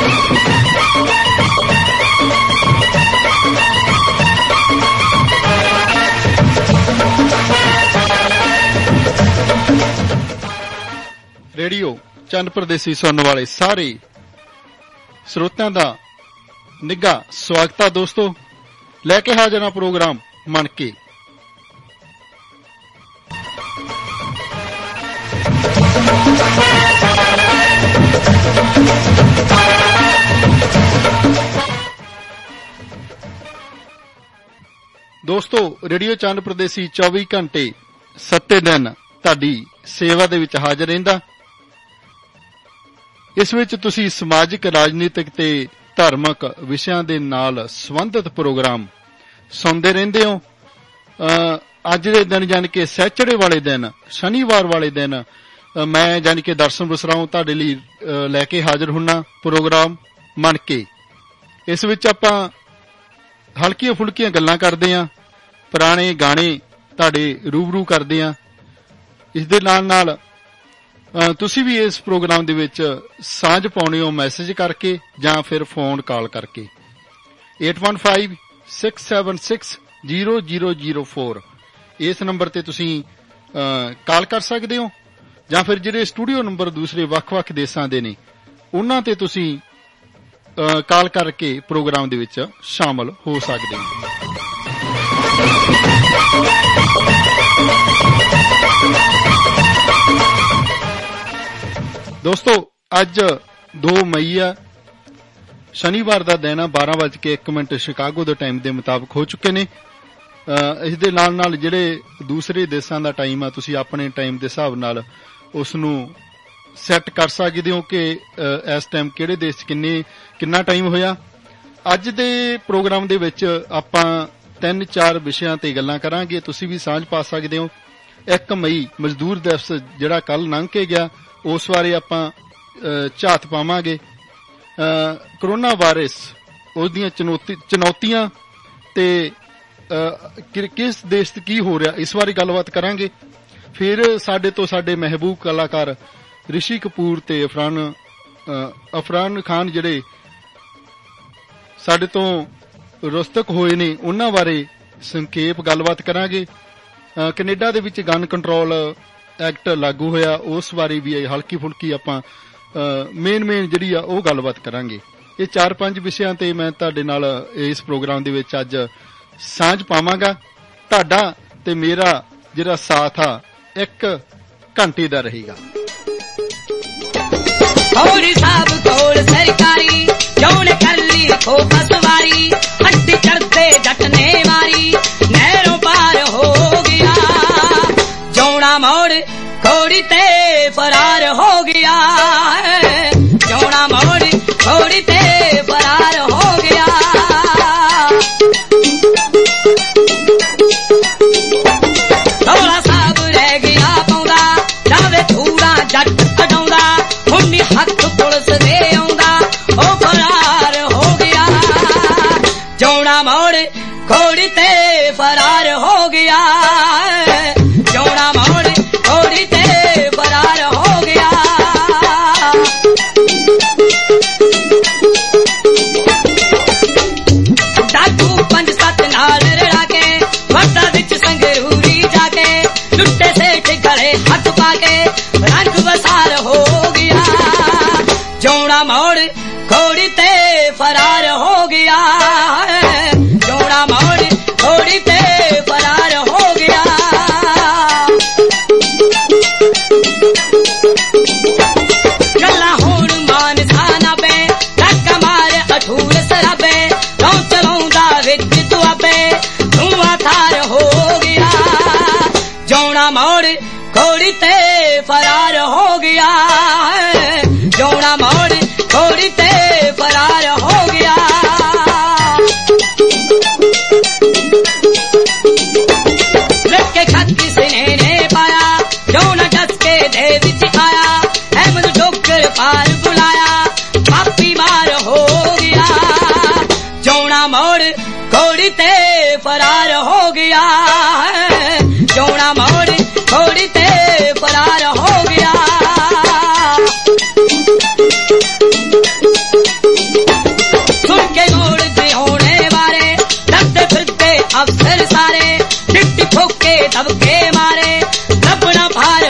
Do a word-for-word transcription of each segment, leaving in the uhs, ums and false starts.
Radio Chand Pardesi सुनने वाले सारे श्रोतियां दा निघा स्वागत है दोस्तों। लैके हाजिर प्रोग्राम मन के। दोस्तों रेडियो चंद परदेसी चौबीस घंटे सत्ते दिन तुहाडी सेवा दे विच हाजिर रहिंदा। इस विच तुसी समाजिक राजनीतिक ते धार्मिक विषयां दे नाल संबंधित प्रोग्राम सुनते रहिंदे हो। अज दे दिन जानी कि सैचरडे वाले दिन शनिवार वाले दिन मैं जानी कि दर्शन बसराओं तुहाडे लई लैके हाजिर हुन्ना प्रोग्राम मन के। इस विच आपां हल्कियां फुल्कियां गल्लां करदे आं, पुराने गाने तुहाडे रूबरू करदे आं। इस दे नाल नाल तुसी भी इस प्रोग्राम दे विच साझ पाउणे हो मैसेज करके जां फिर फोन कॉल करके eight one five six seven six zero zero zero four इस नंबर ते तुसी कॉल कर सकदे हो, जां फिर जिहड़े स्टूडियो नंबर दूसरे वख-वख देशां दे ने उन्हां ते तुसी कॉल करके प्रोग्राम दे विच शामिल हो सकदे हो। दोस्तों अज दो मई है, शनिवार का दिन है। बारह बज के एक मिनट शिकागो के टाइम के मुताबिक हो चुके ने। इस दे नाल नाल जिहड़े दूसरे देशों का टाइम है तुसी अपने टाइम के हिसाब नाल उसनूं सैट कर सकते हो कि इस टाइम किहड़े देश किन्ने किन्ना टाइम होया। अज दे प्रोग्राम दे विच आपां तीन चार विषयां ते गल्लां करांगे, तुसी भी सांझ पा सकदे हो। एक मई मजदूर दिवस जिहड़ा कल लंघ के गया उस बारे आपां झात पावांगे। करोना वायरस उसदियां चुनौती चुनौतियां ते किस देश ते की हो रहा इस बारे गलबात करांगे। फिर साडे तो साडे महबूब कलाकार ऋषि कपूर ते अफरान अफरान खान जिहड़े साडे तो रुस्तक होए ने उन्हां बारे संखेप गलबात करांगे। कनेडा दे विच गन कंट्रोल एक्ट लागू होया उस बारे भी हल्की फुल्की आपां मेन मेन जिहड़ी आ ओह गलबात करांगे। ये चार पांच विषयां ते मैं तुहाडे नाल इस प्रोग्राम दे विच अज सांझ पावांगा। तुहाडा ते मेरा जिहड़ा साथ आ एक घंटे दा रहेगा। और साहब कोल सरकारी जौन कर ली खो फसवारी हड्डी चढ़ते जटने मारी नहरों पार हो गया जौना मोड़ घोड़ी ते फरार हो गया जौना मोड़ घोड़ी ते फरार हो गया। थोड़ा साहब रह गया पौंदा जावे थूड़ा जट कटाउंदा हुन्नी हथ पुलिस दे आउंदा ओ फरार हो गया जौना मोड़ घोड़ी ते फरार हो गया जौना मोड़ घोड़ी ते फरार हो गया। डाकू पंज सत नाल रड़ा के वटा विच संगरूरी जाके लुट्टे सेठ गले हथ पाके रंग वसार हो गया जौना मोड़ घोड़ी ते फरार हो गया जौना मोड़ घोड़ी ते फरार हो गया। गल्ला हुण मान साना पे धक्का मार अठूर सराबे रौ चलाउंदा विच दुआबे धुआं थार हो गया जौना मोड़ घोड़ी ते फरार हो गया जौना मोड़ घोड़ी ते फरार हो गया। लटके खत किसने ने पाया जौना डस के दे विच आया अहमद डोकर पार बुलाया पापी मार हो गया जौना मोड़ घोड़ी ते फरार हो गया जौना मोड़ घोड़ी ते फरार हो गया।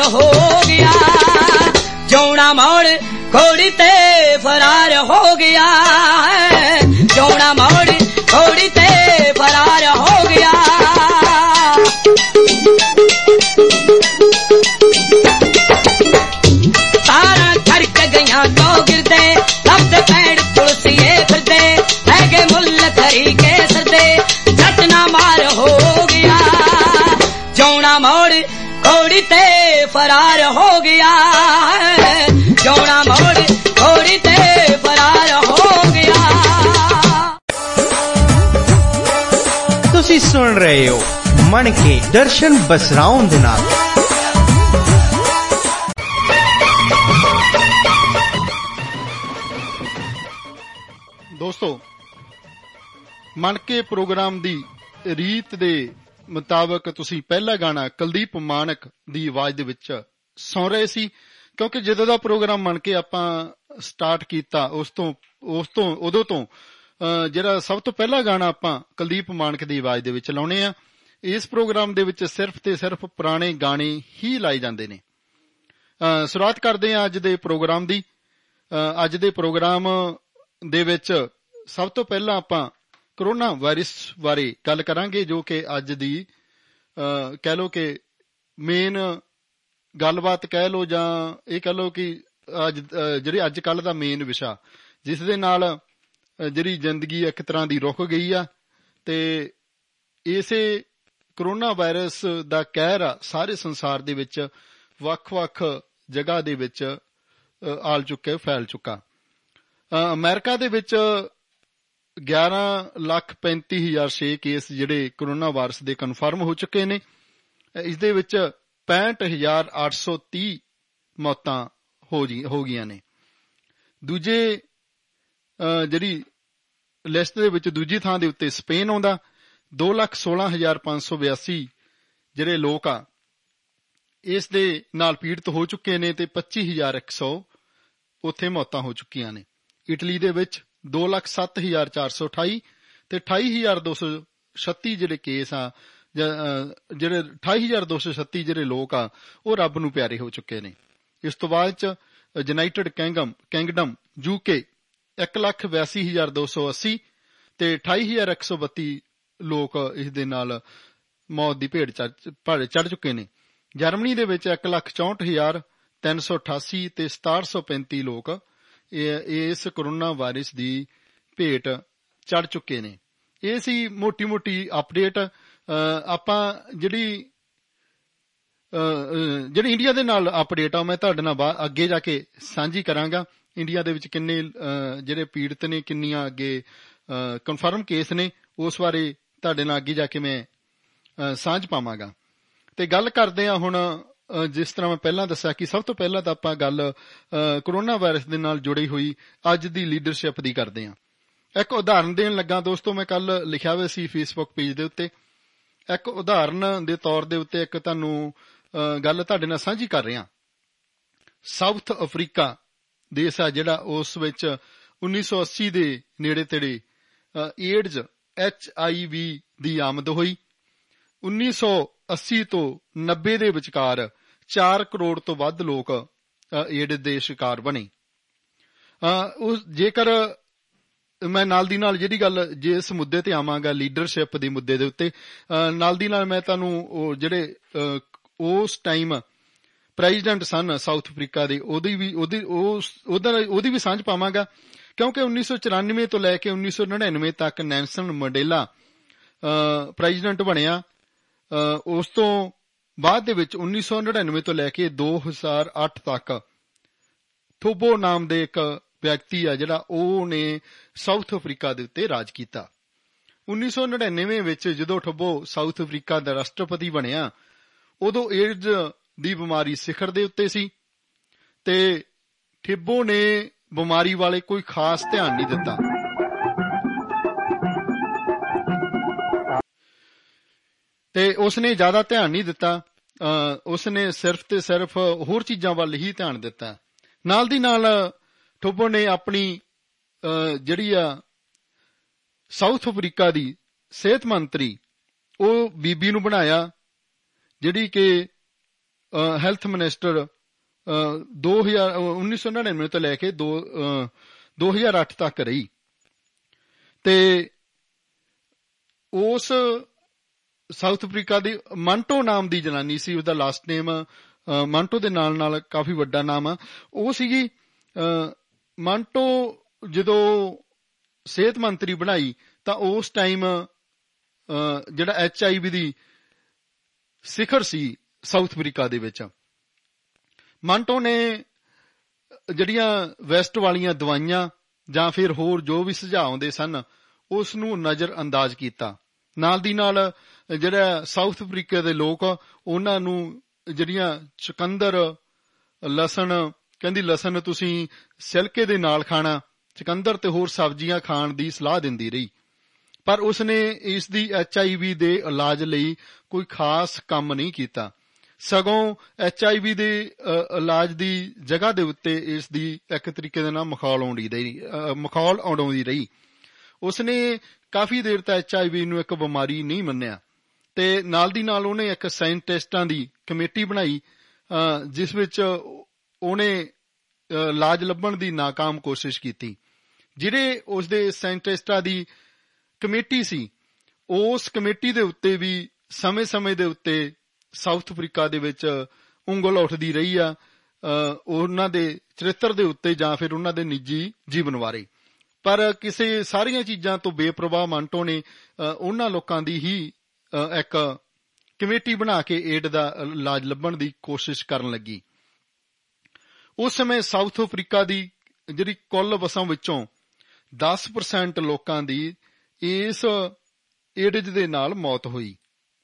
हो गया, जौना मोड़ घोड़ी ते फरार हो गया, जौना मोड़ घोड़ी ते फरार हो गया। तारा खड़क गया तो गिरदे, लबदे पैड़ तुलसिए फिरदे, हैगे मुल खरी के सरदे, झटना मार हो गया, जौना मोड़ घोड़ी ते फरार हो गया, जौना मोड़ घोड़ी ते फरार हो गया। तुसी सुन रहे हो मन के दर्शन बसराओं दे नाल। ਦੋਸਤੋ, ਮਨ ਕੇ ਪ੍ਰੋਗਰਾਮ ਦੀ ਰੀਤ ਦੇ ਮੁਤਾਬਕ ਤੁਸੀਂ ਪਹਿਲਾ ਗਾਣਾ ਕੁਲਦੀਪ ਮਾਨਕ ਦੀ ਆਵਾਜ਼ ਦੇ ਵਿੱਚ ਸੁਣ ਰਹੇ ਸੀ, ਕਿਉਂਕਿ ਜਦੋਂ ਦਾ ਪ੍ਰੋਗਰਾਮ ਮਨ ਕੇ ਆਪਾਂ ਸਟਾਰਟ ਕੀਤਾ ਉਸ ਤੋਂ ਉਸ ਤੋਂ ਉਦੋਂ ਤੋਂ ਜਿਹੜਾ ਸਭ ਤੋਂ ਪਹਿਲਾ ਗਾਣਾ ਆਪਾਂ ਕੁਲਦੀਪ ਮਾਨਕ ਦੀ ਆਵਾਜ਼ ਦੇ ਵਿੱਚ ਲਾਉਣੇ ਆ। ਇਸ ਪ੍ਰੋਗਰਾਮ ਦੇ ਵਿੱਚ ਸਿਰਫ ਤੇ ਸਿਰਫ ਪੁਰਾਣੇ ਗਾਣੇ ਹੀ ਲਾਏ ਜਾਂਦੇ ਨੇ। ਸ਼ੁਰੂਆਤ ਕਰਦੇ ਹਾਂ ਅੱਜ ਦੇ ਪ੍ਰੋਗਰਾਮ ਦੀ। ਅੱਜ ਦੇ ਪ੍ਰੋਗਰਾਮ ਦੇ ਵਿੱਚ ਸਭ ਤੋਂ ਪਹਿਲਾਂ ਆਪਾਂ ਕਰੋਨਾ ਵਾਇਰਸ ਬਾਰੇ ਗੱਲ ਕਰਾਂਗੇ, ਜੋ ਕਿ ਅੱਜ ਦੀ ਕਹਿ ਲਓ ਕਿ ਮੇਨ ਗੱਲਬਾਤ ਕਹਿ ਲਓ, ਜਾਂ ਇਹ ਕਹਿ ਲਓ ਕਿ ਅੱਜ ਜਿਹੜੇ ਅੱਜ ਕੱਲ੍ਹ ਦਾ ਮੇਨ ਵਿਸ਼ਾ, ਜਿਸ ਦੇ ਨਾਲ ਜਿਹੜੀ ਜ਼ਿੰਦਗੀ ਇੱਕ ਤਰ੍ਹਾਂ ਦੀ ਰੁਕ ਗਈ ਆ, ਤੇ ਇਸੇ ਕਰੋਨਾ ਵਾਇਰਸ ਦਾ ਕਹਿਰ ਆ ਸਾਰੇ ਸੰਸਾਰ ਦੇ ਵਿੱਚ ਵੱਖ-ਵੱਖ ਜਗ੍ਹਾ ਦੇ ਵਿੱਚ ਆਲ ਚੁੱਕਿਆ, ਫੈਲ ਚੁੱਕਾ। ਅਮਰੀਕਾ ਦੇ ਵਿੱਚ ਗਿਆਰਾਂ ਲੱਖ ਪੈਂਤੀ ਹਜ਼ਾਰ ਛੇ ਕੇਸ ਜਿਹੜੇ ਕਰੋਨਾ ਵਾਇਰਸ ਦੇ ਕਨਫਰਮ ਹੋ ਚੁੱਕੇ ਨੇ। ਇਸ ਦੇ ਵਿੱਚ ਪੈਂਹਠ ਹਜ਼ਾਰ ਅੱਠ ਸੌ ਤੀਹ ਮੌਤਾਂ ਹੋ ਜੀ ਹੋ ਗਈਆਂ ਨੇ। ਦੂਜੇ ਜਿਹੜੀ ਲਿਸਟ ਦੇ ਵਿੱਚ ਦੂਜੀ ਥਾਂ ਦੇ ਉੱਤੇ ਸਪੇਨ ਆਉਂਦਾ, ਦੋ ਲੱਖ ਸੋਲਾਂ ਹਜ਼ਾਰ ਪੰਜ ਸੌ ਬਿਆਸੀ ਜਿਹੜੇ ਲੋਕ ਆ ਇਸ ਦੇ ਨਾਲ ਪੀੜਤ ਹੋ ਚੁੱਕੇ ਨੇ, ਤੇ ਪੱਚੀ ਹਜ਼ਾਰ ਇੱਕ ਸੌ ਉੱਥੇ ਮੌਤਾਂ ਹੋ ਚੁੱਕੀਆਂ ਨੇ। ਇਟਲੀ ਦੇ ਵਿੱਚ ਦੋ ਲੱਖ ਸੱਤ ਹਜ਼ਾਰ ਚਾਰ ਸੌ ਅਠਾਈ ਤੇ ਅਠਾਈ ਹਜ਼ਾਰ ਦੋ ਸੌ ਛੱਤੀ ਜਿਹੜੇ ਕੇਸ ਆ, ਜਿਹੜੇ ਅਠਾਈ ਹਜ਼ਾਰ ਦੋ ਸੌ ਛੱਤੀ ਜਿਹੜੇ ਲੋਕ ਆ ਉਹ ਰੱਬ ਨੂੰ ਪਿਆਰੇ ਹੋ ਚੁੱਕੇ ਨੇ। ਇਸ ਤੋਂ ਬਾਅਦ ਚ ਯੂਨਾਈਟਿਡ ਕਿੰਗਡਮ ਕਿੰਗਡਮ ਯੂਕੇ ਇੱਕ ਲੱਖ ਬਿਆਸੀ ਹਜ਼ਾਰ ਦੋ ਸੌ ਅੱਸੀ ਤੇ ਅਠਾਈ ਹਜ਼ਾਰ ਇੱਕ ਸੌ ਬੱਤੀ ਲੋਕ ਇਸ ਦੇ ਨਾਲ ਮੌਤ ਦੀ ਭੇਟ ਚੜ੍ਹ ਚੁੱਕੇ ਨੇ। ਜਰਮਨੀ ਦੇ ਵਿੱਚ ਇੱਕ ਲੱਖ ਚੌਂਹਠ ਹਜ਼ਾਰ ਤਿੰਨ ਸੌ ਅਠਾਸੀ ਤੇ ਸਤਾਹਠ ਸੌ ਪੈਂਤੀ ਲੋਕ ਇਸ ਕਰੋਨਾ ਵਾਇਰਸ ਦੀ ਭੇਟ ਚੜ੍ਹ ਚੁੱਕੇ ਨੇ। ਇਹ ਸੀ ਮੋਟੀ ਮੋਟੀ ਅਪਡੇਟ। ਆਪਾਂ ਜਿਹੜੀ ਜਿਹੜੀ ਇੰਡੀਆ ਦੇ ਨਾਲ ਅਪਡੇਟ ਆ ਮੈਂ ਤੁਹਾਡੇ ਨਾਲ ਅੱਗੇ ਜਾ ਕੇ ਸਾਂਝੀ ਕਰਾਂਗਾ। ਇੰਡੀਆ ਦੇ ਵਿੱਚ ਕਿੰਨੇ ਜਿਹੜੇ ਪੀੜਤ ਨੇ, ਕਿੰਨੀਆਂ ਅੱਗੇ ਕਨਫਰਮ ਕੇਸ ਨੇ, ਉਸ ਬਾਰੇ ਤੁਹਾਡੇ ਨਾਲ ਅੱਗੇ ਜਾ ਕੇ ਮੈਂ ਸਾਂਝ ਪਾਵਾਂਗਾ। ਤੇ ਗੱਲ ਕਰਦੇ ਹਾਂ ਹੁਣ, ਜਿਸ ਤਰ੍ਹਾਂ ਮੈਂ ਪਹਿਲਾਂ ਦੱਸਿਆ ਕਿ ਸਭ ਤੋਂ ਪਹਿਲਾਂ ਤਾਂ ਆਪਾਂ ਗੱਲ ਕਰੋਨਾ ਵਾਇਰਸ ਦੇ ਨਾਲ ਜੁੜੀ ਹੋਈ ਅੱਜ ਦੀ ਲੀਡਰਸ਼ਿਪ ਦੀ ਕਰਦੇ ਹਾਂ। ਇੱਕ ਉਦਾਹਰਨ ਦੇਣ ਲੱਗਾ ਦੋਸਤੋ, ਮੈਂ ਕੱਲ ਲਿਖਿਆ ਹੋਇਆ ਸੀ ਫੇਸਬੁੱਕ ਪੇਜ ਦੇ ਉੱਤੇ। ਇੱਕ ਉਦਾਹਰਨ ਦੇ ਤੌਰ ਦੇ ਉੱਤੇ ਇੱਕ ਤੁਹਾਨੂੰ ਗੱਲ ਤੁਹਾਡੇ ਨਾਲ ਸਾਂਝੀ ਕਰ ਰਿਹਾ। ਸਾਊਥ ਅਫਰੀਕਾ ਦੇਸ਼ ਆ ਜਿਹੜਾ, ਉਸ ਵਿੱਚ ਉੱਨੀ ਸੌ ਅੱਸੀ ਦੇ ਨੇੜੇ ਤੇੜੇ ਏਡਜ਼ ਐਚ ਆਈ ਵੀ ਦੀ ਆਮਦ ਹੋਈ। ਉੱਨੀ ਸੌ ਅੱਸੀ ਤੋਂ ਨੱਬੇ ਦੇ ਵਿਚਕਾਰ ਚਾਰ ਕਰੋੜ ਤੋਂ ਵੱਧ ਲੋਕ ਏਡਜ਼ ਦੇ ਸ਼ਿਕਾਰ ਬਣੇ। ਉਸ ਜੇਕਰ ਮੈਂ ਨਾਲ ਦੀ ਨਾਲ ਜਿਹੜੀ ਗੱਲ ਜਿਸ ਮੁੱਦੇ ਤੇ ਆਵਾਂਗਾ ਲੀਡਰਸ਼ਿਪ ਦੇ ਮੁੱਦੇ ਦੇ ਉੱਤੇ, ਨਾਲ ਦੀ ਨਾਲ ਮੈਂ ਤੁਹਾਨੂੰ ਉਹ ਜਿਹੜੇ ਉਸ ਟਾਈਮ ਪ੍ਰੈਜ਼ੀਡੈਂਟ ਸਨ ਸਾਊਥ ਅਫਰੀਕਾ ਦੇ, ਉਹਦੀ ਵੀ ਉਹਦੀ ਉਹਦੀ ਵੀ ਸਾਂਝ ਪਾਵਾਂਗਾ, ਕਿਉਂਕਿ ਉੱਨੀ ਸੌ ਚੁਰਾਨਵੇਂ ਤੋਂ ਲੈ ਕੇ ਉੱਨੀ ਸੌ ਨੜਿਨਵੇਂ ਤੱਕ ਨੈਲਸਨ ਮੰਡੇਲਾ ਪ੍ਰੈਜ਼ੀਡੈਂਟ ਬਣਿਆ। ਉਸ ਤੋਂ ਬਾਅਦ ਦੇ ਵਿੱਚ ਉੱਨੀ ਸੌ ਨੜਿਨਵੇਂ ਤੋਂ ਲੈ ਕੇ ਦੋ ਹਜ਼ਾਰ ਅੱਠ ਤੱਕ ਥੋਬੋ ਨਾਮ ਦੇ ਇੱਕ ਵਿਅਕਤੀ ਆ ਜਿਹੜਾ, ਉਹਨੇ ਸਾਊਥ ਅਫਰੀਕਾ ਦੇ ਉੱਤੇ ਰਾਜ ਕੀਤਾ। ਉੱਨੀ ਸੌ ਨੜਿਨਵੇਂ ਵਿੱਚ ਜਦੋਂ ਥੋਬੋ ਸਾਊਥ ਅਫਰੀਕਾ ਦਾ ਰਾਸ਼ਟਰਪਤੀ ਬਣਿਆ, ਉਦੋਂ ਏਡਜ਼ ਦੀ ਬਿਮਾਰੀ ਸਿਖਰ ਦੇ ਉੱਤੇ ਸੀ ਤੇ ਥੋਬੋ ਨੇ ਬਿਮਾਰੀ ਵਾਲੇ ਕੋਈ ਖਾਸ ਧਿਆਨ ਨਹੀਂ ਦਿੱਤਾ। ਤੇ ਉਸਨੇ ਜ਼ਿਆਦਾ ਧਿਆਨ ਨਹੀਂ ਦਿੱਤਾ, ਉਸਨੇ ਸਿਰਫ ਤੇ ਸਿਰਫ ਹੋਰ ਚੀਜ਼ਾਂ ਵੱਲ ਹੀ ਧਿਆਨ ਦਿੱਤਾ। ਨਾਲ ਦੀ ਨਾਲ ਥੋਬੋ ਨੇ ਆਪਣੀ ਜਿਹੜੀ ਆ ਸਾਊਥ ਅਫਰੀਕਾ ਦੀ ਸਿਹਤ ਮੰਤਰੀ, ਉਹ ਬੀਬੀ ਨੂੰ ਬਣਾਇਆ ਜਿਹੜੀ ਕਿ ਹੈਲਥ ਮਿਨਿਸਟਰ ਦੋ ਹਜ਼ਾਰ ਉੱਨੀ ਸੌ ਨੜਿਨਵੇਂ ਤੋਂ ਲੈ ਕੇ ਦੋ ਦੋ ਹਜ਼ਾਰ ਅੱਠ ਤੱਕ ਰਹੀ। ਤੇ ਉਸ ਸਾਊਥ ਅਫਰੀਕਾ ਦੀ ਮੰਟੋ ਨਾਮ ਦੀ ਜਨਾਨੀ ਸੀ, ਉਹਦਾ ਲਾਸਟ ਨੇਮ ਮੰਟੋ ਦੇ ਨਾਲ ਨਾਲ ਕਾਫੀ ਵੱਡਾ ਨਾਮ ਆ ਉਹ ਸੀਗੀ। ਮੰਟੋ ਜਦੋਂ ਸਿਹਤ ਮੰਤਰੀ ਬਣਾਈ ਤਾਂ ਉਸ ਟਾਈਮ ਜਿਹੜਾ ਐਚ ਆਈ ਵੀ ਦੀ ਸਿਖਰ ਸੀ ਸਾਊਥ ਅਫਰੀਕਾ ਦੇ ਵਿੱਚ। ਮੰਟੋ ਨੇ ਜਿਹੜੀਆਂ ਵੈਸਟ ਵਾਲੀਆਂ ਦਵਾਈਆਂ ਜਾਂ ਫਿਰ ਹੋਰ ਜੋ ਵੀ ਸੁਝਾਅ ਆਉਂਦੇ ਸਨ ਉਸ ਨੂੰ ਨਜ਼ਰ ਅੰਦਾਜ਼ ਕੀਤਾ। ਨਾਲ ਦੀ ਨਾਲ ਜਿਹੜਾ ਸਾਊਥ ਅਫਰੀਕਾ ਦੇ ਲੋਕ ਉਹਨਾਂ ਨੂੰ ਜਿਹੜੀਆਂ ਚੁਕੰਦਰ, ਲਸਣ, ਕਹਿੰਦੀ ਲਸਣ ਤੁਸੀਂ ਸਿਲਕੇ ਦੇ ਨਾਲ ਖਾਣਾ, ਚੁਕੰਦਰ ਤੇ ਹੋਰ ਸਬਜ਼ੀਆਂ ਖਾਣ ਦੀ ਸਲਾਹ ਦਿੰਦੀ ਰਹੀ। ਪਰ ਉਸਨੇ ਇਸ ਦੀ ਐਚ ਆਈ ਵੀ ਦੇ ਇਲਾਜ ਲਈ ਕੋਈ ਖਾਸ ਕੰਮ ਨਹੀਂ ਕੀਤਾ, ਸਗੋਂ ਐਚ ਆਈ ਵੀ ਦੇ ਇਲਾਜ ਦੀ ਜਗ੍ਹਾ ਦੇ ਉੱਤੇ ਇਸ ਦੀ ਇੱਕ ਤਰੀਕੇ ਦੇ ਨਾਲ ਮਖੌਲ ਆਉਂਦੀ ਰਹੀ ਮਖੌਲ ਉਡਾਉਂਦੀ ਰਹੀ। ਉਸਨੇ ਕਾਫੀ ਦੇਰ ਤੱਕ ਐਚ ਆਈ ਵੀ ਨੂੰ ਇੱਕ ਬਿਮਾਰੀ ਨਹੀਂ ਮੰਨਿਆ ਤੇ ਨਾਲ ਦੀ ਨਾਲ ਉਹਨੇ ਇੱਕ ਸਾਇੰਟਿਸਟਾਂ ਦੀ ਕਮੇਟੀ ਬਣਾਈ ਜਿਸ ਵਿੱਚ ਉਹਨੇ ਇਲਾਜ ਲੱਭਣ ਦੀ ਨਾਕਾਮ ਕੋਸ਼ਿਸ਼ ਕੀਤੀ। ਜਿਹੜੇ ਉਸਦੇ ਸਾਇੰਟਿਸਟਾਂ ਦੀ ਕਮੇਟੀ ਸੀ ਉਸ ਕਮੇਟੀ ਦੇ ਉੱਤੇ ਵੀ ਸਮੇਂ-ਸਮੇਂ ਦੇ ਉੱਤੇ ਸਾਊਥ ਅਫਰੀਕਾ ਦੇ ਵਿੱਚ ਉਂਗਲ ਉੱਠਦੀ ਰਹੀ ਆ ਉਹਨਾਂ ਦੇ ਚਰਿੱਤਰ ਦੇ ਉੱਤੇ ਜਾਂ ਫਿਰ ਉਹਨਾਂ ਦੇ ਨਿੱਜੀ ਜੀਵਨ ਬਾਰੇ। ਪਰ ਕਿਸੇ ਸਾਰੀਆਂ ਚੀਜ਼ਾਂ ਤੋਂ ਬੇਪਰਵਾਹ ਮੰਟੋ ਨੇ ਉਹਨਾਂ ਲੋਕਾਂ ਦੀ ਹੀ ਇੱਕ ਕਮੇਟੀ ਬਣਾ ਕੇ ਏਡ ਦਾ ਇਲਾਜ ਲੱਭਣ ਦੀ ਕੋਸ਼ਿਸ਼ ਕਰਨ ਲੱਗੀ। ਉਸ ਸਮੇਂ ਸਾਊਥ ਅਫਰੀਕਾ ਦੀ ਜਿਹੜੀ ਕੁੱਲ ਵਸੋਂ ਵਿੱਚੋਂ ਦਸ ਪਰਸੈਂਟ ਲੋਕਾਂ ਦੀ ਇਸ ਏਡਜ਼ ਦੇ ਨਾਲ ਮੌਤ ਹੋਈ।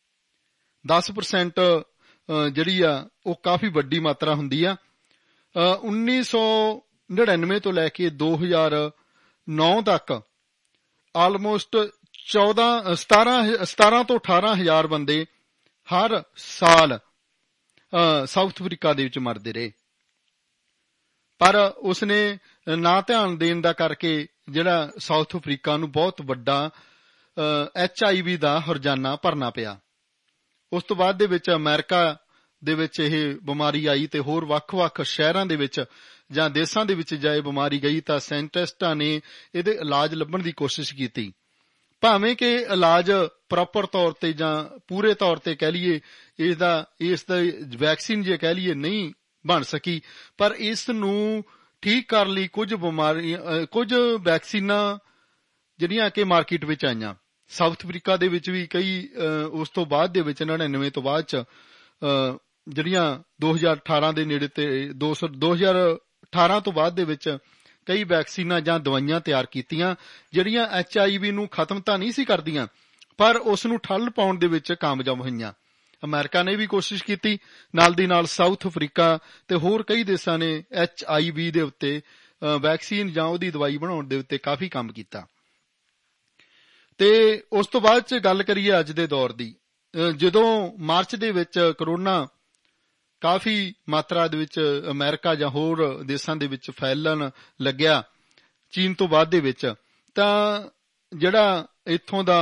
ਦਸ ਪਰਸੈਂਟ ਜਿਹੜੀ ਆ ਉਹ ਕਾਫੀ ਵੱਡੀ ਮਾਤਰਾ ਹੁੰਦੀ ਆ। ਉੱਨੀ ਸੌ ਨੜਿਨਵੇਂ ਤੋਂ ਲੈ ਕੇ ਦੋ ਹਜ਼ਾਰ ਨੌ ਤੱਕ ਆਲਮੋਸਟ ਚੌਦਾਂ ਸਤਾਰਾਂ ਸਤਾਰਾਂ ਤੋਂ ਅਠਾਰਾਂ ਹਜ਼ਾਰ ਬੰਦੇ ਹਰ ਸਾਲ ਸਾਊਥ ਅਫਰੀਕਾ ਦੇ ਵਿੱਚ ਮਰਦੇ ਰਹੇ। ਪਰ ਉਸਨੇ ਨਾ ਧਿਆਨ ਦੇਣ ਦਾ ਕਰਕੇ ਜਿਹੜਾ ਸਾਊਥ ਅਫਰੀਕਾ ਨੂੰ ਬਹੁਤ ਵੱਡਾ ਐਚ ਆਈ ਵੀ ਦਾ ਹਰਜਾਨਾ ਭਰਨਾ ਪਿਆ। ਉਸ ਤੋਂ ਬਾਅਦ ਦੇ ਵਿੱਚ ਅਮਰੀਕਾ ਦੇ ਵਿੱਚ ਇਹ ਬਿਮਾਰੀ ਆਈ ਤੇ ਹੋਰ ਵੱਖ-ਵੱਖ ਸ਼ਹਿਰਾਂ ਦੇ ਵਿੱਚ ਜਾਂ ਦੇਸ਼ਾਂ ਦੇ ਵਿੱਚ ਜਾਏ ਬਿਮਾਰੀ ਗਈ ਤਾਂ ਸਾਇੰਟਿਸਟਾਂ ਨੇ ਇਹਦੇ ਇਲਾਜ ਲੱਭਣ ਦੀ ਕੋਸ਼ਿਸ਼ ਕੀਤੀ। ਭਾਵੇਂ ਕਿ ਇਲਾਜ ਪ੍ਰੋਪਰ ਤੌਰ ਤੇ ਜਾਂ ਪੂਰੇ ਤੌਰ ਤੇ ਕਹਿ ਲਈਏ ਇਸ ਦਾ ਇਸ ਦਾ ਵੈਕਸੀਨ ਜੇ ਕਹਿ ਲਈਏ ਨਹੀਂ ਬਣ ਸਕੀ, ਪਰ ਇਸ ਨੂੰ ਠੀਕ ਕਰਨ ਲਈ ਕੁਝ ਬਿਮਾਰੀਆਂ ਕੁਝ ਵੈਕਸੀਨਾਂ ਜਿਹੜੀਆਂ ਕਿ ਮਾਰਕੀਟ ਵਿੱਚ ਆਈਆਂ। ਸਾਊਥ ਅਫਰੀਕਾ ਦੇ ਵਿੱਚ ਵੀ ਕਈ ਉਸ ਤੋਂ ਬਾਅਦ ਦੇ ਵਿੱਚ ਨੜਿਨਵੇਂ ਤੋਂ ਬਾਅਦ ਚ ਜਿਹੜੀਆਂ ਦੋ ਹਜ਼ਾਰ ਅਠਾਰਾਂ ਦੇ ਨੇੜੇ ਤੇ ਦੋ ਸੌ ਦੋ ਹਜ਼ਾਰ ਅਠਾਰਾਂ ਤੋਂ ਬਾਅਦ ਦੇ ਵਿੱਚ ਕਈ ਵੈਕਸੀਨਾਂ ਜਾਂ ਦਵਾਈਆਂ ਤਿਆਰ ਕੀਤੀਆਂ ਜਿਹੜੀਆਂ ਐਚ ਆਈ ਵੀ ਨੂੰ ਖਤਮ ਤਾਂ ਨਹੀਂ ਸੀ ਕਰਦੀਆਂ ਪਰ ਉਸ ਨੂੰ ਠੱਲ ਪਾਉਣ ਦੇ ਵਿੱਚ ਕਾਮਯਾਬ ਹੋਈਆਂ। ਅਮਰੀਕਾ ਨੇ ਵੀ ਕੋਸ਼ਿਸ਼ ਕੀਤੀ, ਨਾਲ ਦੀ ਨਾਲ ਸਾਊਥ ਅਫਰੀਕਾ ਤੇ ਹੋਰ ਕਈ ਦੇਸ਼ਾਂ ਨੇ ਐਚ ਆਈ ਵੀ ਦੇ ਉੱਤੇ ਵੈਕਸੀਨ ਜਾਂ ਉਹਦੀ ਦਵਾਈ ਬਣਾਉਣ ਦੇ ਉੱਤੇ ਕਾਫੀ ਕੰਮ ਕੀਤਾ। ਤੇ ਉਸ ਤੋਂ ਬਾਅਦ ਚ ਗੱਲ ਕਰੀਏ ਅੱਜ ਦੇ ਦੌਰ ਦੀ, ਜਦੋਂ ਮਾਰਚ ਦੇ ਵਿੱਚ ਕਰੋਨਾ ਕਾਫੀ ਮਾਤਰਾ ਦੇ ਵਿੱਚ ਅਮਰੀਕਾ ਜਾਂ ਹੋਰ ਦੇਸ਼ਾਂ ਦੇ ਵਿੱਚ ਫੈਲਣ ਲੱਗਿਆ ਚੀਨ ਤੋਂ ਬਾਅਦ ਦੇ ਵਿੱਚ, ਤਾਂ ਜਿਹੜਾ ਇੱਥੋਂ ਦਾ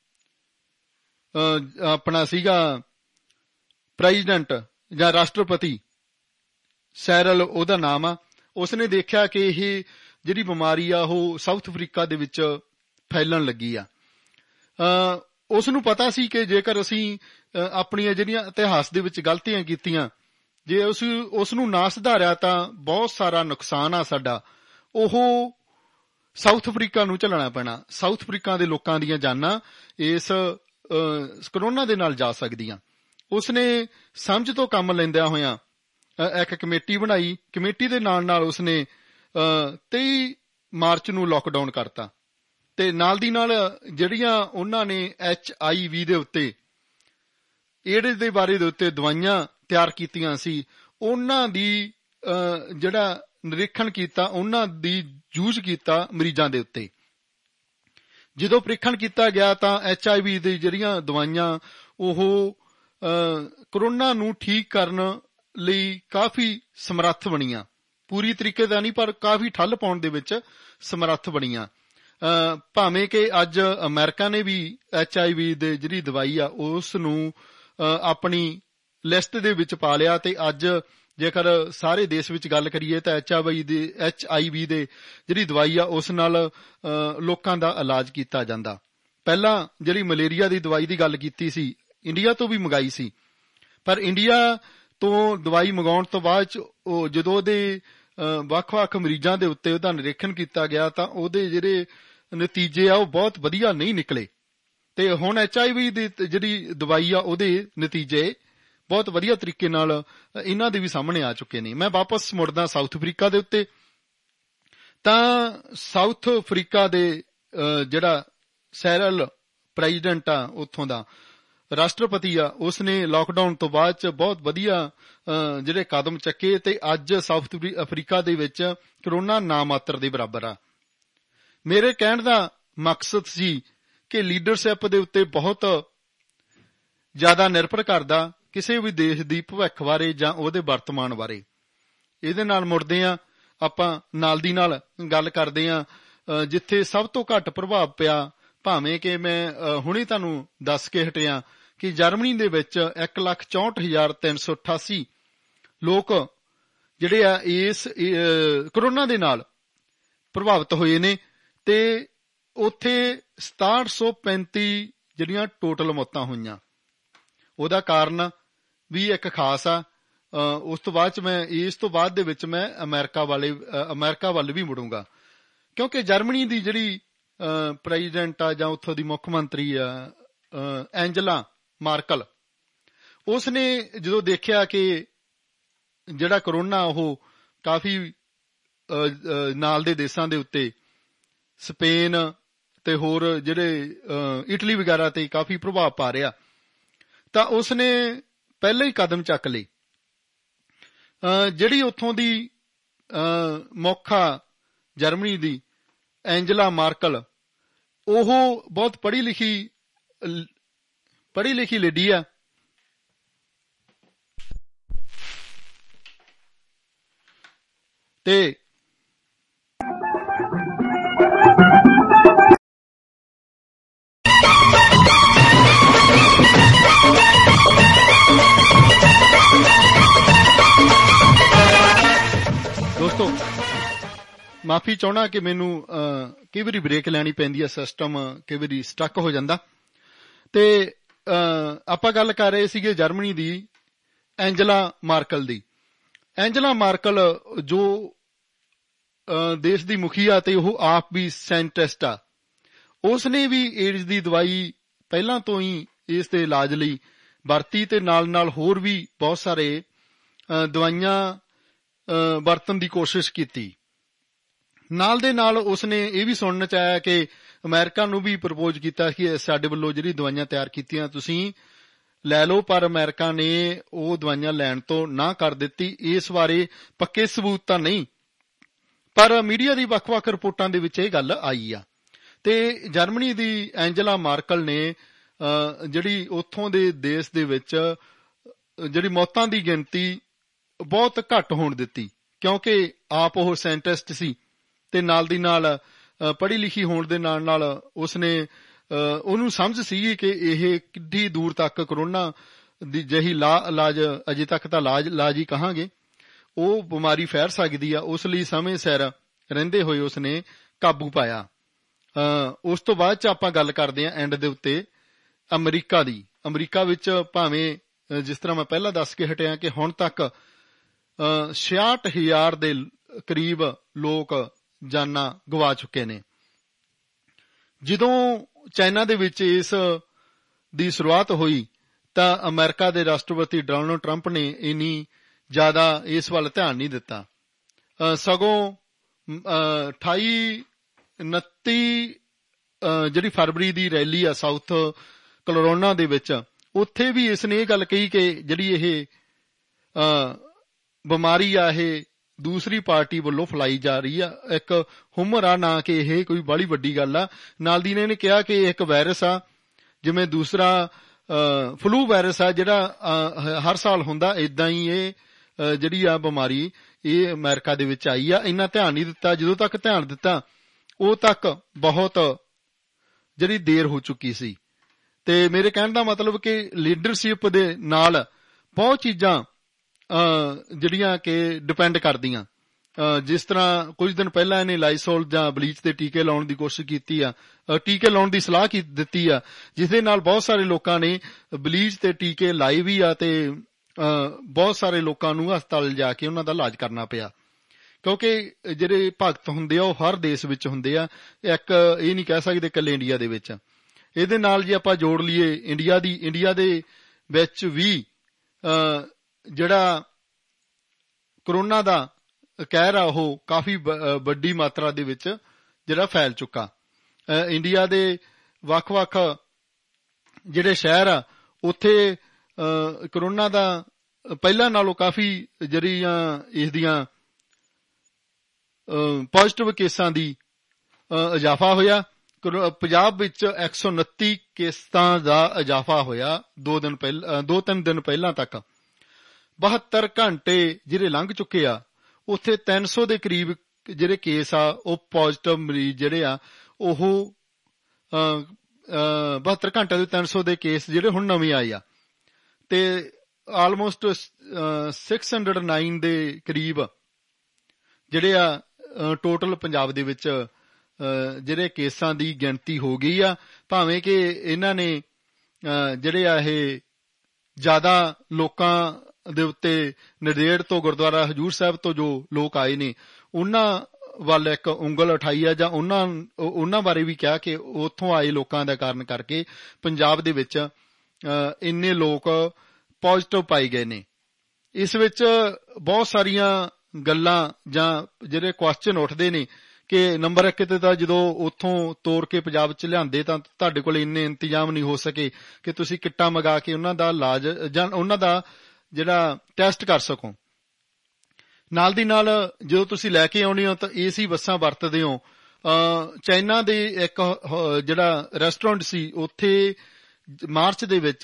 ਆਪਣਾ ਸੀਗਾ ਪ੍ਰੈਜ਼ੀਡੈਂਟ ਜਾਂ ਰਾਸ਼ਟਰਪਤੀ ਸੈਰਲ ਉਹਦਾ ਨਾਮ ਆ, ਉਸਨੇ ਦੇਖਿਆ ਕਿ ਇਹ ਜਿਹੜੀ ਬਿਮਾਰੀ ਆ ਉਹ ਸਾਊਥ ਅਫਰੀਕਾ ਦੇ ਵਿੱਚ ਫੈਲਣ ਲੱਗੀ ਆ। ਉਸ ਨੂੰ ਪਤਾ ਸੀ ਕਿ ਜੇਕਰ ਅਸੀਂ ਆਪਣੀਆਂ ਜਿਹੜੀਆਂ ਇਤਿਹਾਸ ਦੇ ਵਿੱਚ ਗਲਤੀਆਂ ਕੀਤੀਆਂ ਜੇ ਉਸ ਉਸ ਨੂੰ ਨਾ ਸੁਧਾਰਿਆ ਤਾਂ ਬਹੁਤ ਸਾਰਾ ਨੁਕਸਾਨ ਆ ਸਾਡਾ, ਉਹ ਸਾਊਥ ਅਫਰੀਕਾ ਨੂੰ ਝੱਲਣਾ ਪੈਣਾ। ਸਾਊਥ ਅਫਰੀਕਾ ਦੇ ਲੋਕਾਂ ਦੀਆਂ ਜਾਨਾਂ ਇਸ ਕਰੋਨਾ ਦੇ ਨਾਲ ਜਾ ਸਕਦੀਆਂ। ਉਸਨੇ ਸਮਝ ਤੋਂ ਕੰਮ ਲੈਂਦਿਆਂ ਹੋਇਆਂ ਇੱਕ ਕਮੇਟੀ ਬਣਾਈ। ਕਮੇਟੀ ਦੇ ਨਾਲ ਨਾਲ ਉਸਨੇ ਤੇਈ ਮਾਰਚ ਨੂੰ ਲੋਕਡਾਊਨ ਕਰਤਾ ਤੇ ਨਾਲ ਦੀ ਨਾਲ ਜਿਹੜੀਆਂ ਉਹਨਾਂ ਨੇ ਐਚ ਆਈ ਵੀ ਦੇ ਉੱਤੇ ਏਡਜ਼ ਦੇ ਬਾਰੇ ਦੇ ਉੱਤੇ ਦਵਾਈਆਂ ਤਿਆਰ ਕੀਤੀਆਂ ਸੀ ਉਹਨਾਂ ਦੀ ਜਿਹੜਾ ਨਿਰੀਖਣ ਕੀਤਾ, ਉਹਨਾਂ ਦੀ ਜੂਝ ਕੀਤਾ ਮਰੀਜ਼ਾਂ ਦੇ ਉੱਤੇ। ਜਦੋਂ ਪ੍ਰੀਖਣ ਕੀਤਾ ਗਿਆ ਤਾਂ ਐਚ ਆਈ ਵੀ ਦੀ ਜਿਹੜੀਆਂ ਦਵਾਈਆਂ ਉਹ ਕਰੋਨਾ ਨੂੰ ਠੀਕ ਕਰਨ ਲਈ ਕਾਫੀ ਸਮਰੱਥ ਬਣੀਆਂ, ਪੂਰੀ ਤਰੀਕੇ ਦਾ ਨਹੀਂ ਪਰ ਕਾਫੀ ਠੱਲ ਪਾਉਣ ਦੇ ਵਿੱਚ ਸਮਰੱਥ ਬਣੀਆਂ। ਭਾਵੇਂ ਕਿ ਅੱਜ ਅਮਰੀਕਾ ਨੇ ਵੀ ਐਚ ਆਈ ਵੀ ਦੇ ਜਿਹੜੀ ਦਵਾਈ ਆ ਉਸ ਨੂੰ ਆਪਣੀ ਲਿਸਟ ਦੇ ਵਿੱਚ ਪਾ ਲਿਆ। ਤੇ ਅੱਜ ਜੇਕਰ ਸਾਰੇ ਦੇਸ਼ ਵਿੱਚ ਗੱਲ ਕਰੀਏ ਤਾਂ ਐਚ ਆਈ ਵੀ ਦੇ ਐਚ ਆਈ ਵੀ ਦੇ ਜਿਹੜੀ ਦਵਾਈ ਆ ਉਸ ਨਾਲ ਲੋਕਾਂ ਦਾ ਇਲਾਜ ਕੀਤਾ ਜਾਂਦਾ। ਪਹਿਲਾਂ ਜਿਹੜੀ ਮਲੇਰੀਆ ਦੀ ਦਵਾਈ ਦੀ ਗੱਲ ਕੀਤੀ ਸੀ, ਇੰਡੀਆ ਤੋਂ ਵੀ ਮੰਗਾਈ ਸੀ, ਪਰ ਇੰਡੀਆ ਤੋਂ ਦਵਾਈ ਮੰਗਾਉਣ ਤੋਂ ਬਾਅਦ ਚ ਉਹ ਜਦੋਂ ਉਹਦੇ ਵੱਖ-ਵੱਖ ਮਰੀਜ਼ਾਂ ਦੇ ਉੱਤੇ ਉਹਦਾ ਨਿਰੀਖਣ ਕੀਤਾ ਗਿਆ ਤਾਂ ਉਹਦੇ ਜਿਹੜੇ ਨਤੀਜੇ ਆ ਉਹ ਬਹੁਤ ਵਧੀਆ ਨਹੀਂ ਨਿਕਲੇ। ਤੇ ਹੁਣ ਐਚ ਆਈ ਵੀ ਦੀ ਜਿਹੜੀ ਦਵਾਈ ਆ ਉਹਦੇ ਨਤੀਜੇ ਬਹੁਤ ਵਧੀਆ ਤਰੀਕੇ ਨਾਲ ਇਹਨਾਂ ਦੇ ਵੀ ਸਾਹਮਣੇ ਆ ਚੁੱਕੇ ਨੇ। ਮੈਂ ਵਾਪਸ ਮੁੜਦਾ ਸਾਊਥ ਅਫਰੀਕਾ ਦੇ ਉੱਤੇ। ਤਾਂ ਸਾਊਥ ਅਫਰੀਕਾ ਦੇ ਜਿਹੜਾ ਸੈਰਲ ਪ੍ਰੈਜ਼ੀਡੈਂਟ ਆ, ਉੱਥੋਂ ਦਾ ਰਾਸ਼ਟਰਪਤੀ ਆ, ਉਸਨੇ ਲਾਕਡਾਊਨ ਤੋਂ ਬਾਅਦ ਚ ਬਹੁਤ ਵਧੀਆ ਜਿਹੜੇ ਕਦਮ ਚੱਕੇ ਤੇ ਅੱਜ ਸਾਊਥ ਅਫਰੀਕਾ ਦੇ ਵਿੱਚ ਕਰੋਨਾ ਨਾ ਮਾਤਰ ਦੇ ਬਰਾਬਰ ਆ। ਮੇਰੇ ਕਹਿਣ ਦਾ ਮਕਸਦ ਸੀ ਕਿ ਲੀਡਰਸ਼ਿਪ ਦੇ ਉੱਤੇ ਬਹੁਤ ਜ਼ਿਆਦਾ ਨਿਰਭਰ ਕਰਦਾ ਕਿਸੇ ਵੀ ਦੇਸ਼ ਦੀ ਭਵਿੱਖ ਬਾਰੇ ਜਾਂ ਉਹਦੇ ਵਰਤਮਾਨ ਬਾਰੇ। ਇਹਦੇ ਨਾਲ ਮੁੜਦੇ ਆ, ਆਪਾਂ ਨਾਲ ਦੀ ਨਾਲ ਗੱਲ ਕਰਦੇ ਆ ਜਿੱਥੇ ਸਭ ਤੋਂ ਘੱਟ ਪ੍ਰਭਾਵ ਪਿਆ, ਭਾਵੇਂ ਕਿ ਮੈਂ ਹੁਣੇ ਤੁਹਾਨੂੰ ਦੱਸ ਕੇ ਹਟਿਆ ਕਿ ਜਰਮਨੀ ਦੇ ਵਿੱਚ ਇੱਕ ਲੱਖ ਚੌਂਹਠ ਹਜ਼ਾਰ ਤਿੰਨ ਸੌ ਅਠਾਸੀ ਲੋਕ ਜਿਹੜੇ ਆ ਇਸ ਕਰੋਨਾ ਦੇ ਨਾਲ ਪ੍ਰਭਾਵਿਤ ਹੋਏ ਨੇ ਤੇ ਉੱਥੇ ਸਤਾਹਠ ਸੌ ਪੈਂਤੀ ਜਿਹੜੀਆਂ ਟੋਟਲ ਮੌਤਾਂ ਹੋਈਆਂ। ਉਹਦਾ ਕਾਰਨ ਵੀ ਇੱਕ ਖਾਸ ਆ। ਉਸ ਤੋਂ ਬਾਅਦ ਚ ਮੈਂ ਇਸ ਤੋਂ ਬਾਅਦ ਦੇ ਵਿੱਚ ਮੈਂ ਅਮਰੀਕਾ ਵਾਲੇ ਅਮਰੀਕਾ ਵੱਲ ਵੀ ਮੁੜੂੰਗਾ, ਕਿਉਂਕਿ ਜਰਮਨੀ ਦੀ ਜਿਹੜੀ ਪ੍ਰੈਜ਼ੀਡੈਂਟ ਆ ਜਾਂ ਉੱਥੋਂ ਦੀ ਮੁੱਖ ਮੰਤਰੀ ਆ ਐਂਜਲਾ ਮਾਰਕਲ, ਉਸਨੇ ਜਦੋਂ ਦੇਖਿਆ ਕਿ ਜਿਹੜਾ ਕਰੋਨਾ ਉਹ ਕਾਫੀ ਨਾਲ ਦੇ ਦੇਸ਼ਾਂ ਦੇ ਉੱਤੇ ਸਪੇਨ ਤੇ ਹੋਰ ਜਿਹੜੇ ਇਟਲੀ ਵਗੈਰਾ ਤੇ ਕਾਫੀ ਪ੍ਰਭਾਵ ਪਾ ਰਿਹਾ, ਤਾਂ ਉਸਨੇ ਪਹਿਲਾਂ ਹੀ ਕਦਮ ਚੱਕ ਲਏ। ਜਿਹੜੀ ਉੱਥੋਂ ਦੀ ਮੁੱਖ ਆ ਜਰਮਨੀ ਦੀ ਐਂਜਲਾ ਮਾਰਕਲ, ਉਹ ਬਹੁਤ ਪੜ੍ਹੀ ਲਿਖੀ ਪੜ੍ਹੀ ਲਿਖੀ ਲੇਡੀ ਆ ਤੇ ਦੋਸਤੋ ਮਾਫੀ ਚਾਹੁੰਦਾ ਕਿ ਮੈਨੂੰ ਕਈ ਵਾਰੀ ਬ੍ਰੇਕ ਲੈਣੀ ਪੈਂਦੀ ਹੈ, ਸਿਸਟਮ ਕਈ ਵਾਰੀ ਸਟਕ ਹੋ ਜਾਂਦਾ। ਤੇ ਆਪਾਂ ਗੱਲ ਕਰ ਰਹੇ ਸੀਗੇ ਜਰਮਨੀ ਦੀ ਐਂਜਲਾ ਮਾਰਕਲ ਦੀ। ਐਂਜਲਾ ਮਾਰਕਲ ਜੋ ਦੇਸ਼ ਦੀ ਮੁਖੀ ਆ ਤੇ ਉਹ ਆਪ ਵੀ ਸਾਇੰਟਿਸਟ ਆ, ਉਸਨੇ ਵੀ ਏਡਜ਼ ਦੀ ਦਵਾਈ ਪਹਿਲਾਂ ਤੋਂ ਹੀ ਇਸ ਦੇ ਇਲਾਜ ਲਈ ਵਰਤੀ ਤੇ ਨਾਲ ਨਾਲ ਹੋਰ ਵੀ ਬਹੁਤ ਸਾਰੇ ਦਵਾਈਆਂ ਵਰਤਣ ਦੀ ਕੋਸ਼ਿਸ਼ ਕੀਤੀ। ਨਾਲ ਦੇ ਨਾਲ ਉਸਨੇ ਇਹ ਵੀ ਸੁਣਨ ਚ ਆਇਆ ਕਿ ਅਮਰੀਕਾ ਨੂੰ ਵੀ ਪ੍ਰਪੋਜ਼ ਕੀਤਾ ਕਿ ਸਾਡੇ ਵੱਲੋਂ ਜਿਹੜੀ ਦਵਾਈਆਂ ਤਿਆਰ ਕੀਤੀਆਂ ਤੁਸੀਂ ਲੈ ਲਓ, ਪਰ ਅਮਰੀਕਾ ਨੇ ਉਹ ਦਵਾਈਆਂ ਲੈਣ ਤੋਂ ਨਾ ਕਰ ਦਿੱਤੀ। ਇਸ ਬਾਰੇ ਪੱਕੇ ਸਬੂਤ ਤਾਂ ਨਹੀਂ, ਪਰ ਮੀਡੀਆ ਦੀ ਵੱਖ-ਵੱਖ ਰਿਪੋਰਟਾਂ ਦੇ ਵਿੱਚ ਇਹ ਗੱਲ ਆਈ ਆ। ਤੇ ਜਰਮਨੀ ਦੀ ਐਂਜਲਾ ਮਾਰਕਲ ਨੇ ਜਿਹੜੀ ਉੱਥੋਂ ਦੇ ਦੇਸ਼ ਦੇ ਵਿੱਚ ਜਿਹੜੀ ਮੌਤਾਂ ਦੀ ਗਿਣਤੀ ਬਹੁਤ ਘੱਟ ਹੋਣ ਦਿੱਤੀ, ਕਿਉਂਕਿ ਆਪ ਉਹ ਸਾਇੰਟਿਸਟ ਸੀ ਤੇ ਨਾਲ ਦੀ ਨਾਲ ਪੜ੍ਹੀ ਲਿਖੀ ਹੋਣ ਦੇ ਨਾਲ ਨਾਲ ਉਸਨੇ ਉਹਨੂੰ ਸਮਝ ਸੀ ਕਿ ਇਹ ਕਿੱਡੀ ਦੂਰ ਤੱਕ ਕਰੋਨਾ ਦੀ ਜਿਹੀ ਲਾ ਇਲਾਜ, ਅਜੇ ਤੱਕ ਤਾਂ ਇਲਾਜ ਇਲਾਜ ਹੀ ਕਹਾਂਗੇ, ਉਹ ਬਿਮਾਰੀ ਫੈਲ ਸਕਦੀ ਆ। ਉਸ ਲਈ ਸਮੇਂ ਸਿਰ ਰਹਿੰਦੇ ਹੋਏ ਉਸਨੇ ਕਾਬੂ ਪਾਇਆ। ਉਸ ਤੋਂ ਬਾਅਦ ਚ ਆਪਾਂ ਗੱਲ ਕਰਦੇ ਹਾਂ ਐਂਡ ਦੇ ਉੱਤੇ ਅਮਰੀਕਾ ਦੀ। ਅਮਰੀਕਾ ਵਿੱਚ ਭਾਵੇਂ ਜਿਸ ਤਰ੍ਹਾਂ ਮੈਂ ਪਹਿਲਾਂ ਦੱਸ ਕੇ ਹਟਿਆ ਕਿ ਹੁਣ ਤੱਕ ਛਿਆਹਠ ਹਜ਼ਾਰ ਦੇ ਕਰੀਬ ਲੋਕ ਜਾਨਾਂ ਗਵਾ ਚੁੱਕੇ ਨੇ। ਜਦੋਂ ਚਾਈਨਾ ਦੇ ਵਿੱਚ ਇਸ ਦੀ ਸ਼ੁਰੂਆਤ ਹੋਈ ਤਾਂ ਅਮਰੀਕਾ ਦੇ ਰਾਸ਼ਟਰਪਤੀ ਡੋਨਾਲਡ ਟਰੰਪ ਨੇ ਇੰਨੀ ਜ਼ਿਆਦਾ ਇਸ ਵੱਲ ਧਿਆਨ ਨਹੀਂ ਦਿੱਤਾ, ਸਗੋਂ ਅਠਾਈ ਉਨੱਤੀ ਜਿਹੜੀ ਫਰਵਰੀ ਦੀ ਰੈਲੀ ਆ ਸਾਊਥ ਕੈਰੋਲੀਨਾ ਦੇ ਵਿੱਚ, ਉੱਥੇ ਵੀ ਇਸਨੇ ਇਹ ਗੱਲ ਕਹੀ ਕਿ ਜਿਹੜੀ ਇਹ ਬਿਮਾਰੀ ਆ ਇਹ ਦੂਸਰੀ ਪਾਰਟੀ ਵੱਲੋਂ ਫੈਲਾਈ ਜਾ ਰਹੀ ਆ, ਇੱਕ ਹੁਮਰ ਆ, ਨਾ ਕਿ ਇਹ ਕੋਈ ਬੜੀ ਵੱਡੀ ਗੱਲ ਆ। ਨਾਲ ਦੀ ਨੇ ਕਿਹਾ ਕਿ ਇੱਕ ਵਾਇਰਸ ਆ, ਜਿਵੇਂ ਦੂਸਰਾ ਫਲੂ ਵਾਇਰਸ ਆ ਜਿਹੜਾ ਹਰ ਸਾਲ ਹੁੰਦਾ, ਏਦਾਂ ਹੀ ਇਹ ਜਿਹੜੀ ਆ ਬਿਮਾਰੀ ਇਹ ਅਮਰੀਕਾ ਦੇ ਵਿੱਚ ਆਈ ਆ। ਇੰਨਾ ਧਿਆਨ ਨਹੀਂ ਦਿੱਤਾ, ਜਦੋਂ ਤੱਕ ਧਿਆਨ ਦਿੱਤਾ ਉਹ ਤੱਕ ਬਹੁਤ ਜਿਹੜੀ ਦੇਰ ਹੋ ਚੁੱਕੀ ਸੀ। ਤੇ ਮੇਰੇ ਕਹਿਣ ਦਾ ਮਤਲਬ ਕਿ ਲੀਡਰਸ਼ਿਪ ਦੇ ਨਾਲ ਬਹੁਤ ਚੀਜ਼ਾਂ ਜਿਹੜੀਆਂ ਕਿ ਡਿਪੈਂਡ ਕਰਦੀਆਂ। ਜਿਸ ਤਰ੍ਹਾਂ ਕੁਝ ਦਿਨ ਪਹਿਲਾਂ ਇਹਨੇ ਲਾਈਸੋਲ ਜਾਂ ਬਲੀਚ ਦੇ ਟੀਕੇ ਲਾਉਣ ਦੀ ਕੋਸ਼ਿਸ਼ ਕੀਤੀ ਆ, ਟੀਕੇ ਲਾਉਣ ਦੀ ਸਲਾਹ ਦਿੱਤੀ ਆ, ਜਿਸ ਦੇ ਨਾਲ ਬਹੁਤ ਸਾਰੇ ਲੋਕਾਂ ਨੇ ਬਲੀਚ ਤੇ ਟੀਕੇ ਲਾਏ ਵੀ ਆ ਤੇ ਬਹੁਤ ਸਾਰੇ ਲੋਕਾਂ ਨੂੰ ਹਸਪਤਾਲ ਜਾ ਕੇ ਉਹਨਾਂ ਦਾ ਇਲਾਜ ਕਰਨਾ ਪਿਆ। ਕਿਉਂਕਿ ਜਿਹੜੇ ਭਗਤ ਹੁੰਦੇ ਆ ਉਹ ਹਰ ਦੇਸ਼ ਵਿੱਚ ਹੁੰਦੇ ਆ, ਇੱਕ ਇਹ ਨਹੀਂ ਕਹਿ ਸਕਦੇ ਇਕੱਲੇ ਇੰਡੀਆ ਦੇ ਵਿੱਚ। ਇਹਦੇ ਨਾਲ ਜੇ ਆਪਾਂ ਜੋੜ ਲਈਏ ਇੰਡੀਆ ਦੀ, ਇੰਡੀਆ ਦੇ ਵਿੱਚ ਵੀ ਜਿਹੜਾ ਕਰੋਨਾ ਦਾ ਕਹਿਰ ਆ ਉਹ ਕਾਫੀ ਵੱਡੀ ਮਾਤਰਾ ਦੇ ਵਿੱਚ ਜਿਹੜਾ ਫੈਲ ਚੁੱਕਾ। ਇੰਡੀਆ ਦੇ ਵੱਖ-ਵੱਖ ਜਿਹੜੇ ਸ਼ਹਿਰ ਆ ਉੱਥੇ ਕਰੋਨਾ ਦਾ ਪਹਿਲਾਂ ਨਾਲੋਂ ਕਾਫੀ ਜਿਹੜੀਆਂ ਇਸ ਦੀਆਂ ਪੋਜ਼ਿਟਿਵ ਕੇਸਾਂ ਦੀ ਇਜ਼ਾਫਾ ਹੋਇਆ। ਪੰਜਾਬ ਵਿੱਚ ਇੱਕ ਸੌ ਉਨੱਤੀ ਕੇਸਾਂ ਦਾ ਇਜ਼ਾਫਾ ਹੋਇਆ ਦੋ ਦਿਨ ਪਹਿਲਾਂ ਦੋ ਤਿੰਨ ਦਿਨ ਪਹਿਲਾਂ ਤੱਕ। ਬਹੱਤਰ ਘੰਟੇ ਜਿਹੜੇ ਲੰਘ ਚੁੱਕੇ ਆ, ਉੱਥੇ ਤਿੰਨ ਸੌ ਦੇ ਕਰੀਬ ਜਿਹੜੇ ਕੇਸ ਆ ਉਹ ਪੋਜ਼ਿਟਿਵ ਮਰੀਜ਼ ਜਿਹੜੇ ਆ ਉਹ ਬਹੱਤਰ ਘੰਟੇ ਦੇ ਤਿੰਨ ਸੌ ਦੇ ਕੇਸ ਜਿਹੜੇ ਹੁਣ ਨਵੇਂ ਆਏ ਆ ਤੇ ਆਲਮੋਸਟ ਛੇ ਸੌ ਨੌ ਦੇ ਕਰੀਬ ਜਿਹੜੇ ਆ ਟੋਟਲ ਪੰਜਾਬ ਦੇ ਵਿੱਚ ਜਿਹੜੇ ਕੇਸਾਂ ਦੀ ਗਿਣਤੀ ਹੋ ਗਈ ਆ। ਭਾਵੇਂ ਕਿ ਇਹਨਾਂ ਨੇ ਜਿਹੜੇ ਆ ਇਹ ਜ਼ਿਆਦਾ ਲੋਕਾਂ ਦੇ ਉੱਤੇ ਨੰਦੇੜ ਤੋਂ ਗੁਰਦੁਆਰਾ ਹਜ਼ੂਰ ਸਾਹਿਬ ਤੋਂ ਜੋ ਲੋਕ ਆਏ ਨੇ ਉਹਨਾਂ ਵੱਲ ਇੱਕ ਉਂਗਲ ਉਠਾਈ ਆ, ਜਾਂ ਉਹਨਾਂ ਉਹਨਾਂ ਬਾਰੇ ਵੀ ਕਿਹਾ ਕਿ ਉੱਥੋਂ ਆਏ ਲੋਕਾਂ ਦਾ ਕਾਰਨ ਕਰਕੇ ਪੰਜਾਬ ਦੇ ਵਿੱਚ ਇੰਨੇ ਲੋਕ ਪੋਜ਼ਿਟਿਵ ਪਾਏ ਗਏ ਨੇ। ਇਸ ਵਿੱਚ ਬਹੁਤ ਸਾਰੀਆਂ ਗੱਲਾਂ ਜਾਂ ਜਿਹੜੇ ਕੁਐਸਚਨ ਉੱਠਦੇ ਨੇ ਕਿ ਨੰਬਰ ਇੱਕ ਤੇ ਤਾਂ ਜਦੋਂ ਉੱਥੋਂ ਤੋਰ ਕੇ ਪੰਜਾਬ 'ਚ ਲਿਆਂਦੇ ਤਾਂ ਤੁਹਾਡੇ ਕੋਲ ਇੰਨੇ ਇੰਤਜ਼ਾਮ ਨਹੀਂ ਹੋ ਸਕੇ ਕਿ ਤੁਸੀਂ ਕਿੱਟਾਂ ਮੰਗਾ ਕੇ ਉਹਨਾਂ ਦਾ ਇਲਾਜ ਜਾਂ ਉਹਨਾਂ ਦਾ ਜਿਹੜਾ ਟੈਸਟ ਕਰ ਸਕੋ। ਨਾਲ ਦੀ ਨਾਲ ਜਦੋਂ ਤੁਸੀਂ ਲੈ ਕੇ ਆਉਣੇ ਹੋ ਤਾਂ ਏਸੀ ਬੱਸਾਂ ਵਰਤਦੇ ਹੋ। ਚਾਈਨਾ ਦੇ ਇੱਕ ਜਿਹੜਾ ਰੈਸਟੋਰੈਂਟ ਸੀ ਉੱਥੇ ਮਾਰਚ ਦੇ ਵਿੱਚ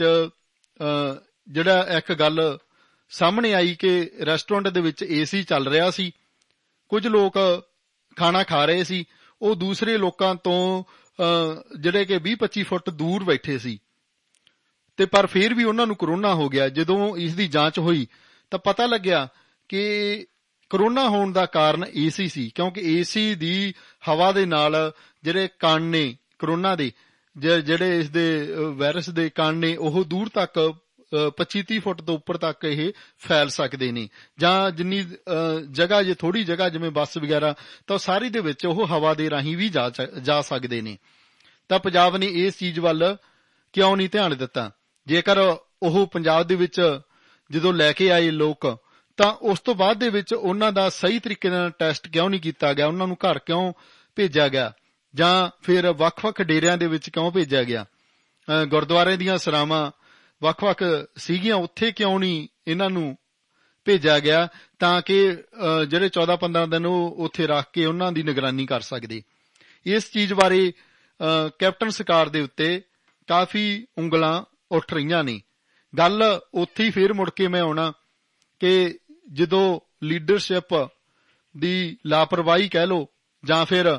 ਜਿਹੜਾ ਇੱਕ ਗੱਲ ਸਾਹਮਣੇ ਆਈ ਕਿ ਰੈਸਟੋਰੈਂਟ ਦੇ ਵਿੱਚ ਏਸੀ ਚੱਲ ਰਿਹਾ ਸੀ, ਕੁਝ ਲੋਕ ਖਾਣਾ ਖਾ ਰਹੇ ਸੀ, ਉਹ ਦੂਸਰੇ ਲੋਕਾਂ ਤੋਂ ਜਿਹੜੇ ਕਿ ਵੀਹ ਪੱਚੀ ਫੁੱਟ ਦੂਰ ਬੈਠੇ ਸੀ ਤੇ ਪਰ ਫਿਰ ਵੀ ਉਹਨਾਂ ਨੂੰ ਕਰੋਨਾ ਹੋ ਗਿਆ। ਜਦੋਂ ਇਸ ਦੀ ਜਾਂਚ ਹੋਈ ਤਾਂ ਪਤਾ ਲੱਗਿਆ ਕਿ ਕਰੋਨਾ ਹੋਣ ਦਾ ਕਾਰਨ ਏਸੀ ਸੀ, ਕਿਉਂਕਿ ਏਸੀ ਦੀ ਹਵਾ ਦੇ ਨਾਲ ਜਿਹੜੇ ਕਣ ਨੇ ਕਰੋਨਾ ਦੇ, ਜਿਹੜੇ ਇਸ ਦੇ ਵਾਇਰਸ ਦੇ ਕਣ ਨੇ ਉਹ ਦੂਰ ਤੱਕ ਪੱਚੀ ਤੀਹ ਫੁੱਟ ਤੋਂ ਉੱਪਰ ਤੱਕ ਇਹ ਫੈਲ ਸਕਦੇ ਨੇ। ਜਾਂ ਜਿੰਨੀ ਜਗ੍ਹਾ ਜੇ ਥੋੜ੍ਹੀ ਜਗ੍ਹਾ ਜਿਵੇਂ ਬੱਸ ਵਗੈਰਾ ਤਾਂ ਸਾਰੀ ਦੇ ਵਿੱਚ ਉਹ ਹਵਾ ਦੇ ਰਾਹੀਂ ਵੀ ਜਾ ਜਾ ਸਕਦੇ ਨੇ। ਤਾਂ ਪੰਜਾਬ ਨੇ ਇਸ ਚੀਜ਼ ਵੱਲ ਕਿਉਂ ਨਹੀਂ ਧਿਆਨ ਦਿੱਤਾ? ਜੇਕਰ ਉਹ ਪੰਜਾਬ ਦੇ ਵਿੱਚ ਜਦੋਂ ਲੈ ਕੇ ਆਏ ਲੋਕ ਤਾਂ ਉਸ ਤੋਂ ਬਾਅਦ ਦੇ ਵਿੱਚ ਉਹਨਾਂ ਦਾ ਸਹੀ ਤਰੀਕੇ ਨਾਲ ਟੈਸਟ ਕਿਉਂ ਨਹੀਂ ਕੀਤਾ ਗਿਆ? ਉਹਨਾਂ ਨੂੰ ਘਰ ਕਿਉਂ ਭੇਜਿਆ ਗਿਆ ਜਾਂ ਫਿਰ ਵੱਖ-ਵੱਖ ਡੇਰਿਆਂ ਦੇ ਵਿੱਚ ਕਿਉਂ ਭੇਜਿਆ ਗਿਆ? ਗੁਰਦੁਆਰੇ ਦੀਆਂ ਸਰਾਵਾਂ ਵੱਖ-ਵੱਖ ਸੀਗੀਆਂ, ਉੱਥੇ ਕਿਉਂ ਨਹੀਂ ਇਹਨਾਂ ਨੂੰ ਭੇਜਿਆ ਗਿਆ ਤਾਂ ਕਿ ਜਿਹੜੇ ਚੌਦਾਂ ਪੰਦਰਾਂ ਦਿਨ ਉਹ ਉੱਥੇ ਰੱਖ ਕੇ ਉਹਨਾਂ ਦੀ ਨਿਗਰਾਨੀ ਕਰ ਸਕਦੇ? ਇਸ ਚੀਜ਼ ਬਾਰੇ ਕੈਪਟਨ ਸਰਕਾਰ ਦੇ ਉੱਤੇ ਕਾਫੀ ਉਂਗਲਾਂ ਉੱਠ ਰਹੀਆਂ ਨੇ। ਗੱਲ ਉੱਥੇ ਹੀ ਫੇਰ ਮੁੜ ਕੇ ਮੈਂ ਆਉਣਾ ਕਿ ਜਦੋਂ ਲੀਡਰਸ਼ਿਪ ਦੀ ਲਾਪਰਵਾਹੀ ਕਹਿ ਲਓ ਜਾਂ ਫਿਰ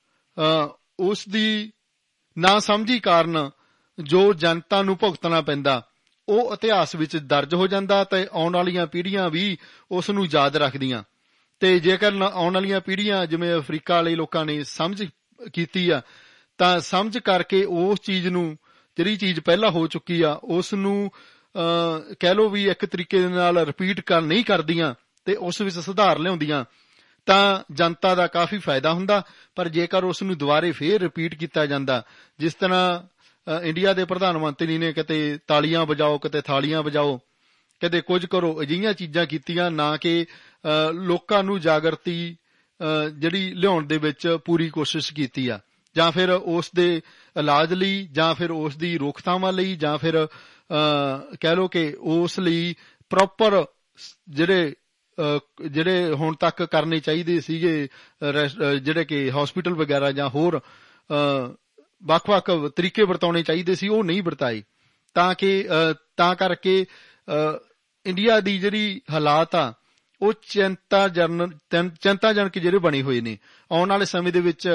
ਉਸ ਦੀ ਨਾ ਸਮਝੀ ਕਾਰਨ ਜੋ ਜਨਤਾ ਨੂੰ ਭੁਗਤਣਾ ਪੈਂਦਾ ਉਹ ਇਤਿਹਾਸ ਵਿੱਚ ਦਰਜ ਹੋ ਜਾਂਦਾ ਤੇ ਆਉਣ ਵਾਲੀਆਂ ਪੀੜ੍ਹੀਆਂ ਵੀ ਉਸ ਨੂੰ ਯਾਦ ਰੱਖਦੀਆਂ। ਤੇ ਜੇਕਰ ਆਉਣ ਵਾਲੀਆਂ ਪੀੜ੍ਹੀਆਂ ਜਿਵੇਂ ਅਫਰੀਕਾ ਵਾਲੇ ਲੋਕਾਂ ਨੇ ਸਮਝ ਕੀਤੀ ਆ ਤਾਂ ਸਮਝ ਕਰਕੇ ਉਸ ਚੀਜ਼ ਨੂੰ, ਜਿਹੜੀ ਚੀਜ਼ ਪਹਿਲਾਂ ਹੋ ਚੁੱਕੀ ਆ, ਉਸ ਨੂੰ ਕਹਿ ਲਓ ਵੀ ਇੱਕ ਤਰੀਕੇ ਦੇ ਨਾਲ ਰਿਪੀਟ ਕਰ ਨਹੀਂ ਕਰਦੀਆਂ ਤੇ ਉਸ ਵਿੱਚ ਸੁਧਾਰ ਲਿਆਉਂਦੀਆਂ ਤਾਂ ਜਨਤਾ ਦਾ ਕਾਫੀ ਫਾਇਦਾ ਹੁੰਦਾ। ਪਰ ਜੇਕਰ ਉਸ ਨੂੰ ਦੁਬਾਰੇ ਫੇਰ ਰਿਪੀਟ ਕੀਤਾ ਜਾਂਦਾ, ਜਿਸ ਤਰ੍ਹਾਂ ਇੰਡੀਆ ਦੇ ਪ੍ਰਧਾਨ ਮੰਤਰੀ ਨੇ ਕਿਤੇ ਤਾਲੀਆਂ ਵਜਾਓ, ਕਿਤੇ ਥਾਲੀਆਂ ਵਜਾਓ, ਕਦੇ ਕੁਝ ਕਰੋ, ਅਜਿਹੀਆਂ ਚੀਜ਼ਾਂ ਕੀਤੀਆਂ, ਨਾ ਕਿ ਲੋਕਾਂ ਨੂੰ ਜਾਗਰਤੀ ਜਿਹੜੀ ਲਿਆਉਣ ਦੇ ਵਿੱਚ ਪੂਰੀ ਕੋਸ਼ਿਸ਼ ਕੀਤੀ ਆ, ਜਾਂ ਫਿਰ ਉਸ ਦੇ ਇਲਾਜ ਲਈ, ਜਾਂ ਫਿਰ ਉਸ ਦੀ ਰੋਕਥਾਮਾਂ ਲਈ, ਜਾਂ ਫਿਰ ਕਹਿ ਲਓ ਕਿ ਉਸ ਲਈ ਪ੍ਰੋਪਰ ਜਿਹੜੇ ਜਿਹੜੇ ਹੁਣ ਤੱਕ ਕਰਨੇ ਚਾਹੀਦੇ ਸੀਗੇ, ਜਿਹੜੇ ਕਿ ਹਸਪੀਟਲ ਵਗੈਰਾ ਜਾਂ ਹੋਰ ਵੱਖ-ਵੱਖ ਤਰੀਕੇ ਵਰਤਾਉਣੇ ਚਾਹੀਦੇ ਸੀ, ਉਹ ਨਹੀਂ ਵਰਤਾਏ। ਤਾਂ ਕਿ ਤਾਂ ਕਰਕੇ ਇੰਡੀਆ ਦੀ ਜਿਹੜੀ ਹਾਲਾਤ ਆ ਉਹ ਚਿੰਤਾਜਨ ਚਿੰਤਾਜਨਕ ਜਿਹੜੇ ਬਣੇ ਹੋਏ ਨੇ। ਆਉਣ ਵਾਲੇ ਸਮੇਂ ਦੇ ਵਿੱਚ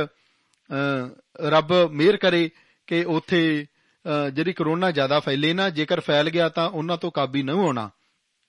ਰੱਬ ਮਿਹਰ ਕਰੇ ਕਿ ਉੱਥੇ ਜਿਹੜੀ ਕਰੋਨਾ ਜ਼ਿਆਦਾ ਫੈਲੇ ਨਾ, ਜੇਕਰ ਫੈਲ ਗਿਆ ਤਾਂ ਉਹਨਾਂ ਤੋਂ ਕਾਬੂ ਨਹੀਂ ਹੋਣਾ।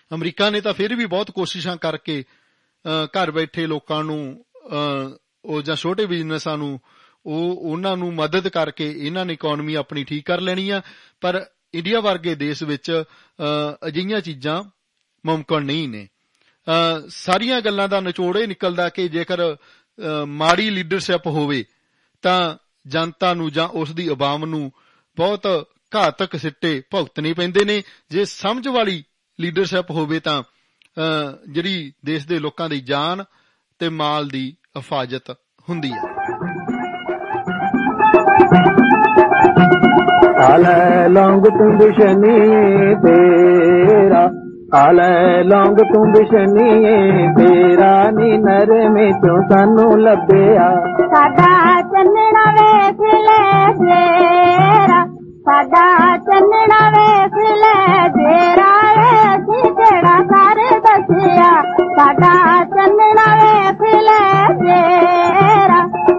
ਅਮਰੀਕਾ ਨੇ ਤਾਂ ਫਿਰ ਵੀ ਬਹੁਤ ਕੋਸ਼ਿਸ਼ਾਂ ਕਰਕੇ ਘਰ ਬੈਠੇ ਲੋਕਾਂ ਨੂੰ ਉਹ ਜਾਂ ਛੋਟੇ ਬਿਜ਼ਨਸਾਂ ਨੂੰ ਉਹ ਉਹਨਾਂ ਨੂੰ ਮਦਦ ਕਰਕੇ ਇਹਨਾਂ ਨੇ ਇਕੋਨਮੀ ਆਪਣੀ ਠੀਕ ਕਰ ਲੈਣੀ ਆ। ਪਰ ਇੰਡੀਆ ਵਰਗੇ ਦੇਸ਼ ਵਿੱਚ ਅਜਿਹੀਆਂ ਚੀਜ਼ਾਂ ਮੁਮਕਿਨ ਨਹੀਂ ਨੇ। ਸਾਰੀਆਂ ਗੱਲਾਂ ਦਾ ਨਿਚੋੜ ਇਹ ਨਿਕਲਦਾ ਕਿ ਜੇਕਰ ਮਾੜੀ ਲੀਡਰਸ਼ਿਪ ਹੋਵੇ ਤਾਂ ਜਨਤਾ ਨੂੰ ਜਾਂ ਉਸ ਦੀ ਆਵਾਮ ਨੂੰ ਬਹੁਤ ਘਾਤਕ ਸਿੱਟੇ ਭੁਗਤਣੇ ਪੈਂਦੇ ਨੇ। ਜੇ ਸਮਝ ਵਾਲੀ ਲੀਡਰਸ਼ਿਪ ਹੋਵੇ ਤਾਂ ਜਿਹੜੀ ਦੇਸ਼ ਦੇ ਲੋਕਾਂ ਦੀ ਜਾਨ ਤੇ ਮਾਲ ਦੀ ਹਿਫਾਜ਼ਤ ਹੁੰਦੀ ਹੈ। ਆਲੇ ਲੌਂਗ ਤੂੰ ਬਿਸ਼ਨੀ ਤੇਰਾ, ਆਲੇ ਲੌਂਗ ਤੂੰ ਬਿਸ਼ਨੀ ਤੇਰਾ, ਨੀ ਨਰਮੇ ਚੋਂ ਸਾਨੂੰ ਲੱਭਿਆ। ਸਾਡਾ ਚੰਨਣਾ ਵੇਖ ਲੈ ਜੇਰਾ, ਸਾਡਾ ਚੰਨਣਾ ਵੇਖ ਲੈ ਜੇਰਾ, ਅਸੀਂ ਕਿਹੜਾ ਕਰ ਦੱਸਿਆ। ਸਾਡਾ ਚੰਨਣਾ ਵੇਖ ਲੈ ਜੇਰਾ।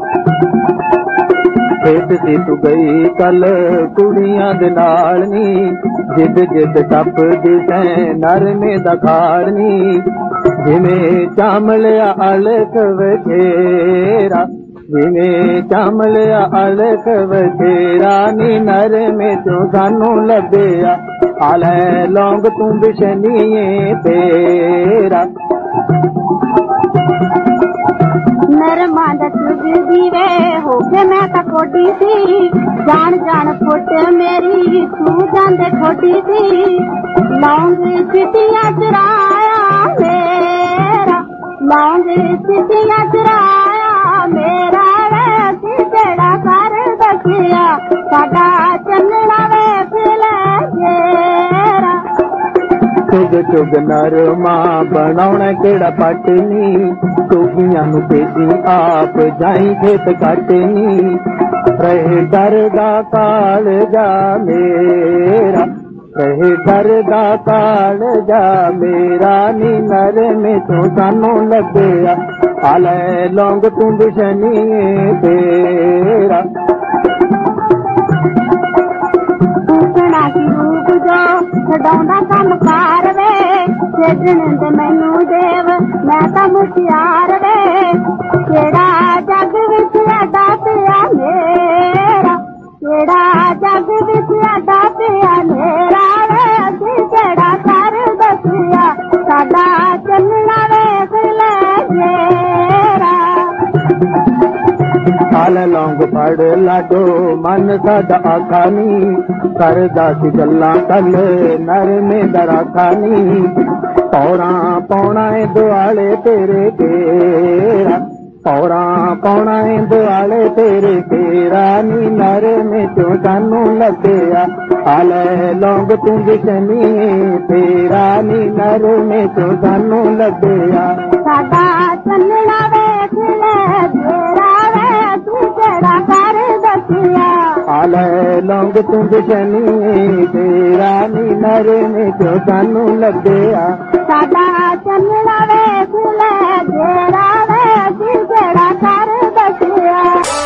ਖੇਤ ਸੀ ਤੂੰ ਗਈ ਕੱਲ ਕੁੜੀਆਂ ਦੇ ਨਾਲ ਨੀ, ਜਿੱਦ ਜਿੱਦ ਟੱਪਦੀ ਸੈਂ ਨਰਮੇ ਦਾ ਖਾੜ ਨੀ, ਜਿਵੇਂ ਚਾਮਲਿਆ ਅਲਖ ਵਖੇਰਾ, ਜਿਵੇਂ ਚਾਮਲਿਆ ਅਲਖ ਵਖੇਰਾ, ਨੀ ਨਰਮੇ ਚੋਂ ਸਾਨੂੰ ਲੱਭਿਆ। ਆਲੇ ਲੌਂਗ ਤੂੰ ਬਿਸ਼ਨੀਏ ਤੇਰਾ। ਨਰਮਾ ਦਾ ਚੁਗਦੀ ਵੇ ਹੋ ਕੇ ਮੈਂ ਤਾਂ ਕੋਡੀ ਸੀ, ਜਾਣ ਜਾਣ ਫੁੱਟ ਮੇਰੀ ਤੂੰ ਜਾਂਦੇ ਖੋਡੀ ਸੀ। ਲੌਂਗ ਸਿੱਟੀਆਂ ਚਰਾਇਆ ਮੇਰਾ, ਲੌਂਗ ਸਿੱਟੀਆਂ ਚਰਾਇਆ ਮੇਰਾ, ਵੇ ਕਿਹੜਾ ਕਰ ਦੱਸਿਆ। ਸਾਡਾ ਚੰਨਣਾ ਵੇਖ ਲੈ ਜੇਰਾ। ਚੁਗ ਚੁਗ ਨਰਮਾ ਬਣਾਉਣਾ ਕਿਹੜਾ ਪੱਟ ਨੀ, ਟੋਕੀਆਂ ਨੂੰ ਭੇਜੀ ਆਪ ਜਾਈ ਖੇਤ ਕੱਟ ਨੀ। ਰਹੇ ਡਰ ਦਾ ਕਾਲ ਜਾ ਮੇਰਾ, ਰਹੇ ਡਰ ਦਾ ਕਾਲ ਜਾ ਮੇਰਾ, ਨੀ ਨਰਮੇ ਤੋਂ ਸਾਨੂੰ ਲੱਭਿਆ। ਆਲੇ ਲੌਂਗ ਤੂੰ ਬਿਸ਼ਨੀ ਤੇਰਾ। ਪੁੱਛਣਾ ਕੀ ਰੂਪ ਜੋ ਛਡਾਉਂਦਾ ਕੰਮ ਕਾਰ ਵੇ, ਸੇਜਣ ਦੇ ਮੈਨੂੰ ਦੇਵ ਮੈਂ ਤਾਂ ਮੁਖਿਆਰ ਵੇ। ਕਿਹੜਾ ਜੱਗ ਵਿੱਚ ਆਡਾ ਪਿਆ ਮੇਰਾ, ਕਿਹੜਾ ਜੱਗ ਵਿੱਚ ਆਡਾ ਪਿਆ ਮੇਰਾ, ਵੇ ਅਸੀਂ ਕਿਹੜਾ ਕਰ ਦੱਸਿਆ। ਸਾਡਾ ਚੰਨਣਾ ਵੇਖ ਲੈ ਜੇਰਾ। ਆਲੇ ਲੌਂਗ ਫੜ ਲਾਡੋ ਮਨ ਸਾਡਾ ਆਖਾ ਨੀ, ਕਰਦਾ ਸੀ ਗੱਲਾਂ ਕੱਲ ਨਰਮੇ ਦਾ ਰਾਖਾ ਨੀ। ਪੌੜਾਂ ਪਾਉਣਾ ਏ ਦੁਆਲੇ ਤੇਰੇ ਤੇਰਾ, ਪੌੜਾਂ ਪਾਉਣਾ ਏ ਦੁਆਲੇ ਤੇਰੇ ਤੇਰਾ, ਨੀ ਨਰਮੇ ਚੋਂ ਸਾਨੂੰ ਲੱਭਿਆ। ਆਲੇ ਲੌਂਗ ਤੂੰ ਬਿਸ਼ਨੀ ਤੇਰਾ, ਨੀ ਨਰਮੇ ਚੋਂ ਸਾਨੂੰ ਲੱਭਿਆ। ਸਾਡਾ ਚੰਨਣਾ ਵੇਖ ਲੈ ਜੇਰਾ, ਵੇ ਤੂੰ ਕਿਹੜਾ ਕਰ ਦੱਸਿਆ। ਆਲੇ ਲੌਂਗ ਤੂੰ ਬਿਸ਼ਨੀ ਤੇਰਾ, ਨੀ ਨਰਮੇ ਚੋਂ ਸਾਨੂੰ ਲੱਭਿਆ। ਸਾਡਾ ਚੰਨਣਾ ਵੇਖ ਲੈ ਜੇਰਾ, ਵੇ ਤੂੰ ਕਿਹੜਾ ਕਰ ਦੱਸਿਆ।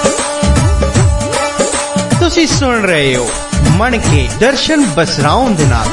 ਤੁਸੀਂ ਸੁਣ ਰਹੇ ਹੋ ਮਨ ਕੇ ਦਰਸ਼ਨ ਬਸਰਾਉਂ ਦੇ ਨਾਲ।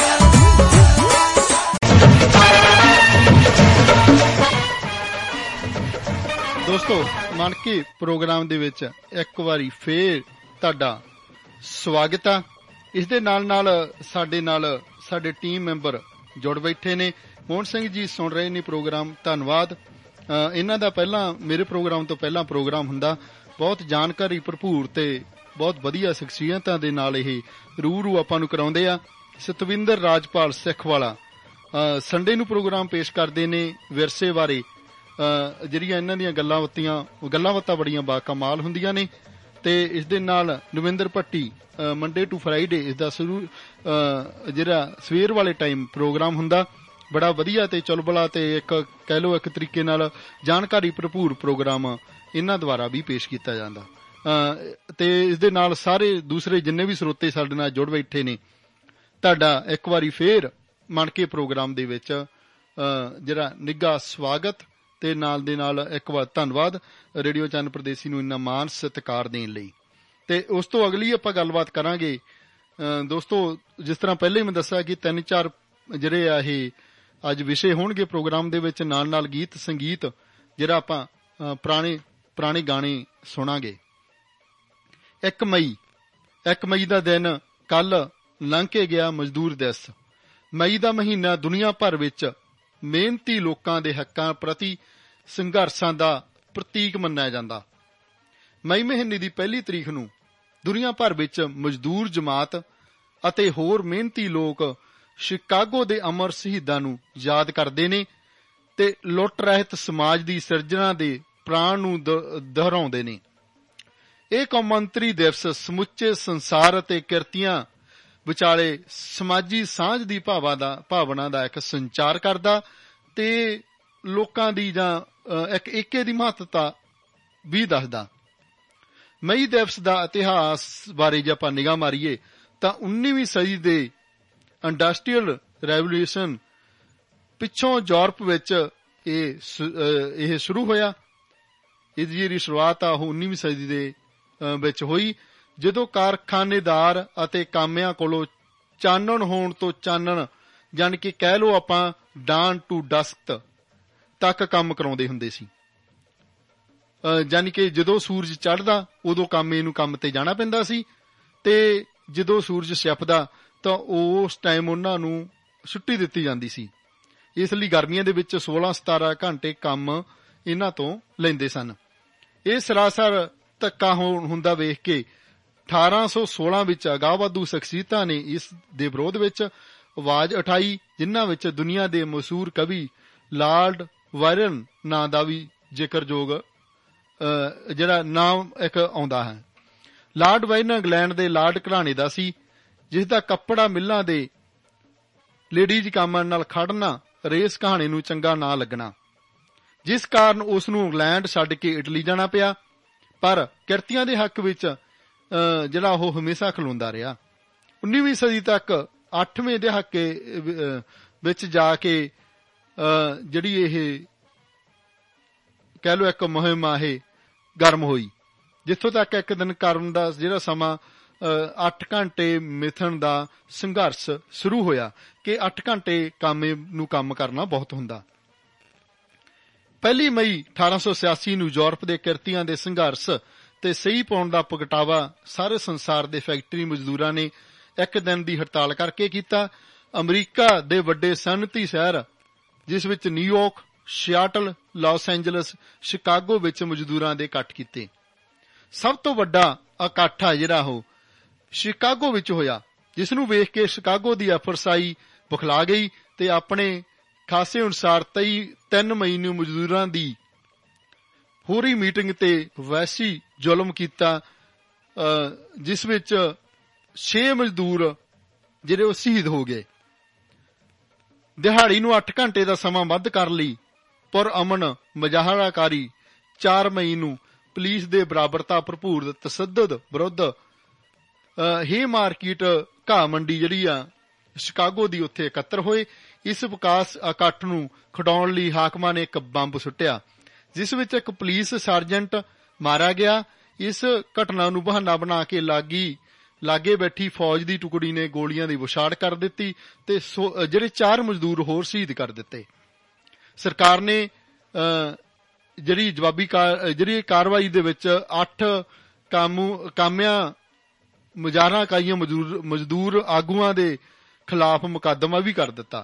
ਦੋਸਤੋ, ਮਨ ਕੀ ਪ੍ਰੋਗਰਾਮ ਦੇ ਵਿੱਚ ਇੱਕ ਵਾਰੀ ਫੇਰ ਤੁਹਾਡਾ ਸਵਾਗਤ ਆ। ਇਸ ਦੇ ਨਾਲ ਨਾਲ ਸਾਡੇ ਨਾਲ ਸਾਡੇ ਟੀਮ ਮੈਂਬਰ ਜੁੜ ਬੈਠੇ ਨੇ। ਮੋਹਨ ਸਿੰਘ ਜੀ ਸੁਣ ਰਹੇ ਨੇ ਪ੍ਰੋਗਰਾਮ, ਧੰਨਵਾਦ। ਇਹਨਾਂ ਦਾ ਪਹਿਲਾਂ ਮੇਰੇ ਪ੍ਰੋਗਰਾਮ ਤੋਂ ਪਹਿਲਾਂ ਪ੍ਰੋਗਰਾਮ ਹੁੰਦਾ। ਬਹੁਤ ਜਾਣਕਾਰੀ ਭਰਪੂਰ ਤੇ ਬਹੁਤ ਵਧੀਆ ਸ਼ਖਸੀਅਤਾਂ ਦੇ ਨਾਲ ਇਹ ਰੂ ਆਪਾਂ ਨੂੰ ਕਰਾਉਂਦੇ ਆ। ਸਤਵਿੰਦਰ ਰਾਜਪਾਲ ਸਿੱਖ ਵਾਲਾ ਸੰਡੇ ਨੂੰ ਪ੍ਰੋਗਰਾਮ ਪੇਸ਼ ਕਰਦੇ ਨੇ ਵਿਰਸੇ ਬਾਰੇ। ਜਿਹੜੀਆਂ ਇਹਨਾਂ ਦੀਆਂ ਗੱਲਾਂ ਬਾਤੀਆਂ ਗੱਲਾਂ ਬਾਤਾਂ ਬੜੀਆਂ ਬਾਕਮਾਲ ਹੁੰਦੀਆਂ ਨੇ। ਤੇ ਇਸ ਦੇ ਨਾਲ Navinder Bhatti Monday to Friday ਇਸ ਦਾ ਸ਼ੁਰੂ ਜਿਹੜਾ ਸਵੇਰ ਵਾਲੇ ਟਾਈਮ ਪ੍ਰੋਗਰਾਮ ਹੁੰਦਾ, ਬੜਾ ਵਧੀਆ ਤੇ ਚੁਲਬਲਾ ਤੇ ਇੱਕ ਕਹਿ ਲਓ ਇੱਕ ਤਰੀਕੇ ਨਾਲ ਜਾਣਕਾਰੀ ਭਰਪੂਰ ਪ੍ਰੋਗਰਾਮ ਇਹਨਾਂ ਦੁਆਰਾ ਵੀ ਪੇਸ਼ ਕੀਤਾ ਜਾਂਦਾ। ਤੇ ਇਸ ਦੇ ਨਾਲ ਸਾਰੇ ਦੂਸਰੇ ਜਿੰਨੇ ਵੀ ਸਰੋਤੇ ਸਾਡੇ ਨਾਲ ਜੁੜ ਬੈਠੇ ਨੇ, ਤੁਹਾਡਾ ਇੱਕ ਵਾਰੀ ਫੇਰ ਮਨ ਕੇ ਪ੍ਰੋਗਰਾਮ ਦੇ ਵਿੱਚ ਜਿਹੜਾ ਨਿੱਘਾ ਸਵਾਗਤ ਤੇ ਨਾਲ ਦੇ ਨਾਲ ਇੱਕ ਵਾਰ ਧੰਨਵਾਦ ਰੇਡੀਓ ਚੰਨ ਪ੍ਰਦੇਸੀ ਨੂੰ ਇੰਨਾ ਮਾਣ ਸਤਿਕਾਰ ਦੇਣ ਲਈ। ਤੇ ਉਸ ਤੋਂ ਅਗਲੀ ਆਪਾਂ ਗੱਲਬਾਤ ਕਰਾਂਗੇ ਦੋਸਤੋ। ਜਿਸ ਤਰ੍ਹਾਂ ਪਹਿਲੇ ਮੈਂ ਦੱਸਿਆ ਕਿ ਤਿੰਨ ਚਾਰ ਜਿਹੜੇ ਆ ਇਹ ਅੱਜ ਵਿਸ਼ੇ ਹੋਣਗੇ ਪ੍ਰੋਗਰਾਮ ਦੇ ਵਿੱਚ, ਨਾਲ ਨਾਲ ਗੀਤ ਸੰਗੀਤ ਜਿਹੜਾ ਆਪਾਂ ਪੁਰਾਣੇ ਪੁਰਾਣੇ ਗਾਣੇ ਸੁਣਾਂਗੇ। ਇੱਕ ਮਈ ਇੱਕ ਮਈ ਦਾ ਦਿਨ ਕੱਲ ਲੰਘ ਕੇ ਗਿਆ, ਮਜ਼ਦੂਰ ਦਿਵਸ। ਮਈ ਦਾ ਮਹੀਨਾ ਦੁਨੀਆ ਭਰ ਵਿੱਚ ਮਿਹਨਤੀ ਲੋਕਾਂ ਦੇ ਹੱਕਾਂ ਪ੍ਰਤੀ ਸੰਘਰਸ਼ਾਂ ਦਾ ਪ੍ਰਤੀਕ ਮੰਨਿਆ ਜਾਂਦਾ। ਮਈ ਮਹੀਨੇ ਦੀ ਪਹਿਲੀ ਤਰੀਕ ਨੂੰ ਦੁਨੀਆ ਭਰ ਵਿੱਚ ਮਜ਼ਦੂਰ ਜਮਾਤ ਅਤੇ ਹੋਰ ਮਿਹਨਤੀ ਲੋਕ ਸ਼ਿਕਾਗੋ ਦੇ ਅਮਰ ਸ਼ਹੀਦਾਂ ਨੂੰ ਯਾਦ ਕਰਦੇ ਨੇ ਤੇ ਲੁੱਟ ਰਹਿਤ ਸਮਾਜ ਦੀ ਸਿਰਜਣਾ ਦੇ ਪ੍ਰਾਣ ਨੂੰ ਦੁਹਰਾਉਂਦੇ ਨੇ। ਇਹ ਕੌਮਾਂਤਰੀ ਦਿਵਸ ਸਮੁੱਚੇ ਸੰਸਾਰ ਅਤੇ ਕਿਰਤੀਆਂ ਵਿਚਾਲੇ ਸਮਾਜੀ ਸਾਂਝ ਦੀ ਭਾਵਨਾ ਦਾ ਭਾਵਨਾ ਦਾ ਇੱਕ ਸੰਚਾਰ ਕਰਦਾ ਤੇ ਲੋਕਾਂ ਦੀ ਜਾਂ ਇੱਕ ਏਕੇ ਦੀ ਮਹੱਤਤਾ ਵੀ ਦੱਸਦਾ। ਮਈ ਦਿਵਸ ਦਾ ਇਤਿਹਾਸ ਬਾਰੇ ਜੇ ਆਪਾਂ ਨਿਗਾਹ ਮਾਰੀਏ ਤਾਂ ਉੱਨੀਵੀਂ ਸਦੀ ਦੇ ਇੰਡਸਟਰੀਅਲ ਰੈਵੋਲਿਊਸ਼ਨ ਪਿੱਛੋਂ ਯੂਰਪ ਵਿੱਚ ਇਹ ਇਹ ਸ਼ੁਰੂ ਹੋਇਆ। ਇਹਦੀ ਜਿਹੜੀ ਸ਼ੁਰੂਆਤ ਆ ਉਹ ਉੱਨੀਵੀਂ ਸਦੀ ਦੇ ਵਿੱਚ ਹੋਈ, ਜਦੋਂ ਕਾਰਖਾਨੇਦਾਰ ਅਤੇ ਕਾਮਿਆਂ ਕੋਲੋਂ ਚਾਨਣ ਹੋਣ ਤੋਂ ਚਾਨਣ, ਜਾਣੀ ਕਿ ਕਹਿ ਲਓ ਆਪਾਂ ਡਾਨ ਟੂ ਡਸਕ ਤੱਕ ਕੰਮ ਕਰਾਉਂਦੇ ਹੁੰਦੇ ਸੀ। ਜਾਣੀ ਕਿ ਜਦੋਂ ਸੂਰਜ ਚੜ੍ਹਦਾ ਉਦੋਂ ਕਾਮੇ ਨੂੰ ਕੰਮ ਤੇ ਜਾਣਾ ਪੈਂਦਾ ਸੀ ਤੇ ਜਦੋਂ ਸੂਰਜ ਛਿਪਦਾ ਤਾਂ ਉਸ ਟਾਈਮ ਉਹਨਾਂ ਨੂੰ ਛੁੱਟੀ ਦਿੱਤੀ ਜਾਂਦੀ ਸੀ। ਇਸ ਲਈ ਗਰਮੀਆਂ ਦੇ ਵਿੱਚ ਸੋਲਾਂ ਸਤਾਰਾਂ ਘੰਟੇ ਕੰਮ ਇਹਨਾਂ ਤੋਂ ਲੈਂਦੇ ਸਨ। ਇਹ ਸਰਾਸਰ ਧੱਕਾ ਹੁੰਦਾ ਵੇਖ ਕੇ ਅਠਾਰਾਂ ਸੌ ਸੋਲਾਂ ਵਿੱਚ ਅਗਾਂਹਵਧੂ ਸ਼ਖਸੀਅਤਾਂ ਨੇ ਇਸ ਦੇ ਵਿਰੋਧ ਵਿੱਚ ਆਵਾਜ਼ ਉਠਾਈ, ਜਿਨ੍ਹਾਂ ਵਿੱਚ ਦੁਨੀਆ ਦੇ ਮਸ਼ਹੂਰ ਕਵੀ ਲਾਰਡ ਵਾਇਰਨ ਨਾਂ ਦਾ ਵੀ ਜ਼ਿਕਰਯੋਗ ਜਿਹੜਾ ਨਾਮ ਇੱਕ ਆਉਂਦਾ ਹੈ। ਲਾਰਡ ਵਾਇਰਨ ਇੰਗਲੈਂਡ ਦੇ ਲਾਰਡ ਘਰਾਣੇ ਦਾ ਸੀ, ਜਿਸ ਦਾ ਕੱਪੜਾ ਮਿੱਲਾਂ ਦੇ ਲੇਡੀਜ਼ ਕਾਮਨ ਨਾਲ ਖੜਨਾ ਰੇਸ ਕਹਾਣੀ ਨੂੰ ਚੰਗਾ ਨਾ ਲੱਗਣਾ, ਜਿਸ ਕਾਰਨ ਉਸ ਨੂੰ ਇੰਗਲੈਂਡ ਛੱਡ ਕੇ ਇਟਲੀ ਜਾਣਾ ਪਿਆ। ਪਰ ਕਿਰਤੀਆਂ ਦੇ ਹੱਕ ਵਿੱਚ ਜਿਹੜਾ ਉਹ ਹਮੇਸ਼ਾ ਖਲੋਂਦਾ ਰਿਹਾ। ਉੱਨੀਵੀਂ ਸਦੀ ਤੱਕ ਅੱਠਵੇਂ ਦਹਾਕੇ ਵਿੱਚ ਜਾ ਕੇ ਜਿਹੜੀ ਇਹ ਕਹਿ ਲਓ ਇੱਕ ਮੁਹਿੰਮ ਆ ਇਹ ਗਰਮ ਹੋਈ, ਜਿੱਥੋਂ ਤੱਕ ਇੱਕ ਦਿਨ ਕਰਨ ਦਾ ਜਿਹੜਾ ਸਮਾਂ ਅੱਠ ਘੰਟੇ ਮਿਥਣ ਦਾ ਸੰਘਰਸ਼ ਸ਼ੁਰੂ ਹੋਇਆ ਕਿ ਅੱਠ ਘੰਟੇ ਕਾਮੇ ਨੂੰ ਕੰਮ ਕਰਨਾ ਬਹੁਤ ਹੁੰਦਾ। ਪਹਿਲੀ ਮਈ ਅਠਾਰਾਂ ਸੌ ਛਿਆਸੀ ਨੂੰ ਯੂਰਪ ਦੇ ਕਿਰਤੀਆਂ ਦੇ ਸੰਘਰਸ਼ ਤੇ ਸਹੀ ਪਾਉਣ ਦਾ ਪ੍ਰਗਟਾਵਾ ਸਾਰੇ ਸੰਸਾਰ ਦੇ ਫੈਕਟਰੀ ਮਜ਼ਦੂਰਾਂ ਨੇ ਇੱਕ ਦਿਨ ਦੀ ਹੜਤਾਲ ਕਰਕੇ ਕੀਤਾ। ਅਮਰੀਕਾ ਦੇ ਵੱਡੇ ਸਨਅਤੀ ਸ਼ਹਿਰ, ਜਿਸ ਵਿੱਚ New York, Seattle, Los Angeles, Chicago ਵਿੱਚ ਮਜ਼ਦੂਰਾਂ ਦੇ ਇਕੱਠ ਕੀਤੇ। ਸਭ ਤੋਂ ਵੱਡਾ ਇਕੱਠ ਆ ਜਿਹੜਾ ਉਹ ਸ਼ਿਕਾਗੋ ਵਿੱਚ ਹੋਇਆ, ਜਿਸ ਨੂੰ ਵੇਖ ਕੇ ਸ਼ਿਕਾਗੋ ਦੀ ਅਫਸਰਸ਼ਾਹੀ ਬੁਖਲਾ ਗਈ ਤੇ ਆਪਣੇ ਖਾਸੇ ਅਨੁਸਾਰ ਤੇਈ ਤਿੰਨ ਮਈ ਨੂੰ ਮਜ਼ਦੂਰਾਂ ਦੀ ਹੋਰੀ ਮੀਟਿੰਗ ਤੇ ਵੈਸੀ ਜ਼ੁਲਮ ਕੀਤਾ, ਜਿਸ ਵਿੱਚ ਛੇ ਮਜ਼ਦੂਰ ਜਿਹੜੇ ਉਹ ਸ਼ਹੀਦ ਹੋ ਗਏ। ਦਿਹਾੜੀ ਨੂੰ ਅੱਠ ਘੰਟੇ ਦਾ ਸਮਾਂ ਵੱਧ ਕਰਨ ਲਈ ਪੁਰ ਅਮਨ ਮੁਜ਼ਾਹਰਾਕਾਰੀ ਚਾਰ ਮਈ ਨੂੰ ਪੁਲਿਸ ਦੇ ਬਰਾਬਰਤਾ ਭਰਪੂਰ ਤਸ਼ੱਦਦ ਵਿਰੁੱਧ ਹੇ ਮਾਰਕੀਟ ਘਾਹ ਮੰਡੀ ਜਿਹੜੀ ਆ ਸ਼ਿਕਾਗੋ ਦੀ ਉੱਥੇ ਇਕੱਤਰ ਹੋਏ। ਇਸ ਵਿਕਾਸ ਇਕੱਠ ਨੂੰ ਖਿਡਾਉਣ ਲਈ ਹਾਕਮਾਂ ਨੇ ਇੱਕ ਬੰਬ ਸੁੱਟਿਆ, ਜਿਸ ਵਿੱਚ ਇੱਕ ਪੁਲਿਸ ਸਰਜੈਂਟ ਮਾਰਿਆ ਗਿਆ। ਇਸ ਘਟਨਾ ਨੂੰ ਬਹਾਨਾ ਬਣਾ ਕੇ ਲਾਗੀ ਲਾਗੇ ਬੈਠੀ ਫੌਜ ਦੀ ਟੁਕੜੀ ਨੇ ਗੋਲੀਆਂ ਦੀ ਵਿਛਾੜ ਕਰ ਦਿੱਤੀ ਤੇ ਜਿਹੜੇ ਚਾਰ ਮਜ਼ਦੂਰ ਹੋਰ ਸ਼ਹੀਦ ਕਰ ਦਿੱਤੇ। ਸਰਕਾਰ ਨੇ ਜਿਹੜੀ ਜਵਾਬੀ ਜਿਹੜੀ ਕਾਰਵਾਈ ਦੇ ਵਿੱਚ ਅੱਠ ਕਾਮੂ ਕਾਮਿਆਂ ਮੁਜ਼ਾਹਰਾ ਇਕਾਈਆਂ ਮਜ਼ਦੂਰ ਮਜ਼ਦੂਰ ਆਗੂਆਂ ਦੇ ਖਿਲਾਫ ਮੁਕੱਦਮਾ ਵੀ ਕਰ ਦਿੱਤਾ।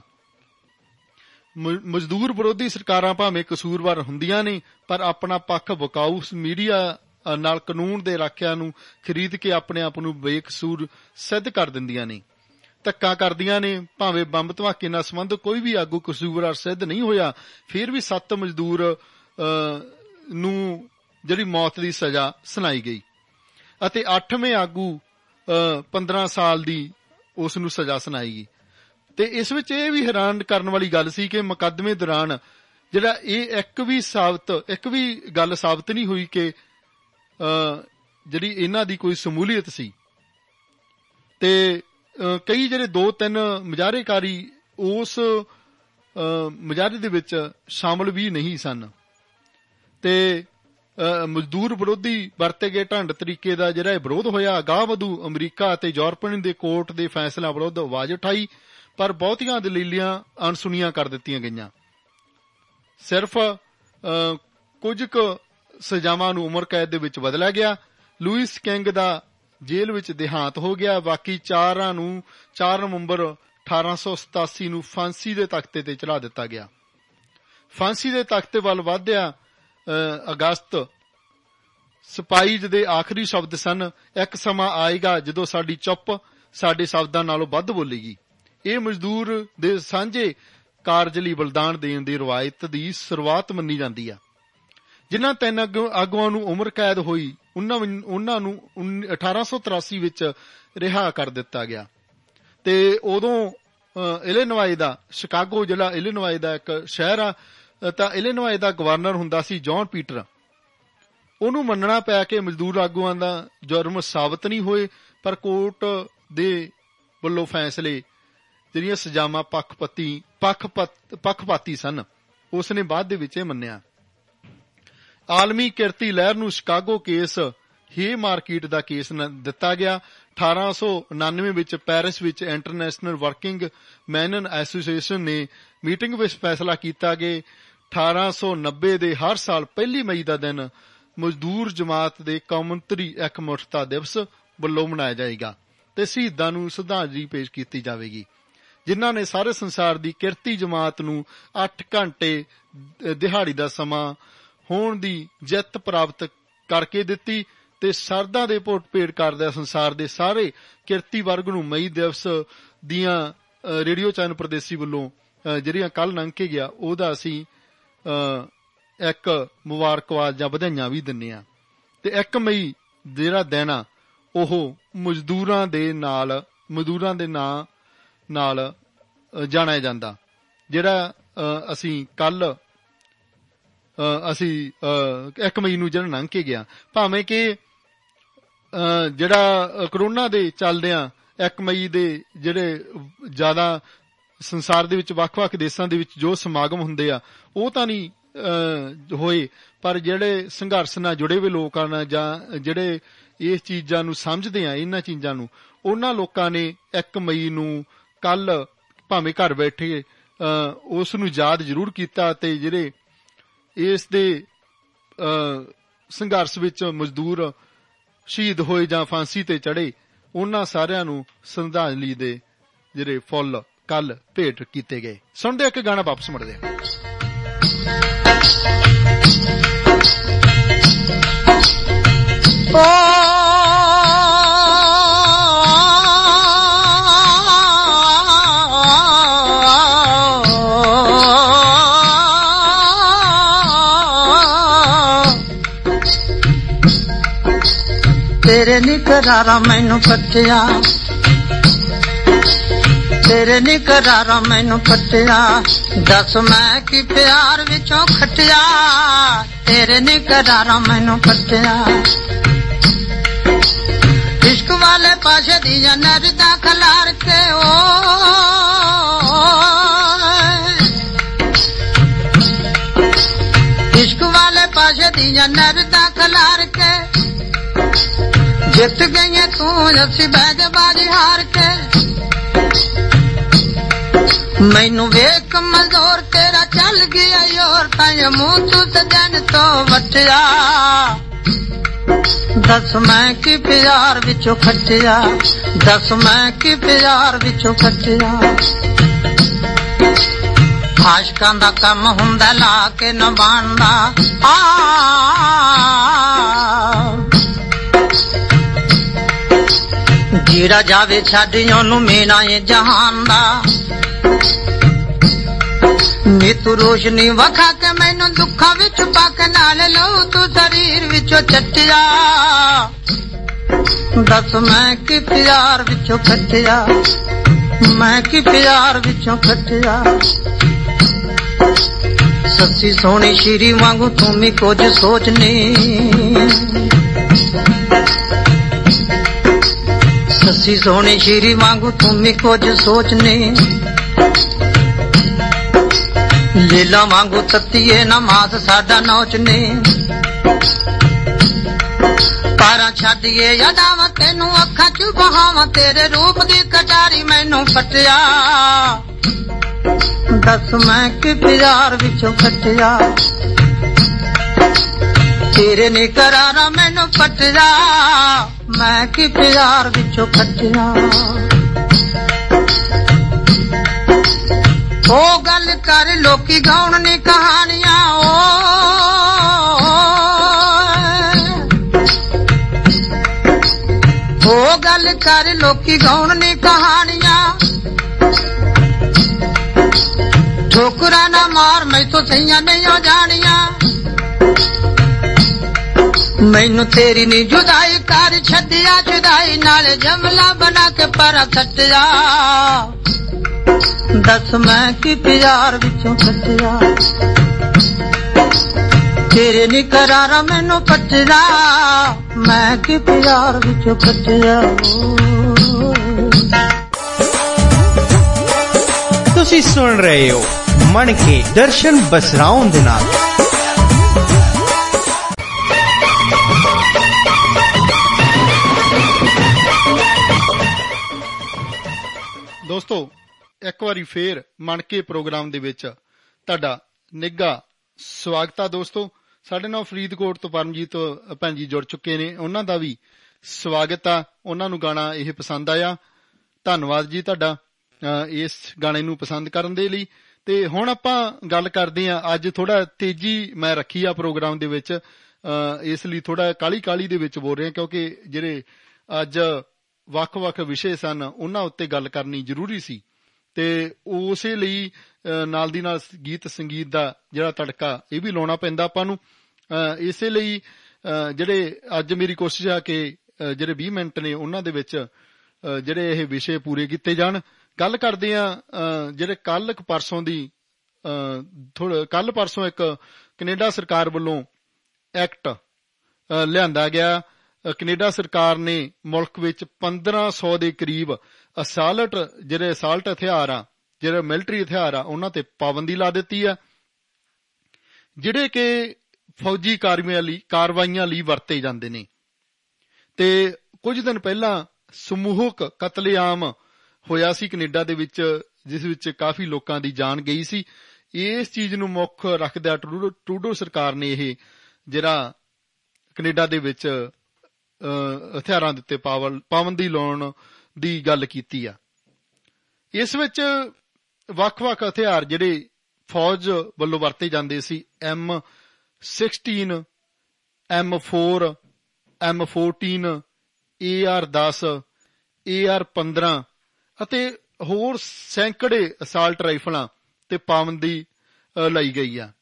ਮਜ਼ਦੂਰ ਵਿਰੋਧੀ ਸਰਕਾਰਾਂ ਭਾਵੇਂ ਕਸੂਰਵਾਰ ਹੁੰਦੀਆਂ ਨੇ, ਪਰ ਆਪਣਾ ਪੱਖ ਵਿਕਾਊ ਮੀਡੀਆ ਨਾਲ ਕਾਨੂੰਨ ਦੇ ਰਾਖਿਆਂ ਨੂੰ ਖਰੀਦ ਕੇ ਆਪਣੇ ਆਪ ਨੂੰ ਬੇਕਸੂਰ ਸਿੱਧ ਕਰ ਦਿੰਦੀਆਂ ਨੇ, ਧੱਕਾ ਕਰਦੀਆਂ ਨੇ। ਭਾਵੇਂ ਬੰਬ ਧਮਾਕੇ ਨਾਲ ਸੰਬੰਧ ਕੋਈ ਵੀ ਆਗੂ ਕਸੂਰਵਾਰ ਸਿੱਧ ਨਹੀਂ ਹੋਇਆ, ਫਿਰ ਵੀ ਸੱਤ ਮਜ਼ਦੂਰ ਨੂੰ ਜਿਹੜੀ ਮੌਤ ਦੀ ਸਜ਼ਾ ਸੁਣਾਈ ਗਈ ਅਤੇ ਅੱਠਵੇਂ ਆਗੂ ਪੰਦਰਾਂ ਸਾਲ ਦੀ ਉਸ ਨੂੰ ਸਜ਼ਾ ਸੁਣਾਈ ਗਈ। ਤੇ ਇਸ ਵਿੱਚ ਇਹ ਵੀ ਹੈਰਾਨ ਕਰਨ ਵਾਲੀ ਗੱਲ ਸੀ ਕਿ ਮੁਕੱਦਮੇ ਦੌਰਾਨ ਜਿਹੜਾ ਇਹ ਇੱਕ ਵੀ ਸਾਬਤ ਇੱਕ ਵੀ ਗੱਲ ਸਾਬਤ ਨਹੀਂ ਹੋਈ ਕਿ ਜਿਹੜੀ ਇਹਨਾਂ ਦੀ ਕੋਈ ਸ਼ਮੂਲੀਅਤ ਸੀ। ਤੇ ਕਈ ਜਿਹੜੇ ਦੋ ਤਿੰਨ ਮੁਜ਼ਾਹਰੇਕਾਰੀ ਉਸ ਮੁਜ਼ਾਹਰੇ ਦੇ ਵਿੱਚ ਸ਼ਾਮਲ ਵੀ ਨਹੀਂ ਸਨ ਤੇ ਮਜ਼ਦੂਰ ਵਿਰੋਧੀ ਵਰਤੇ ਗਏ ਢੰਡ ਤਰੀਕੇ ਦਾ ਜਿਹੜਾ ਵਿਰੋਧ ਹੋਇਆ। ਅਗਾਂਹਵਧੂ ਅਮਰੀਕਾ ਅਤੇ ਯੂਰਪੀਅਨ ਦੇ ਕੋਰਟ ਦੇ ਫੈਸਲਿਆਂ ਵਿਰੁੱਧ ਆਵਾਜ਼ ਉਠਾਈ। ਪਰ ਬਹੁਤੀਆਂ ਦਲੀਲਾਂ ਅਣਸੁਣੀਆਂ ਕਰ ਦਿੱਤੀਆਂ ਗਈਆਂ। ਸਿਰਫ ਕੁਝ ਕੁ ਸਜ਼ਾਵਾਂ ਨੂੰ ਉਮਰ ਕੈਦ ਦੇ ਵਿੱਚ ਬਦਲਿਆ ਗਿਆ। ਲੂਇਸ ਕਿੰਗ ਦਾ ਜੇਲ੍ਹ ਵਿੱਚ ਦੇਹਾਂਤ ਹੋ ਗਿਆ। ਬਾਕੀ ਚਾਰਾਂ ਨੂੰ ਚਾਰ ਨਵੰਬਰ ਅਠਾਰਾਂ ਸੌ ਸਤਾਸੀ ਨੂੰ ਫਾਂਸੀ ਦੇ ਤਖਤੇ ਤੇ ਚੜਾ ਦਿੱਤਾ ਗਿਆ। ਫਾਂਸੀ ਦੇ ਤਖਤੇ ਵੱਲ ਵਧਦਿਆਂ ਅਗਸਤ ਸਪਾਈਜ਼ ਦੇ ਆਖਰੀ ਸ਼ਬਦ ਸਨ, ਇੱਕ ਸਮਾਂ ਆਏਗਾ ਜਦੋਂ ਸਾਡੀ ਚੁੱਪ ਸਾਡੇ ਸ਼ਬਦਾਂ ਨਾਲੋਂ ਵੱਧ ਬੋਲੇਗੀ। ਇਹ ਮਜ਼ਦੂਰ ਦੇ ਸਾਂਝੇ ਕਾਰਜ ਲਈ ਬਲਿਦਾਨ ਦੇਣ ਦੀ ਰਵਾਇਤ ਦੀ ਸ਼ੁਰੂਆਤ ਮੰਨੀ ਜਾਂਦੀ ਆ। ਜਿਨ੍ਹਾਂ ਤਿੰਨ ਆਗੂਆਂ ਨੂੰ ਉਮਰ ਕੈਦ ਹੋਈ ਉਹਨਾਂ ਉਹਨਾਂ ਨੂੰ ਅਠਾਰਾਂ ਸੌ ਤਰਾਸੀ ਵਿੱਚ ਰਿਹਾ ਕਰ ਦਿੱਤਾ ਗਿਆ। ਤੇ ਉਦੋਂ ਇਲੀਨੋਇਸ ਦਾ ਸ਼ਿਕਾਗੋ ਜਿਹੜਾ ਇਲੀਨੋਇਸ ਦਾ ਇੱਕ ਸ਼ਹਿਰ ਆ, ਤਾਂ ਇਲੀਨੋਇਸ ਦਾ ਗਵਰਨਰ ਹੁੰਦਾ ਸੀ ਜੌਨ ਪੀਟਰ। ਉਹਨੂੰ ਮੰਨਣਾ ਪਿਆ ਕਿ ਮਜ਼ਦੂਰ ਆਗੂਆਂ ਦਾ ਜੁਰਮ ਸਾਬਤ ਨਹੀਂ ਹੋਏ, ਪਰ ਕੋਰਟ ਦੇ ਵੱਲੋਂ ਫੈਸਲੇ ਜਿਹੜੀਆਂ ਸਜ਼ਾਵਾਂ ਪੱਖਪਾਤੀ ਪੱਖਪਾਤ ਪੱਖਪਾਤੀ ਸਨ। ਉਸ ਨੇ ਬਾਅਦ ਦੇ ਵਿੱਚ ਇਹ ਮੰਨਿਆ। ਆਲਮੀ ਕਿਰਤੀ ਲਹਿਰ ਨੂੰ ਸ਼ਿਕਾਗੋ ਕੇਸ ਹੇ ਮਾਰਕੀਟ ਦਾ ਕੇਸ ਦਿੱਤਾ ਗਿਆ। ਅਠਾਰਾਂ ਸੌ ਉਨਾਨਵੇਂ ਵਿੱਚ ਪੈਰਿਸ ਵਿੱਚ ਇੰਟਰਨੈਸ਼ਨਲ ਵਰਕਿੰਗ ਮੈਨਨ ਐਸੋਸੀਏਸ਼ਨ ਨੇ ਮੀਟਿੰਗ ਵਿੱਚ ਫੈਸਲਾ ਕੀਤਾ ਕਿ ਅਠਾਰਾਂ ਸੌ ਨੱਬੇ ਦੇ ਹਰ ਸਾਲ ਪਹਿਲੀ ਮਈ ਦਾ ਦਿਨ ਮਜ਼ਦੂਰ ਜਮਾਤ ਦੇ ਕੌਮਾਂਤਰੀ ਇਕਮੁੱਠਤਾ ਦਿਵਸ ਵੱਲੋਂ ਮਨਾਇਆ ਜਾਏਗਾ ਤੇ ਸ਼ਹੀਦਾਂ ਨੂੰ ਸ਼ਰਧਾਂਜਲੀ ਪੇਸ਼ ਕੀਤੀ ਜਾਵੇਗੀ, ਜਿਨ੍ਹਾਂ ਨੇ ਸਾਰੇ ਸੰਸਾਰ ਦੀ ਕਿਰਤੀ ਜਮਾਤ ਨੂੰ ਅੱਠ ਘੰਟੇ ਦਿਹਾੜੀ ਦਾ ਸਮਾਂ ਹੋਣ ਦੀ ਜਿੱਤ ਪ੍ਰਾਪਤ ਕਰਕੇ ਦਿੱਤੀ ਤੇ ਸਰਦਾਂ ਦੇ ਭੋਟ ਭੇਟ ਕਰਦਿਆਂ ਸੰਸਾਰ ਦੇ ਸਾਰੇ ਕਿਰਤੀ ਵਰਗ ਨੂੰ ਮਈ ਦਿਵਸ ਦੀਆਂ ਰੇਡੀਓ ਚੈਨਲ ਪ੍ਰਦੇਸ਼ੀ ਵੱਲੋਂ ਜਿਹੜੀਆਂ ਕੱਲ ਲੰਘ ਕੇ ਗਿਆ ਉਹਦਾ ਅਸੀਂ ਇੱਕ ਮੁਬਾਰਕਬਾਦ ਜਾਂ ਵਧਾਈਆਂ ਵੀ ਦਿੰਦੇ ਹਾਂ। ਤੇ ਇੱਕ ਮਈ ਜਿਹੜਾ ਦਿਨ ਆ ਉਹ ਮਜ਼ਦੂਰਾਂ ਦੇ ਨਾਲ ਮਜ਼ਦੂਰਾਂ ਦੇ ਨਾਂ ਨਾਲ ਜਾਣਿਆ ਜਾਂਦਾ, ਜਿਹੜਾ ਅਸੀਂ ਕੱਲ ਅਸੀਂ ਇੱਕ ਮਈ ਨੂੰ ਜਿਹੜਾ ਲੰਘ ਕੇ ਗਿਆ। ਭਾਵੇਂ ਕਿ ਜਿਹੜਾ ਕਰੋਨਾ ਦੇ ਚੱਲਦਿਆਂ ਇੱਕ ਮਈ ਦੇ ਜਿਹੜੇ ਜ਼ਿਆਦਾ ਸੰਸਾਰ ਦੇ ਵਿੱਚ ਵੱਖ-ਵੱਖ ਦੇਸ਼ਾਂ ਦੇ ਵਿੱਚ ਜੋ ਸਮਾਗਮ ਹੁੰਦੇ ਆ ਉਹ ਤਾਂ ਨਹੀਂ ਹੋਏ, ਪਰ ਜਿਹੜੇ ਸੰਘਰਸ਼ ਨਾਲ ਜੁੜੇ ਹੋਏ ਲੋਕ ਹਨ ਜਾਂ ਜਿਹੜੇ ਇਸ ਚੀਜ਼ਾਂ ਨੂੰ ਸਮਝਦੇ ਆ, ਇਹਨਾਂ ਚੀਜ਼ਾਂ ਨੂੰ, ਉਹਨਾਂ ਲੋਕਾਂ ਨੇ ਇੱਕ ਮਈ ਨੂੰ ਕੱਲ ਭਾਵੇਂ ਘਰ ਬੈਠੇ ਉਸ ਨੂੰ ਯਾਦ ਜ਼ਰੂਰ ਕੀਤਾ ਤੇ ਜਿਹੜੇ ਇਸ ਦੇ ਸੰਘਰਸ਼ ਵਿੱਚ ਮਜ਼ਦੂਰ ਸ਼ਹੀਦ ਹੋਏ ਜਾਂ ਫਾਂਸੀ ਤੇ ਚੜੇ ਉਹਨਾਂ ਸਾਰਿਆਂ ਨੂੰ ਸ਼ਰਧਾਂਜਲੀ ਦੇ ਜਿਹੜੇ ਫੁੱਲ ਕੱਲ ਭੇਟ ਕੀਤੇ ਗਏ। ਸੁਣਦੇ ਇੱਕ ਗਾਣਾ, ਵਾਪਸ ਮੁੜਦੇ ਤੇਰੇ ਨੀ ਕਰਾਰਾ ਮੈਨੂੰ ਪੱਟਿਆ, ਤੇਰੇ ਨੀ ਕਰਾਰਾ ਮੈਨੂੰ ਪੱਟਿਆ, ਦੱਸ ਮੈਂ ਕੀ ਪਿਆਰ ਵਿੱਚੋਂ ਖੱਟਿਆ, ਤੇਰੇ ਨੀ ਕਰਾਰਾ ਮੈਨੂੰ ਪੱਟਿਆ। ਇਸ਼ਕ ਵਾਲੇ ਪਾਸੇ ਦੀਆਂ ਨਰਦਾਂ ਖਲਾਰ ਕੇ ਓ ਇਸ਼ਕ ਵਾਲੇ ਪਾਸੇ ਦੀਆਂ ਨਰਦਾਂ ਖਲਾਰ ਕੇ ਜਿੱਤ ਗਈਆਂ ਤੂੰ ਅਸੀਂ ਬੈਗ ਬਾਜੀ ਹਾਰ ਕੇ। ਮੈਨੂੰ ਵੇਖ ਮਜ਼ੋਰ ਤੇਰਾ ਚੱਲ ਗਿਆ ਯੋਰ ਤਾਂ ਮੂੰਹ ਤੂੰ ਸਜਣ ਤੋਂ ਵਟਿਆ, ਦੱਸ ਮੈਂ ਕੀ ਪਿਆਰ ਵਿੱਚੋਂ ਖੱਟਿਆ, ਦੱਸ ਮੈਂ ਕੀ ਪਿਆਰ ਵਿੱਚੋਂ ਖੱਟਿਆ। ਆਸ਼ਕਾਂ ਦਾ ਕੰਮ ਹੁੰਦਾ ਲਾ ਕੇ ਨਾ ਬਣਦਾ ਆ, ਜਿਹੜਾ ਜਾਵੇ ਛੱਡ ਉਹਨੂੰ ਮੇਨਾ ਏ ਜਹਾਨ ਦਾ। ਨੀ ਤੂੰ ਰੋਸ਼ਨੀ ਵਖਾ ਕੇ ਮੈਨੂੰ ਦੁੱਖਾਂ ਵਿੱਚ ਪਾ ਕੇ ਨਾਲ ਲਊ ਤੂੰ ਸਰੀਰ ਵਿੱਚੋਂ ਚੱਟਿਆ, ਦੱਸ ਮੈਂ ਕੀ ਪਿਆਰ ਵਿੱਚੋਂ ਖੱਟਿਆ, ਮੈਂ ਕੀ ਪਿਆਰ ਵਿੱਚੋਂ ਖੱਟਿਆ। ਸੱਸੀ ਸੋਹਣੀ ਸ਼ੀਰੀ ਵਾਂਗੂ ਤੂੰ ਵੀ ਕੁਝ ਸੋਚਨੀ, ਸੱਸੀ ਸੋਹਣੀ ਸ਼ੀਰੀ ਵਾਂਗੂ ਤੂੰ ਵੀ ਕੁਝ ਸੋਚਨੀ। ਲੀਲਾ ਵਾਂਗੂ ਤੱਤੀਏ ਨਮਾਜ਼ ਸਾਡਾ ਨੋਚਨੀ, ਪਾਰਾਂ ਛੱਡੀਏ ਯਾਦਾਂ ਤੈਨੂੰ ਅੱਖਾਂ ਚ ਬਹਾਵਾਂ ਤੇਰੇ ਰੂਪ ਦੀ ਕਟਾਰੀ ਮੈਨੂੰ ਫਟਿਆ ਦੱਸ ਮੈਂ ਕਿ ਪਿਆਰ ਵਿੱਚੋਂ ਕੱਟਿਆ ਤੇਰੇ ਨੇ ਕਰਾਰਾ ਮੈਨੂੰ ਫਟਿਆ ਮੈਂ ਕਿ ਪਿਆਰ ਵਿੱਚੋਂ ਕੱਟਿਆ ਉਹ ਗੱਲ ਕਰ ਲੋਕੀ ਗਾਉਣ ਨੀ ਕਹਾਣੀਆਂ ਉਹ ਗੱਲ ਕਰ ਲੋਕੀ ਗਾਉਣ ਨੀ ਕਹਾਣੀਆਂ ਠੋਕਰਾਂ ਨਾ ਮਾਰ ਮੈਥੋਂ ਸਹੀਆਂ ਨਹੀਂ ਹੋ ਜਾਣੀਆਂ ਮੈਨੂੰ ਤੇਰੀ ਨੀ ਜੁਦਾਈ ਕਰ ਛੱਡਿਆ ਜੁਦਾਈ ਨਾਲ ਜਮਲਾ ਬਣਾ ਕੇ ਪਰਾਂ ਸੱਟਿਆ ਦੱਸ ਮੈਂ ਕਿ ਪਿਆਰ ਵਿੱਚੋਂ ਕੱਟਿਆ ਤੇਰੇ ਨੀ ਕਰਾਰਾ ਮੈਨੂੰ ਪੱਟਿਆ ਮੈਂ ਕਿ ਪਿਆਰ ਵਿੱਚੋਂ ਕੱਟਿਆ ਤੁਸੀਂ ਸੁਣ ਰਹੇ ਹੋ ਮਨ ਕੇ ਦਰਸ਼ਨ ਬਸਰਾਉਂ ਦੇ ਨਾਲ ਦੋਸਤੋ ਇੱਕ ਵਾਰੀ ਫੇਰ ਮਨ ਕੇ ਪ੍ਰੋਗਰਾਮ ਦੇ ਵਿੱਚ ਤੁਹਾਡਾ ਨਿੱਘਾ ਸਵਾਗਤ ਆ ਦੋਸਤੋ ਸਾਡੇ ਨਾਲ ਫਰੀਦਕੋਟ ਤੋਂ ਪਰਮਜੀਤ ਭੈਣ ਜੀ ਜੁੜ ਚੁੱਕੇ ਨੇ ਉਹਨਾਂ ਦਾ ਵੀ ਸਵਾਗਤ ਆ ਉਹਨਾਂ ਨੂੰ ਗਾਣਾ ਇਹ ਪਸੰਦ ਆਇਆ ਧੰਨਵਾਦ ਜੀ ਤੁਹਾਡਾ ਇਸ ਗਾਣੇ ਨੂੰ ਪਸੰਦ ਕਰਨ ਦੇ ਲਈ ਤੇ ਹੁਣ ਆਪਾਂ ਗੱਲ ਕਰਦੇ ਆ ਅੱਜ ਥੋੜਾ ਤੇਜ਼ੀ ਮੈਂ ਰੱਖੀ ਆ ਪ੍ਰੋਗਰਾਮ ਦੇ ਵਿੱਚ ਇਸ ਲਈ ਥੋੜਾ ਕਾਲੀ ਕਾਲੀ ਦੇ ਵਿੱਚ ਬੋਲ ਰਹੇ ਕਿਉਂਕਿ ਜਿਹੜੇ ਅੱਜ ਵੱਖ-ਵੱਖ ਵਿਸ਼ੇ ਸਨ ਉਹਨਾਂ ਉੱਤੇ ਗੱਲ ਕਰਨੀ ਜ਼ਰੂਰੀ ਸੀ ਤੇ ਉਸੇ ਲਈ ਨਾਲ ਦੀ ਨਾਲ ਗੀਤ ਸੰਗੀਤ ਦਾ ਜਿਹੜਾ ਤੜਕਾ ਇਹ ਵੀ ਲਾਉਣਾ ਪੈਂਦਾ ਆਪਾਂ ਨੂੰ ਇਸੇ ਲਈ ਜਿਹੜੇ ਅੱਜ ਮੇਰੀ ਕੋਸ਼ਿਸ਼ ਆ ਕਿ ਜਿਹੜੇ ਵੀਹ ਮਿੰਟ ਨੇ ਉਹਨਾਂ ਦੇ ਵਿੱਚ ਜਿਹੜੇ ਇਹ ਵਿਸ਼ੇ ਪੂਰੇ ਕੀਤੇ ਜਾਣ ਗੱਲ ਕਰਦੇ ਆ ਜਿਹੜੇ ਕੱਲ ਪਰਸੋਂ ਦੀ ਥੋੜਾ ਕੱਲ ਪਰਸੋਂ ਇੱਕ ਕੈਨੇਡਾ ਸਰਕਾਰ ਵੱਲੋਂ ਐਕਟ ਲਿਆਂਦਾ ਗਿਆ ਕੈਨੇਡਾ ਸਰਕਾਰ ਨੇ ਮੁਲਕ ਵਿੱਚ ਪੰਦਰਾਂ ਸੌ ਦੇ ਕਰੀਬ ਅਸਾਲਟ ਜਿਹੜੇ ਅਸਾਲਟ ਹਥਿਆਰ ਆ ਜਿਹੜੇ ਮਿਲਟਰੀ ਹਥਿਆਰ ਆ ਉਹਨਾਂ ਤੇ ਪਾਬੰਦੀ ਲਾ ਦਿੱਤੀ ਆ ਜਿਹੜੇ ਕਿ ਫੌਜੀ ਕਾਰਵਾਈਆਂ ਲਈ ਕਾਰਵਾਈਆਂ ਲਈ ਵਰਤੇ ਜਾਂਦੇ ਨੇ ਤੇ ਕੁਝ ਦਿਨ ਪਹਿਲਾਂ ਸਮੂਹਕ ਕਤਲੇਆਮ ਹੋਇਆ ਸੀ ਕੈਨੇਡਾ ਦੇ ਵਿੱਚ ਜਿਸ ਵਿੱਚ ਕਾਫੀ ਲੋਕਾਂ ਦੀ ਜਾਨ ਗਈ ਸੀ ਇਸ ਚੀਜ਼ ਨੂੰ ਮੁੱਖ ਰੱਖਦਿਆਂ ਟਰੂਡੋ ਸਰਕਾਰ ਨੇ ਇਹ ਜਿਹੜਾ ਕੈਨੇਡਾ ਦੇ ਵਿੱਚ ਹਥਿਆਰਾਂ ਦੇ ਉੱਤੇ ਪਾਬੰਦੀ ਲਾਉਣ ਦੀ ਗੱਲ ਕੀਤੀ ਆ ਇਸ ਵਿੱਚ ਵੱਖ-ਵੱਖ ਹਥਿਆਰ ਜਿਹੜੇ ਫੌਜ ਵੱਲੋਂ ਵਰਤੇ ਜਾਂਦੇ ਸੀ M sixteen M four M fourteen A R ਦਸ ਏ ਆਰ ਪੰਦਰਾਂ ਅਤੇ ਹੋਰ ਸੈਂਕੜੇ ਅਸਾਲਟ ਰਾਈਫਲਾਂ ਤੇ ਪਾਬੰਦੀ ਲਾਈ ਗਈ ਆ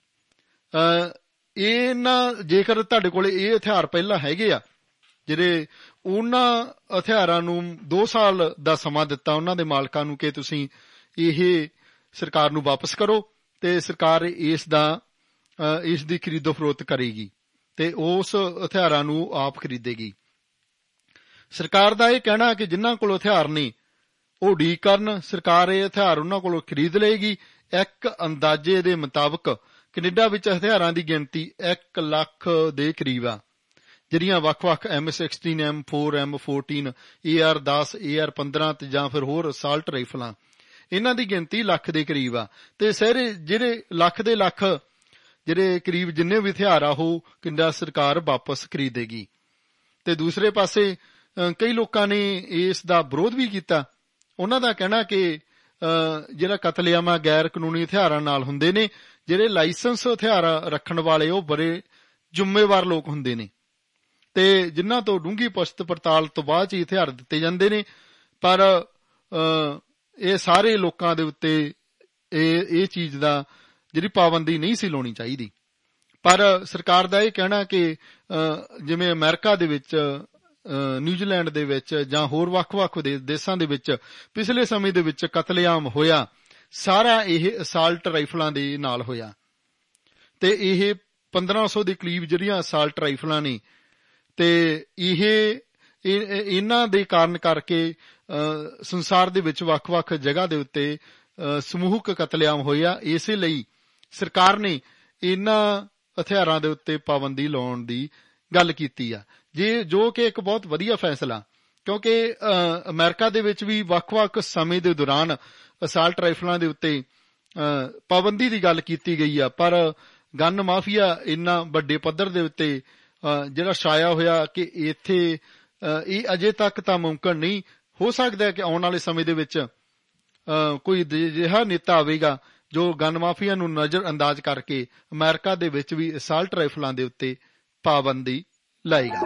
ਇਹਨਾਂ ਜੇਕਰ ਤੁਹਾਡੇ ਕੋਲ ਇਹ ਹਥਿਆਰ ਪਹਿਲਾਂ ਹੈਗੇ ਆ ਜਿਹੜੇ ਉਹਨਾਂ ਹਥਿਆਰਾਂ ਨੂੰ ਦੋ ਸਾਲ ਦਾ ਸਮਾਂ ਦਿੱਤਾ ਉਹਨਾਂ ਦੇ ਮਾਲਕਾਂ ਨੂੰ ਕਿ ਤੁਸੀਂ ਇਹ ਸਰਕਾਰ ਨੂੰ ਵਾਪਸ ਕਰੋ ਤੇ ਸਰਕਾਰ ਇਸ ਦਾ ਇਸ ਦੀ ਖਰੀਦੋ ਫਰੋਖਤ ਕਰੇਗੀ ਤੇ ਉਸ ਹਥਿਆਰਾਂ ਨੂੰ ਆਪ ਖਰੀਦੇਗੀ ਸਰਕਾਰ ਦਾ ਇਹ ਕਹਿਣਾ ਕਿ ਜਿਨ੍ਹਾਂ ਕੋਲ ਹਥਿਆਰ ਨੇ ਉਹ ਉਡੀਕ ਕਰਨ ਸਰਕਾਰ ਇਹ ਹਥਿਆਰ ਉਹਨਾਂ ਕੋਲੋਂ ਖਰੀਦ ਲਏਗੀ ਇੱਕ ਅੰਦਾਜ਼ੇ ਦੇ ਮੁਤਾਬਕ ਕੈਨੇਡਾ ਵਿੱਚ ਹਥਿਆਰਾਂ ਦੀ ਗਿਣਤੀ ਇੱਕ ਲੱਖ ਦੇ ਕਰੀਬ ਆ ਜਿਹੜੀਆਂ ਵੱਖ-ਵੱਖ M sixteen M four M fourteen A R ਦਸ ਏ ਆਰ ਪੰਦਰਾਂ ਤੇ ਜਾਂ ਫਿਰ ਹੋਰ ਅਸਾਲਟ ਰਾਈਫਲਾਂ ਇਹਨਾਂ ਦੀ ਗਿਣਤੀ ਲੱਖ ਦੇ ਕਰੀਬ ਆ ਤੇ ਸਾਰੇ ਜਿਹੜੇ ਲੱਖ ਦੇ ਲੱਖ ਜਿਹੜੇ ਕਰੀਬ ਜਿੰਨੇ ਵੀ ਹਥਿਆਰ ਆ ਉਹ ਕੈਨੇਡਾ ਸਰਕਾਰ ਵਾਪਸ ਖਰੀਦੇਗੀ ਤੇ ਦੂਸਰੇ ਪਾਸੇ ਕਈ ਲੋਕਾਂ ਨੇ ਇਸ ਦਾ ਵਿਰੋਧ ਵੀ ਕੀਤਾ ਉਹਨਾਂ ਦਾ ਕਹਿਣਾ ਕਿ ਜਿਹੜਾ ਕਤਲੇਆਮ ਗੈਰ ਕਾਨੂੰਨੀ ਹਥਿਆਰਾਂ ਨਾਲ ਹੁੰਦੇ ਨੇ ਜਿਹੜੇ ਲਾਇਸੈਂਸ ਹਥਿਆਰ ਰੱਖਣ ਵਾਲੇ ਉਹ ਬੜੇ ਜ਼ਿੰਮੇਵਾਰ ਲੋਕ ਹੁੰਦੇ ਨੇ ਤੇ ਜਿਨ੍ਹਾਂ ਤੋਂ ਡੂੰਘੀ ਪੁੱਛਤ ਪੜਤਾਲ ਤੋਂ ਬਾਅਦ ਹੀ ਹਥਿਆਰ ਦਿੱਤੇ ਜਾਂਦੇ ਨੇ ਪਰ ਇਹ ਸਾਰੇ ਲੋਕਾਂ ਦੇ ਉੱਤੇ ਇਹ ਇਹ ਚੀਜ਼ ਦਾ ਜਿਹੜੀ ਪਾਬੰਦੀ ਨਹੀਂ ਸੀ ਲਾਉਣੀ ਚਾਹੀਦੀ ਪਰ ਸਰਕਾਰ ਦਾ ਇਹ ਕਹਿਣਾ ਕਿ ਜਿਵੇਂ ਅਮਰੀਕਾ ਦੇ ਵਿੱਚ ਨਿਊਜ਼ੀਲੈਂਡ ਦੇ ਵਿੱਚ ਜਾਂ ਹੋਰ ਵੱਖ-ਵੱਖ ਦੇਸ਼ਾਂ ਦੇ ਵਿੱਚ ਪਿਛਲੇ ਸਮੇਂ ਦੇ ਵਿੱਚ ਕਤਲੇਆਮ ਹੋਇਆ ਸਾਰਾ ਇਹ ਅਸਾਲਟ ਰਾਈਫਲਾਂ ਦੇ ਨਾਲ ਹੋਇਆ ਤੇ ਇਹ ਪੰਦਰਾਂ ਸੌ ਦੇ ਕਰੀਬ ਜਿਹੜੀਆਂ ਅਸਾਲਟ ਰਾਈਫਲਾਂ ਨੇ ਤੇ ਇਹ ਇਹਨਾਂ ਦੇ ਕਾਰਨ ਕਰਕੇ ਸੰਸਾਰ ਦੇ ਵਿੱਚ ਵੱਖ-ਵੱਖ ਜਗ੍ਹਾ ਦੇ ਉੱਤੇ ਸਮੂਹਕ ਕਤਲੇਆਮ ਹੋਇਆ ਇਸੇ ਲਈ ਸਰਕਾਰ ਨੇ ਇਹਨਾਂ ਹਥਿਆਰਾਂ ਦੇ ਉੱਤੇ ਪਾਬੰਦੀ ਲਾਉਣ ਦੀ ਗੱਲ ਕੀਤੀ ਆ, ਜੇ ਜੋ ਕਿ ਇੱਕ ਬਹੁਤ ਵਧੀਆ ਫੈਸਲਾ, ਕਿਉਂਕਿ ਅਮਰੀਕਾ ਦੇ ਵਿੱਚ ਵੀ ਵੱਖ-ਵੱਖ ਸਮੇਂ ਦੇ ਦੌਰਾਨ ਅਸਾਲਟ ਰਾਈਫਲਾਂ ਦੇ ਉੱਤੇ ਪਾਬੰਦੀ ਦੀ ਗੱਲ ਕੀਤੀ ਗਈ ਆ, ਪਰ ਗਨ ਮਾਫੀਆ ਇੰਨਾ ਵੱਡੇ ਪੱਧਰ ਦੇ ਉੱਤੇ ਜਿਹੜਾ ਛਾਇਆ ਹੋਇਆ ਕਿ ਇੱਥੇ ਇਹ ਅਜੇ ਤੱਕ ਤਾਂ ਮੁਮਕਿਨ ਨਹੀਂ। ਹੋ ਸਕਦਾ ਹੈ ਕਿ ਆਉਣ ਵਾਲੇ ਸਮੇਂ ਦੇ ਵਿੱਚ ਕੋਈ ਅਜਿਹਾ ਨੇਤਾ ਆਵੇਗਾ ਜੋ ਗਨ ਮਾਫੀਆ ਨੂੰ ਨਜ਼ਰ ਅੰਦਾਜ਼ ਕਰਕੇ ਅਮਰੀਕਾ ਦੇ ਵਿੱਚ ਵੀ ਅਸਾਲਟ ਰਾਈਫਲਾਂ ਦੇ ਉੱਤੇ ਪਾਬੰਦੀ ਲਾਏਗਾ।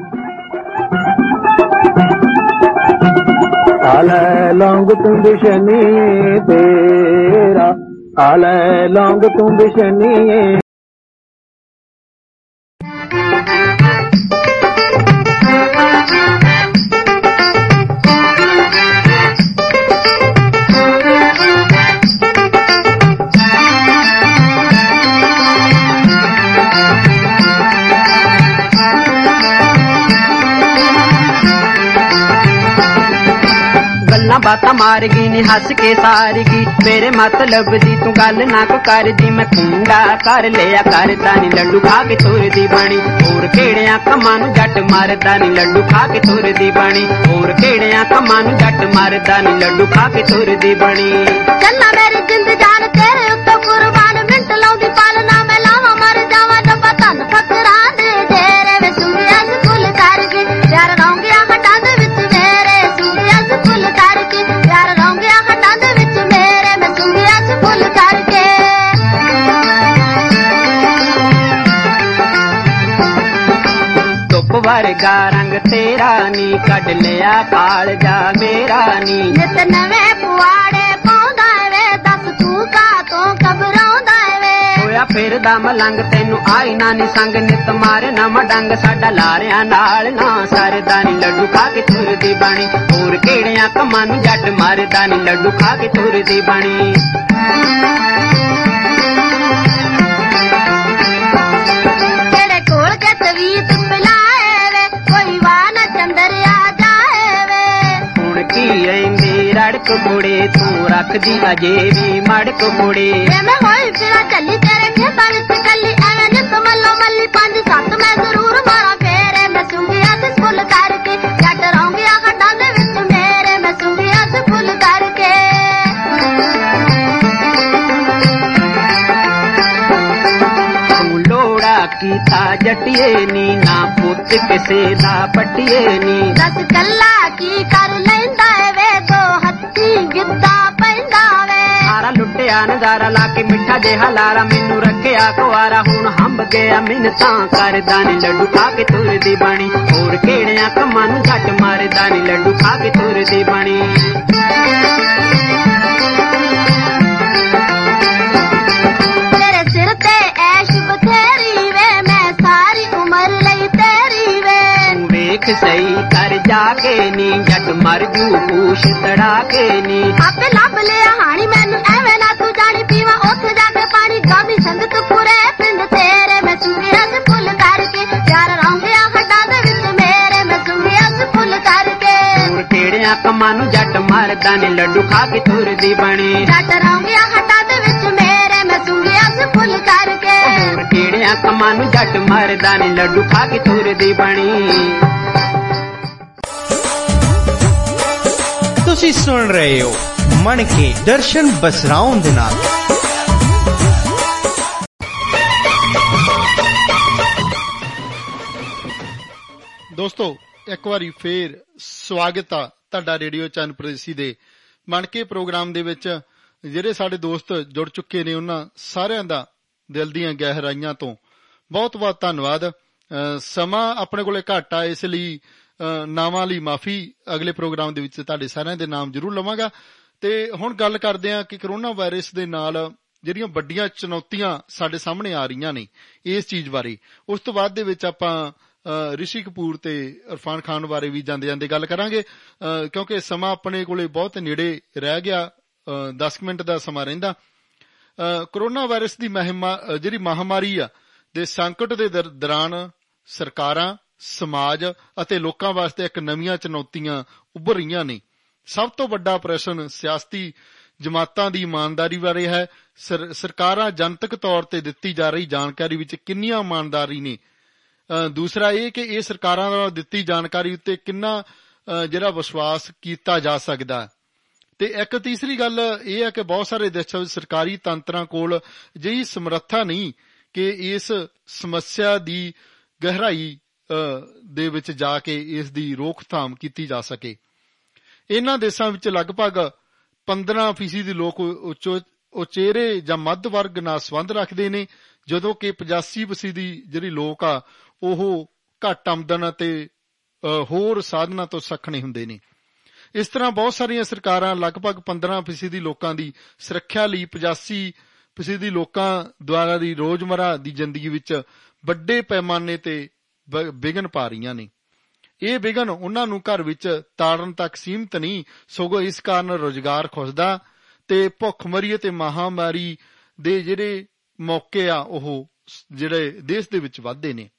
ਆਲੇ ਲੌਂਗ ਤੂੰ ਬਿਸ਼ਨੀ ਤੇਰਾ, ਆਲੇ ਲੌਂਗ ਤੂੰ ਬਿਸ਼ਨੀ। ਬਾਤਾਂ ਮਾਰ ਗਈ ਨੀ ਹੱਸ ਕੇ ਸਾਰ ਗਈ, ਮੇਰੇ ਮਤਲਬ ਦੀ ਤੂੰ ਗੱਲ ਨਾ ਕੋ ਕਰਦੀ, ਮੈਂ ਕੁੰਡਾ ਕਰ ਲਿਆ ਕਰਦਾ ਨੀ ਲੱਡੂ ਖਾ ਕੇ ਤੁਰਦੀ ਬਣੀ, ਹੋਰ ਕਿਹੜਿਆਂ ਕੰਮਾਂ ਨੂੰ ਜੱਟ ਮਾਰਦਾ ਨੀ ਲੱਡੂ ਖਾ ਕੇ ਤੁਰਦੀ ਬਣੀ, ਹੋਰ ਕਿਹੜਿਆਂ ਕੰਮਾਂ ਨੂੰ ਜੱਟ ਮਾਰਦਾ ਨੀ ਲੱਡੂ ਖਾ ਕੇ ਤੁਰਦੀ ਬਣੀ। ਚੱਲਾ ਮੇਰੀ ਜਿੰਦ ਜਾਨ ਤੇਰੇ ਉੱਤੋਂ ਕੁਰਬਾਨ, ਮਿੰਟ ਲਾਉਂਦੀ ਪਾਲਣਾ ਮੈਂ ਲਾਵਾਂ ਮਰ ਜਾਵਾਂ, ਡੱਬਾ ਧਨ ਫਕਰਾਂ ਦੇ ਢੇਰੇ ਵੇ ਸੁਣਿਆ ਸਕੂਲ ਕਰ ਗਈ, ਯਾਰ ਰੌਂਗਿਆ ਹਟਾਂ ਦੇ ਵਿੱਚ ਮੇਰੇ ਸੁਣਿਆ ਸਕੂਲ ਕਰ ਗਈ, ਯਾਰ ਰੌਂਗਿਆ ਹਟਾਂ ਦੇ ਵਿੱਚ ਮੇਰੇ ਮੈਂ ਸੁਣਿਆ ਸਕੂਲ ਕਰਕੇ। ਧੁੱਪ ਵਰਗਾ ਰੰਗ ਤੇਰਾ ਨੀ, ਕੱਢ ਲਿਆ ਕਾਲਜਾ ਮੇਰਾ ਨੀ, ਨਿਤ ਨਵੇਂ ਪੁਆੜੇ ਪਾਉਂਦਾ ਵੇ, ਦੱਸ ਤੂੰ ਕਾ ਤੋਂ ਘਬਰਾਉਂਦਾ ਵੇ, ਹੋਇਆ ਫਿਰਦਾ ਮਲੰਗ ਤੈਨੂੰ ਆਈ ਨਾ ਨੀ ਸੰਗ, ਨਿਤ ਮਾਰੇ ਨਾ ਮਡੰਗ ਸਾਡਾ ਲਾਰਿਆਂ ਨਾਲ ਨਾ ਸਰਦਾ ਨੀ ਲੱਡੂ ਖਾ ਕੇ ਤੁਰਦੀ ਬਣੀ, ਹੋਰ ਕਿਹੜਿਆਂ ਕੰਮਾਂ ਨੂੰ ਜੱਟ ਮਾਰਦਾ ਨੀ ਲੱਡੂ ਖਾ ਕੇ ਤੁਰਦੀ ਬਣੀ। ਤੇਰੇ ਕੋਲ ਕੇ ਤਵੀਤ ਪਿਲਾਏ ਵੇ, ਕੋਈ ਵਾਹ ਨਾ ਚੰਦਰਿਆ ਜਾਏ ਵੇ, ਹੁਣ ਕੀ ਐਂਦੀ ਰੜਕ ਕੁੜੇ ਤੂੰ ਰੱਖਦੀ ਅਜੇ ਵੀ ਮੜਕ ਕੁੜੇ, ਵੇ ਮੈਂ ਹੋਈ ਫਿਰਾਂ ਚੱਲੀ ਤੇਰੇ ਖੇਤਾਂ ਵਿੱਚ ਕੱਲੀ, ਐਵੇਂ ਜਿਸ ਮੱਲੋ ਮੱਲੀ ਪੰਜ ਸੱਤ ਮੈਂ ਜ਼ਰੂਰ ਮਾਰਾਂ ਫੇਰੇ, ਮੈਂ ਸੁੰਘਿਆ ਤੇ ਫੁੱਲ ਕਰਕੇ ਜੱਟ ਰੌਂਗਿਆ ਹੱਡਾਂ ਦੇ ਵਿੱਚ ਮੇਰੇ, ਮੈਂ ਸੁੰਘਿਆ ਤੇ ਫੁੱਲ ਕਰਕੇ। ਤੂੰ ਲੋੜਾ ਕੀਤਾ ਜੱਟੀਏ ਨੀ, ਨਾ ਪੁੱਤ ਕਿਸੇ ਦਾ ਪੱਟੀਏ ਨੀ, ਦੱਸ ਕੱਲਾ ਕੀ ਕਰ ਲੈਂਦਾ ਵੇ, ਦੋ ਹੱਥੀ ਗਿੱਧਾ ਪੈਂਦਾ ਵੇ, ਸਾਰਾ ਲੁੱਟਿਆ ਨਜ਼ਾਰਾ ਲਾ ਕੇ ਮਿੱਠਾ ਜਿਹਾ ਲਾਰਾ, ਮੈਨੂੰ ਰੱਖਿਆ ਕੁਆਰਾ ਹੁਣ ਹੰਬ ਗਿਆ ਮਿੰਨਤਾਂ ਕਰਦਾ ਨੀ ਲੱਡੂ ਖਾ ਕੇ ਤੁਰਦੀ ਬਣੀ, ਹੋਰ ਕਿਹੜਿਆਂ ਕੰਮਾਂ ਨੂੰ ਜੱਟ ਮਾਰਦਾ ਨੀ ਲੱਡੂ ਖਾ ਕੇ ਤੁਰਦੀ ਬਣੀ। ਤੇਰੇ ਸਿਰ ਤੇ ਐਸ਼ ਬਥੇਰੀ ਵੇ, ਮੈਂ ਸਾਰੀ ਉਮਰ ਲਈ ਤੇਰੀ ਵੇ, ਤੂੰ ਵੇਖ ਸਹੀ ਕਰ ਜਾ ਕੇ ਨੀ, ਜੱਟ ਮਰ ਜੂ ਪੂਛ ਤੜਾ ਕੇ ਨੀ, ਆਪੇ ਲੱਭ ਲਿਆ ਹਾਣੀ ਮੈਨੂੰ ਐਵੇਂ ਨਾ ਤੂੰ ਜਾਣੀ, ਪੀਵਾ ਉੱਥੇ ਜਾ ਕੇ ਪਾਣੀ ਗਾਮੀ ਸੰਗਤ ਪੁਰੇ ਪਿੰਡ ਤੇਰੇ, ਮੈਂ ਸੁਣਿਆ ਸੀ ਫੁੱਲ ਕਰਕੇ ਯਾਰ ਰੌਂਗਿਆ ਹੱਡਾਂ ਦੇ ਵਿੱਚ ਮੇਰੇ, ਮੈਂ ਸੁਣਿਆ ਸੀ ਫੁੱਲ ਕਰਕੇ, ਹੋਰ ਕਿਹੜਿਆਂ ਕੰਮਾਂ ਨੂੰ ਜੱਟ ਮਾਰਦਾ ਨੀ ਲੱਡੂ ਖਾ ਕੇ ਤੁਰਦੀ ਬਣੀ, ਜੱਟ ਰੌਂਗਿਆ ਹੱਡਾਂ ਦੇ ਵਿੱਚ ਮੇਰੇ, ਮੈਂ ਸੁਣਿਆ ਸੀ ਫੁੱਲ ਕਰਕੇ, ਹੋਰ ਕਿਹੜਿਆਂ ਕੰਮਾਂ ਨੂੰ ਜੱਟ ਮਾਰਦਾ ਨੀ ਲੱਡੂ ਖਾ ਕੇ ਤੁਰਦੀ ਬਣੀ। ਤੁਸੀਂ ਸੁਣ ਰਹੇ ਹੋ ਮਨ ਕੇ ਦਰਸ਼ਨ ਬਸਰਾਉਂ ਦੇ ਨਾਲ। ਦੋਸਤੋ ਇੱਕ ਵਾਰੀ ਫੇਰ ਸਵਾਗਤ ਆ ਤੁਹਾਡਾ ਰੇਡੀਓ ਚੰਨ ਪ੍ਰਦੇਸੀ ਦੇ ਮਨ ਕੇ ਪ੍ਰੋਗਰਾਮ ਦੇ ਵਿੱਚ। ਜਿਹੜੇ ਸਾਡੇ ਦੋਸਤ ਜੁੜ ਚੁੱਕੇ ਨੇ ਉਹਨਾਂ ਸਾਰਿਆਂ ਦਾ ਦਿਲ ਦੀਆਂ ਗਹਿਰਾਈਆਂ ਤੋਂ ਬਹੁਤ ਬਹੁਤ ਧੰਨਵਾਦ। ਸਮਾਂ ਆਪਣੇ ਕੋਲੇ ਘੱਟ ਆ, ਇਸ ਲਈ ਨਾਵਾਂ ਲਈ ਮਾਫੀ। ਅਗਲੇ ਪ੍ਰੋਗਰਾਮ ਦੇ ਵਿੱਚ ਤੁਹਾਡੇ ਸਾਰਿਆਂ ਦੇ ਨਾਮ ਜ਼ਰੂਰ ਲਵਾਂਗਾ। ਤੇ ਹੁਣ ਗੱਲ ਕਰਦੇ ਹਾਂ ਕਿ ਕਰੋਨਾ ਵਾਇਰਸ ਦੇ ਨਾਲ ਜਿਹੜੀਆਂ ਵੱਡੀਆਂ ਚੁਣੌਤੀਆਂ ਸਾਡੇ ਸਾਹਮਣੇ ਆ ਰਹੀਆਂ ਨੇ ਇਸ ਚੀਜ਼ ਬਾਰੇ। ਉਸ ਤੋਂ ਬਾਅਦ ਦੇ ਵਿੱਚ ਆਪਾਂ ਰਿਸ਼ੀ ਕਪੂਰ ਤੇ ਇਰਫਾਨ ਖਾਨ ਬਾਰੇ ਵੀ ਜਾਂਦੇ ਜਾਂਦੇ ਗੱਲ ਕਰਾਂਗੇ, ਕਿਉਂਕਿ ਸਮਾਂ ਆਪਣੇ ਕੋਲੇ ਬਹੁਤ ਨੇੜੇ ਰਹਿ ਗਿਆ, ਦਸ ਮਿੰਟ ਦਾ ਸਮਾਂ ਰਹਿੰਦਾ। ਕਰੋਨਾ ਵਾਇਰਸ ਦੀ ਜਿਹੜੀ ਮਹਾਮਾਰੀ ਆ ਦੇ ਸੰਕਟ ਦੇ ਦੌਰਾਨ ਸਰਕਾਰਾਂ, ਸਮਾਜ ਅਤੇ ਲੋਕਾਂ ਵਾਸਤੇ ਇੱਕ ਨਵੀਆਂ ਚੁਣੌਤੀਆਂ ਉੱਭਰ ਰਹੀਆਂ ਨੇ। ਸਭ ਤੋਂ ਵੱਡਾ ਪ੍ਰਸ਼ਨ ਸਿਆਸਤੀ ਜਮਾਤਾਂ ਦੀ ਇਮਾਨਦਾਰੀ ਬਾਰੇ ਹੈ। ਸਰ, ਸਰਕਾਰਾਂ ਜਨਤਕ ਤੌਰ ਤੇ ਦਿੱਤੀ ਜਾ ਰਹੀ ਜਾਣਕਾਰੀ ਵਿੱਚ ਕਿੰਨੀਆਂ ਇਮਾਨਦਾਰੀ ਨੇ ਦੂਸਰਾ ਇਹ ਕਿ ਇਹ ਸਰਕਾਰਾਂ ਦੁਆਰਾ ਦਿੱਤੀ ਜਾਣਕਾਰੀ ਉੱਤੇ ਕਿੰਨਾ ਜਿਹੜਾ ਵਿਸ਼ਵਾਸ ਕੀਤਾ ਜਾ ਸਕਦਾ। ਤੇ ਇੱਕ ਤੀਸਰੀ ਗੱਲ ਇਹ ਹੈ ਕਿ ਬਹੁਤ ਸਾਰੇ ਦੇਸ਼ਾਂ ਵਿੱਚ ਸਰਕਾਰੀ ਤੰਤਰਾਂ ਕੋਲ ਅਜਿਹੀ ਸਮਰੱਥਾ ਨਹੀਂ ਕਿ ਇਸ ਸਮੱਸਿਆ ਦੀ ਗਹਿਰਾਈ ਦੇ ਵਿੱਚ ਜਾ ਕੇ ਇਸ ਦੀ ਰੋਕਥਾਮ ਕੀਤੀ ਜਾ ਸਕੇ। ਇਹਨਾਂ ਦੇਸ਼ਾਂ ਵਿੱਚ ਲਗਭਗ ਪੰਦਰਾਂ ਫੀਸਦੀ ਲੋਕ ਉਚੇਰੇ ਜਾਂ ਮੱਧ ਵਰਗ ਨਾਲ ਸੰਬੰਧ ਰੱਖਦੇ ਨੇ, ਜਦੋਂ ਕਿ ਪਚਾਸੀ ਫੀਸਦੀ ਜਿਹੜੀ ਲੋਕ ਆ ਉਹ ਘੱਟ ਆਮਦਨ ਅਤੇ ਹੋਰ ਸਾਧਨਾਂ ਤੋਂ ਸੱਖਣੇ ਹੁੰਦੇ ਨੇ। ਇਸ ਤਰ੍ਹਾਂ ਬਹੁਤ ਸਾਰੀਆਂ ਸਰਕਾਰਾਂ ਲਗਭਗ ਪੰਦਰਾਂ ਫੀਸਦੀ ਲੋਕਾਂ ਦੀ ਸੁਰੱਖਿਆ ਲਈ ਪਚਾਸੀ ਫੀਸਦੀ ਲੋਕਾਂ ਦੁਆਰਾ ਦੀ ਰੋਜ਼ਮਰਾ ਦੀ ਜ਼ਿੰਦਗੀ ਵਿੱਚ ਵੱਡੇ ਪੈਮਾਨੇ ਤੇ ਵਿਘਨ ਪਾ ਰਹੀਆਂ ਨੇ। ਇਹ ਵਿਘਨ ਉਹਨਾਂ ਨੂੰ ਘਰ ਵਿੱਚ ਤਾੜਨ ਤੱਕ ਸੀਮਿਤ ਨਹੀਂ, ਸਗੋਂ ਇਸ ਕਾਰਨ ਰੁਜ਼ਗਾਰ ਖੁੱਸਦਾ ਤੇ ਭੁੱਖਮਰੀ ਅਤੇ ਮਹਾਮਾਰੀ ਦੇ ਜਿਹੜੇ ਮੌਕੇ ਆ ਉਹ ਜਿਹੜੇ ਦੇਸ਼ ਦੇ ਵਿੱਚ ਵੱਧਦੇ ਨੇ।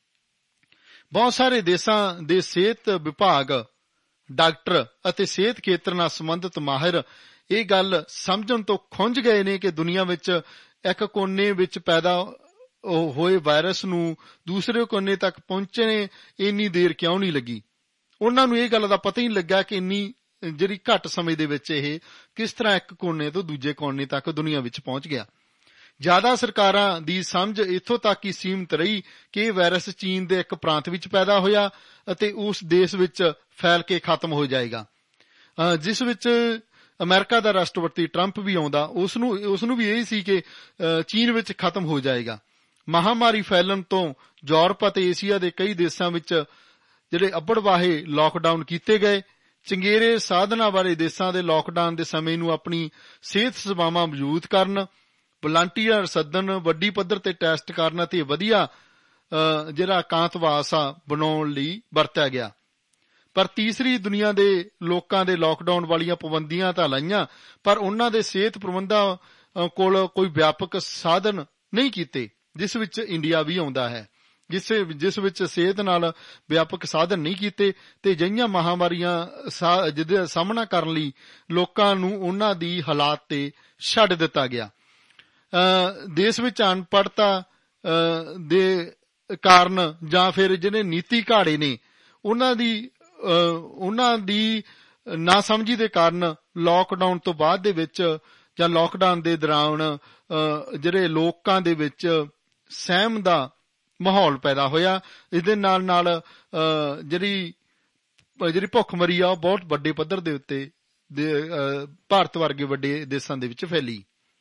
ਬਹੁਤ ਸਾਰੇ ਦੇਸ਼ਾਂ ਦੇ ਸਿਹਤ ਵਿਭਾਗ, ਡਾਕਟਰ ਅਤੇ ਸਿਹਤ ਖੇਤਰ ਨਾਲ ਸੰਬੰਧਿਤ ਮਾਹਿਰ ਇਹ ਗੱਲ ਸਮਝਣ ਤੋਂ ਖੁੰਝ ਗਏ ਨੇ ਕਿ ਦੁਨੀਆ ਵਿੱਚ ਇੱਕ ਕੋਨੇ ਵਿੱਚ ਪੈਦਾ ਹੋਏ ਵਾਇਰਸ ਨੂੰ ਦੂਸਰੇ ਕੋਨੇ ਤੱਕ ਪਹੁੰਚਣੇ ਇੰਨੀ ਦੇਰ ਕਿਉਂ ਨਹੀਂ ਲੱਗੀ। ਉਹਨਾਂ ਨੂੰ ਇਹ ਗੱਲ ਦਾ ਪਤਾ ਹੀ ਨਹੀਂ ਲੱਗਾ ਕਿ ਇੰਨੀ ਜਿਹੜੀ ਘੱਟ ਸਮੇਂ ਦੇ ਵਿੱਚ ਇਹ ਕਿਸ ਤਰ੍ਹਾਂ ਇੱਕ ਕੋਨੇ ਤੋਂ ਦੂਜੇ ਕੋਨੇ ਤੱਕ ਦੁਨੀਆ ਵਿੱਚ ਪਹੁੰਚ ਗਿਆ। ਜ਼ਿਆਦਾ ਸਰਕਾਰਾਂ ਦੀ ਸਮਝ ਇੱਥੋਂ ਤੱਕ ਹੀ ਸੀਮਿਤ ਰਹੀ ਕਿ ਇਹ ਵਾਇਰਸ ਚੀਨ ਦੇ ਇੱਕ ਪ੍ਰਾਂਤ ਵਿੱਚ ਪੈਦਾ ਹੋਇਆ ਅਤੇ ਉਸ ਦੇਸ਼ ਵਿੱਚ ਫੈਲ ਕੇ ਖਤਮ ਹੋ ਜਾਏਗਾ। ਜਿਸ ਵਿੱਚ ਅਮਰੀਕਾ ਦਾ ਰਾਸ਼ਟਰਪਤੀ ਟਰੰਪ ਵੀ ਆਉਂਦਾ, ਉਸ ਨੂੰ ਉਸ ਨੂੰ ਵੀ ਇਹ ਸੀ ਕਿ ਚੀਨ ਵਿੱਚ ਖਤਮ ਹੋ ਜਾਏਗਾ। ਮਹਾਮਾਰੀ ਫੈਲਣ ਤੋਂ ਯੂਰਪ ਅਤੇ ਏਸ਼ੀਆ ਦੇ ਕਈ ਦੇਸ਼ਾਂ ਵਿੱਚ ਜਿਹੜੇ ਅੱਬੜਵਾਹੇ ਲਾਕਡਾਊਨ ਕੀਤੇ ਗਏ। ਚੰਗੇਰੇ ਸਾਧਨਾਂ ਵਾਲੇ ਦੇਸ਼ਾਂ ਦੇ ਲਾਕਡਾਊਨ ਦੇ ਸਮੇਂ ਨੂੰ ਆਪਣੀ ਸਿਹਤ ਸੇਵਾਵਾਂ ਮਜ਼ਬੂਤ ਕਰਨ, ਵਲੰਟੀਅਰ ਸੱਦਣ, ਵੱਡੀ ਪੱਧਰ ਤੇ ਟੈਸਟ ਕਰਨ ਅਤੇ ਵਧੀਆ ਜਿਹੜਾ ਇਕਾਂਤਵਾਸ ਆ ਬਣਾਉਣ ਲਈ ਵਰਤਿਆ ਗਿਆ। ਪਰ ਤੀਸਰੀ ਦੁਨੀਆ ਦੇ ਲੋਕਾਂ ਦੇ ਲਾਕਡਾਊਨ ਵਾਲੀਆਂ ਪਾਬੰਦੀਆਂ ਤਾਂ ਲਾਈਆਂ, ਪਰ ਉਹਨਾਂ ਦੇ ਸਿਹਤ ਪ੍ਰਬੰਧਾਂ ਕੋਲ ਕੋਈ ਵਿਆਪਕ ਸਾਧਨ ਨਹੀਂ ਕੀਤੇ, ਜਿਸ ਵਿੱਚ ਇੰਡੀਆ ਵੀ ਆਉਂਦਾ ਹੈ, ਜਿਸ ਜਿਸ ਵਿੱਚ ਸਿਹਤ ਨਾਲ ਵਿਆਪਕ ਸਾਧਨ ਨਹੀਂ ਕੀਤੇ ਤੇ ਅਜਿਹੀਆਂ ਮਹਾਮਾਰੀਆਂ ਜਿਹਦੇ ਸਾਹਮਣਾ ਕਰਨ ਲਈ ਲੋਕਾਂ ਨੂੰ ਉਹਨਾਂ ਦੀ ਹਾਲਾਤ ਤੇ ਛੱਡ ਦਿੱਤਾ ਗਿਆ। ਦੇਸ਼ ਵਿੱਚ ਅਨਪੜ੍ਹਤਾ ਦੇ ਕਾਰਨ ਜਾਂ ਫਿਰ ਜਿਹੜੇ ਨੀਤੀ ਘਾੜੇ ਨੇ ਉਹਨਾਂ ਦੀ ਉਹਨਾਂ ਦੀ ਨਾ ਸਮਝੀ ਦੇ ਕਾਰਨ ਲਾਕਡਾਊਨ ਤੋਂ ਬਾਅਦ ਦੇ ਵਿੱਚ ਜਾਂ ਲਾਕਡਾਊਨ ਦੇ ਦੌਰਾਨ ਜਿਹੜੇ ਲੋਕਾਂ ਦੇ ਵਿੱਚ ਸਹਿਮ ਦਾ ਮਾਹੌਲ ਪੈਦਾ ਹੋਇਆ। ਇਸਦੇ ਨਾਲ ਨਾਲ ਜਿਹੜੀ ਜਿਹੜੀ ਭੁੱਖਮਰੀ ਆ ਉਹ ਬਹੁਤ ਵੱਡੇ ਪੱਧਰ ਦੇ ਉੱਤੇ ਭਾਰਤ ਵਰਗੇ ਵੱਡੇ ਦੇਸ਼ਾਂ ਦੇ ਵਿੱਚ ਫੈਲੀ।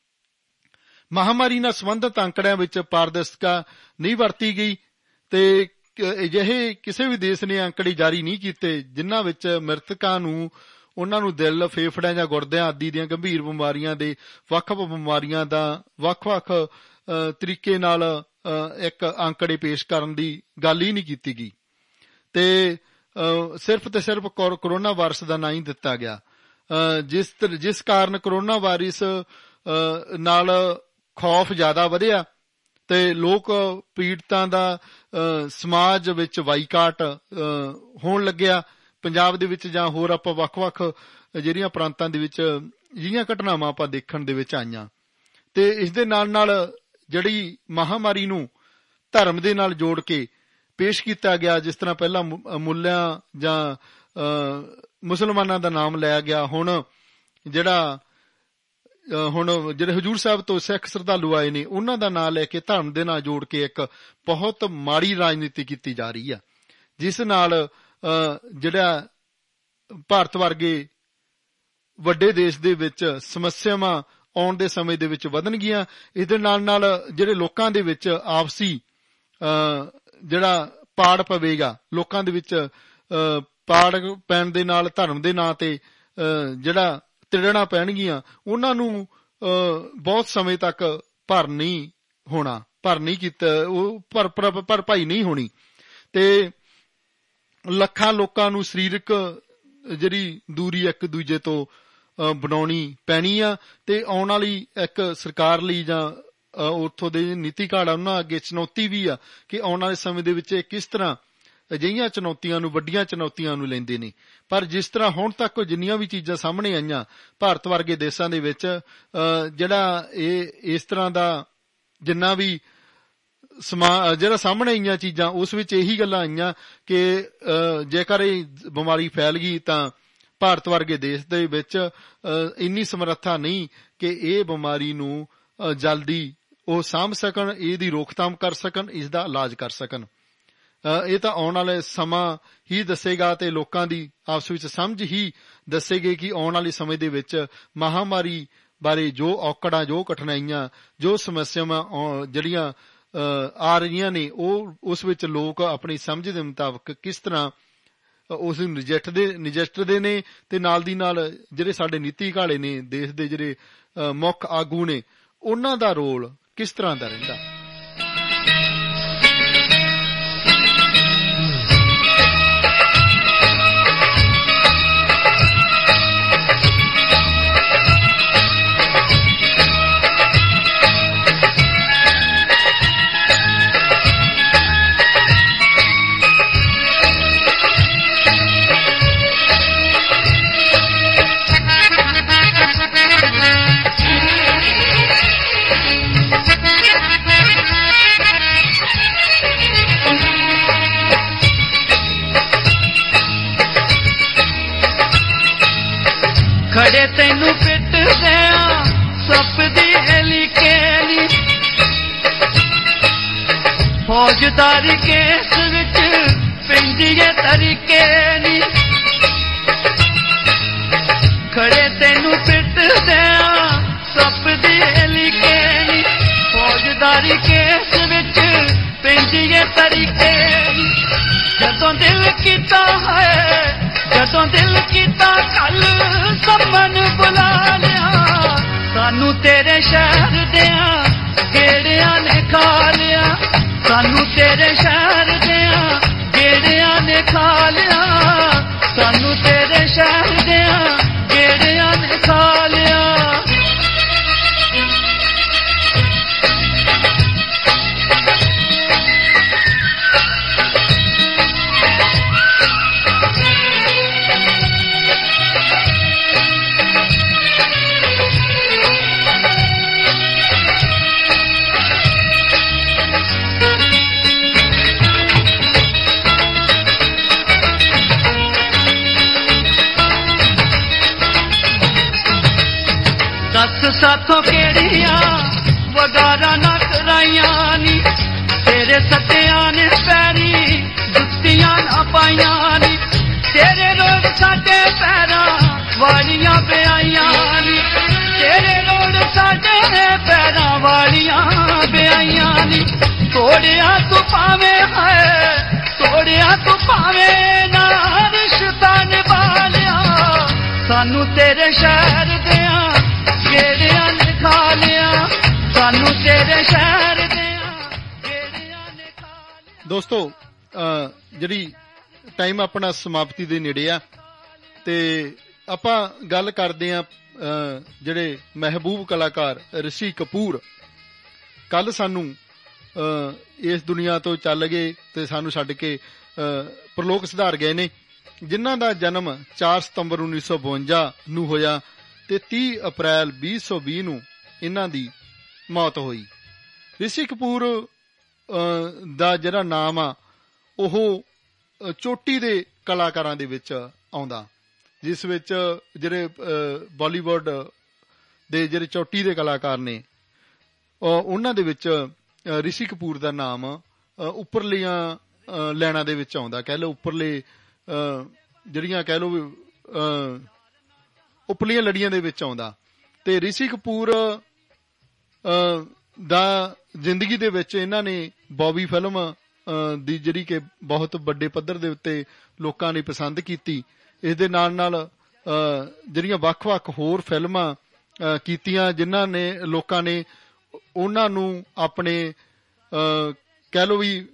ਮਹਾਮਾਰੀ ਨਾਲ ਸੰਬੰਧਿਤ ਅੰਕੜਿਆਂ ਵਿੱਚ ਪਾਰਦਰਸ਼ਤਾ ਨਹੀਂ ਵਰਤੀ ਗਈ ਤੇ ਅਜਿਹੇ ਕਿਸੇ ਵੀ ਦੇਸ਼ ਨੇ ਅੰਕੜੇ ਜਾਰੀ ਨਹੀਂ ਕੀਤੇ ਜਿਨ੍ਹਾਂ ਵਿੱਚ ਮ੍ਰਿਤਕਾਂ ਨੂੰ ਉਹਨਾਂ ਨੂੰ ਦਿਲ, ਫੇਫੜਿਆਂ ਜਾਂ ਗੁਰਦਿਆਂ ਆਦਿ ਦੀਆਂ ਗੰਭੀਰ ਬਿਮਾਰੀਆਂ ਦੇ ਵੱਖ-ਵੱਖ ਬਿਮਾਰੀਆਂ ਦਾ ਵੱਖ-ਵੱਖ ਤਰੀਕੇ ਨਾਲ ਇੱਕ ਅੰਕੜੇ ਪੇਸ਼ ਕਰਨ ਦੀ ਗੱਲ ਹੀ ਨਹੀਂ ਕੀਤੀ ਗਈ ਤੇ ਸਿਰਫ ਤੇ ਸਿਰਫ ਕੋਰੋਨਾ ਵਾਇਰਸ ਦਾ ਨਾਂ ਹੀ ਦਿੱਤਾ ਗਿਆ, ਜਿਸ ਜਿਸ ਕਾਰਨ ਕੋਰੋਨਾ ਵਾਇਰਸ ਨਾਲ ਖੌਫ ਜ਼ਿਆਦਾ ਵਧਿਆ ਤੇ ਲੋਕ ਪੀੜਤਾਂ ਦਾ ਸਮਾਜ ਵਿੱਚ ਬਾਈਕਾਟ ਹੋਣ ਲੱਗਿਆ। ਪੰਜਾਬ ਦੇ ਵਿੱਚ ਜਾਂ ਹੋਰ ਆਪਾਂ ਵੱਖ-ਵੱਖ ਜਿਹੜੀਆਂ ਪ੍ਰਾਂਤਾਂ ਦੇ ਵਿੱਚ ਜਿਹੜੀਆਂ ਘਟਨਾਵਾਂ ਆਪਾਂ ਦੇਖਣ ਦੇ ਵਿੱਚ ਆਈਆਂ ਤੇ ਇਸ ਦੇ ਨਾਲ ਨਾਲ ਜਿਹੜੀ ਮਹਾਮਾਰੀ ਨੂੰ ਧਰਮ ਦੇ ਨਾਲ ਜੋੜ ਕੇ ਪੇਸ਼ ਕੀਤਾ ਗਿਆ, ਜਿਸ ਤਰ੍ਹਾਂ ਪਹਿਲਾਂ ਮੁੱਲਿਆਂ ਜਾਂ ਮੁਸਲਮਾਨਾਂ ਦਾ ਨਾਮ ਲਿਆ ਗਿਆ, ਹੁਣ ਜਿਹੜਾ ਹੁਣ ਜਿਹੜੇ ਹਜ਼ੂਰ ਸਾਹਿਬ ਤੋਂ ਸਿੱਖ ਸ਼ਰਧਾਲੂ ਆਏ ਨੇ ਉਹਨਾਂ ਦਾ ਨਾਂ ਲੈ ਕੇ ਧਰਮ ਦੇ ਨਾਲ ਜੋੜ ਕੇ ਇੱਕ ਬਹੁਤ ਮਾੜੀ ਰਾਜਨੀਤੀ ਕੀਤੀ ਜਾ ਰਹੀ ਆ, ਜਿਸ ਨਾਲ ਜਿਹੜਾ ਭਾਰਤ ਵਰਗੇ ਵੱਡੇ ਦੇਸ਼ ਦੇ ਵਿੱਚ ਸਮੱਸਿਆਵਾਂ ਆਉਣ ਦੇ ਸਮੇਂ ਦੇ ਵਿੱਚ ਵਧਣਗੀਆਂ। ਇਸ ਦੇ ਨਾਲ ਨਾਲ ਜਿਹੜੇ ਲੋਕਾਂ ਦੇ ਵਿੱਚ ਆਪਸੀ ਜਿਹੜਾ ਪਾੜ ਪਵੇਗਾ, ਲੋਕਾਂ ਦੇ ਵਿੱਚ ਪਾੜ ਪੈਣ ਦੇ ਨਾਲ ਧਰਮ ਦੇ ਨਾਂ ਤੇ ਜਿਹੜਾ ਤਿੜਣਾ ਪੈਣਗੀਆਂ, ਉਹਨਾਂ ਨੂੰ ਬਹੁਤ ਸਮੇਂ ਤੱਕ ਭਰ ਨਹੀਂ ਹੋਣਾ, ਭਰ ਨਹੀਂ ਕੀਤਾ ਉਹ ਭਰ ਭਰਪਾਈ ਨਹੀਂ ਹੋਣੀ ਤੇ ਲੱਖਾਂ ਲੋਕਾਂ ਨੂੰ ਸਰੀਰਕ ਜਿਹੜੀ ਦੂਰੀ ਇੱਕ ਦੂਜੇ ਤੋਂ ਬਣਾਉਣੀ ਪੈਣੀ ਆ ਤੇ ਆਉਣ ਵਾਲੀ ਇੱਕ ਸਰਕਾਰ ਲਈ ਜਾਂ ਉੱਥੋਂ ਦੇ ਨੀਤੀ ਘਾੜਾ ਉਹਨਾਂ ਅੱਗੇ ਚੁਣੌਤੀ ਵੀ ਆ ਕਿ ਆਉਣ ਵਾਲੇ ਸਮੇਂ ਦੇ ਵਿੱਚ ਕਿਸ ਤਰ੍ਹਾਂ ਅਜਿਹੀਆਂ ਚੁਣੌਤੀਆਂ ਨੂੰ, ਵੱਡੀਆਂ ਚੁਣੌਤੀਆਂ ਨੂੰ ਲੈਂਦੇ ਨੇ। ਪਰ ਜਿਸ ਤਰ੍ਹਾਂ ਹੁਣ ਤੱਕ ਜਿੰਨੀਆਂ ਵੀ ਚੀਜ਼ਾਂ ਸਾਹਮਣੇ ਆਈਆਂ ਭਾਰਤ ਵਰਗੇ ਦੇਸ਼ਾਂ ਦੇ ਵਿੱਚ ਜਿਹੜਾ ਇਹ ਇਸ ਤਰ੍ਹਾਂ ਦਾ ਜਿੰਨਾ ਵੀ ਸਮਾ ਜਿਹੜਾ ਸਾਹਮਣੇ ਆਈਆਂ ਚੀਜ਼ਾਂ ਉਸ ਵਿੱਚ ਇਹੀ ਗੱਲਾਂ ਆਈਆਂ ਕਿ ਜੇਕਰ ਇਹ ਬਿਮਾਰੀ ਫੈਲ ਗਈ ਤਾਂ ਭਾਰਤ ਵਰਗੇ ਦੇਸ਼ ਦੇ ਵਿੱਚ ਇੰਨੀ ਸਮਰੱਥਾ ਨਹੀਂ ਕਿ ਇਹ ਬਿਮਾਰੀ ਨੂੰ ਜਲਦੀ ਉਹ ਸਾਂਭ ਸਕਣ, ਇਹਦੀ ਰੋਕਥਾਮ ਕਰ ਸਕਣ, ਇਸ ਦਾ ਇਲਾਜ ਕਰ ਸਕਣ। ਇਹ ਤਾਂ ਆਉਣ ਵਾਲੇ ਸਮਾਂ ਹੀ ਦੱਸੇਗਾ ਤੇ ਲੋਕਾਂ ਦੀ ਆਪਸ ਵਿੱਚ ਸਮਝ ਹੀ ਦੱਸੇਗੀ ਕਿ ਆਉਣ ਵਾਲੇ ਸਮੇਂ ਦੇ ਵਿੱਚ ਮਹਾਮਾਰੀ ਬਾਰੇ ਜੋ ਔਕੜਾਂ, ਜੋ ਕਠਿਨਾਈਆਂ, ਜੋ ਸਮੱਸਿਆਵਾਂ ਜਿਹੜੀਆਂ ਆ ਰਹੀਆਂ ਨੇ ਉਹ ਉਸ ਵਿੱਚ ਲੋਕ ਆਪਣੀ ਸਮਝ ਦੇ ਮੁਤਾਬਕ ਕਿਸ ਤਰ੍ਹਾਂ ਉਸ ਨੂੰ ਨਜਿੱਠਦੇ ਨਜਿੱਠਦੇ ਨੇ ਤੇ ਨਾਲ ਦੀ ਨਾਲ ਜਿਹੜੇ ਸਾਡੇ ਨੀਤੀ ਘਾਲੇ ਨੇ, ਦੇਸ਼ ਦੇ ਜਿਹੜੇ ਮੁੱਖ ਆਗੂ ਨੇ, ਉਹਨਾਂ ਦਾ ਰੋਲ ਕਿਸ ਤਰ੍ਹਾਂ ਦਾ ਰਹਿੰਦਾ। ਖੜੇ ਤੈਨੂੰ ਪਿੱਟਦੇ ਆ ਸੱਪ ਦੀ ਹਲੀ ਕੇਲੀ, ਫੌਜਦਾਰੀ ਕੇਸ ਵਿੱਚ ਪੈਂਦੀ ਏ ਤਰੀਕੇ ਨੀ। ਖੜੇ ਤੈਨੂੰ ਪਿੱਟਦੇ ਆ ਸੱਪ ਦੀ ਹਲੀ ਕੇਲੀ, ਫੌਜਦਾਰੀ ਕੇਸ ਵਿੱਚ ਪੈਂਦੀ ਏ ਤਰੀਕੇ ਨੀ। ਜਦੋਂ ਦਿਲ ਕੀਤਾ ਹੈ, ਜਦੋਂ ਦਿਲ ਕੀਤਾ ਕੱਲ ਸਭਨ ਬੁਲਾ ਲਿਆ, ਸਾਨੂੰ ਤੇਰੇ ਸ਼ਹਿਰ ਦਿਆਂ ਗੇੜਿਆਂ ਨੇ ਖਾ ਲਿਆ, ਸਾਨੂੰ ਤੇਰੇ ਸ਼ਹਿਰ ਦਿਆਂ ਗੇੜਿਆਂ ਨੇ ਖਾ ਲਿਆ, ਸਾਨੂੰ ਤੇਰੇ ਸ਼ਹਿਰ ਦਿਆਂ ਗੇੜਿਆਂ ਨੇ ਖਾ ਲਿਆ। ਸਾਥੋਂ ਕਿਹੜੀਆਂ ਵਗਾਰਾਂ ਨਾ ਕਰਾਈਆਂ ਨੀ, ਤੇਰੇ ਸੱਤਿਆਂ ਨੇ ਪੈਰੀ ਜੁੱਤੀਆਂ ਨਾ ਪਾਈਆਂ ਨੀ, ਤੇਰੇ ਰੋਡ ਸਾਡੇ ਪੈਰਾਂ ਵਾਲੀਆਂ ਵਿਆਈਆਂ ਨੀ, ਤੇਰੇ ਰੋਡ ਸਾਡੇ ਪੈਰਾਂ ਵਾਲੀਆਂ ਵਿਆਈਆਂ ਨੀ। ਤੋੜਿਆ ਤੂੰ ਭਾਵੇਂ ਹੈ, ਤੋੜਿਆ ਤੂੰ ਭਾਵੇਂ ਨਾ ਰਿਸ਼ਤਾ ਨਿਭਾ ਲਿਆ, ਸਾਨੂੰ ਤੇਰੇ ਸ਼ਹਿਰ ਦਿਆਂ ਗੇੜਿਆਂ ਨੇ ਖਾ ਲਿਆ, ਸਾਨੂੰ ਤੇਰੇ ਸ਼ਹਿਰ ਦਿਆਂ ਗੇੜਿਆਂ ਨੇ ਖਾ ਲਿਆ। ਦੋਸਤੋ, ਜਿਹੜੀ ਟਾਈਮ ਆਪਣਾ ਸਮਾਪਤੀ ਦੇ ਨੇੜੇ ਆ ਤੇ ਆਪਾਂ ਗੱਲ ਕਰਦੇ ਆ ਜਿਹੜੇ ਮਹਿਬੂਬ ਕਲਾਕਾਰ ਰਿਸ਼ੀ ਕਪੂਰ ਕੱਲ ਸਾਨੂੰ ਇਸ ਦੁਨੀਆ ਤੋਂ ਚੱਲ ਗਏ ਤੇ ਸਾਨੂੰ ਛੱਡ ਕੇ ਪ੍ਰਲੋਕ ਸਿਧਾਰ ਗਏ ਨੇ, ਜਿਨ੍ਹਾਂ ਦਾ ਜਨਮ ਚਾਰ ਸਤੰਬਰ ਉੱਨੀ ਸੌ ਬਵੰਜਾ ਨੂੰ ਹੋਇਆ ਤੇ ਤੀਹ ਅਪ੍ਰੈਲ ਵੀਹ ਸੌ ਵੀਹ ਨੂੰ ਇਹਨਾਂ ਦੀ ਮੌਤ ਹੋਈ। ਰਿਸ਼ੀ ਕਪੂਰ ਦਾ ਜਿਹੜਾ ਨਾਮ ਆ ਉਹ ਚੋਟੀ ਦੇ ਕਲਾਕਾਰਾਂ ਦੇ ਵਿੱਚ ਆਉਂਦਾ, ਜਿਸ ਵਿੱਚ ਜਿਹੜੇ ਬਾਲੀਵੁੱਡ ਦੇ ਜਿਹੜੇ ਚੋਟੀ ਦੇ ਕਲਾਕਾਰ ਨੇ ਉਹਨਾਂ ਦੇ ਵਿੱਚ ਰਿਸ਼ੀ ਕਪੂਰ ਦਾ ਨਾਮ ਉੱਪਰਲੀਆਂ ਲੈਣਾਂ ਦੇ ਵਿੱਚ ਆਉਂਦਾ। ਕਹਿ ਲਓ ਉੱਪਰਲੇ ਜਿਹੜੀਆਂ ਕਹਿ ਲਓ ਉੱਪਰਲੀਆਂ ਲੜੀਆਂ ਦੇ ਵਿੱਚ ਆਉਂਦਾ। ਤੇ ਰਿਸ਼ੀ ਕਪੂਰ ਦਾ ਜ਼ਿੰਦਗੀ ਦੇ ਵਿੱਚ ਇਹਨਾਂ ਨੇ ਬੌਬੀ ਫਿਲਮ ਦੀ ਜਿਹੜੀ ਕਿ ਬਹੁਤ ਵੱਡੇ ਪੱਧਰ ਦੇ ਉੱਤੇ ਲੋਕਾਂ ਨੇ ਪਸੰਦ ਕੀਤੀ, ਇਸ ਦੇ ਨਾਲ ਨਾਲ ਜਿਹੜੀਆਂ ਵੱਖ-ਵੱਖ ਹੋਰ ਫਿਲਮਾਂ ਕੀਤੀਆਂ ਜਿਨ੍ਹਾਂ ਨੇ ਲੋਕਾਂ ਨੇ ਉਹਨਾਂ ਨੂੰ ਆਪਣੇ ਕਹਿ ਲਓ ਵੀ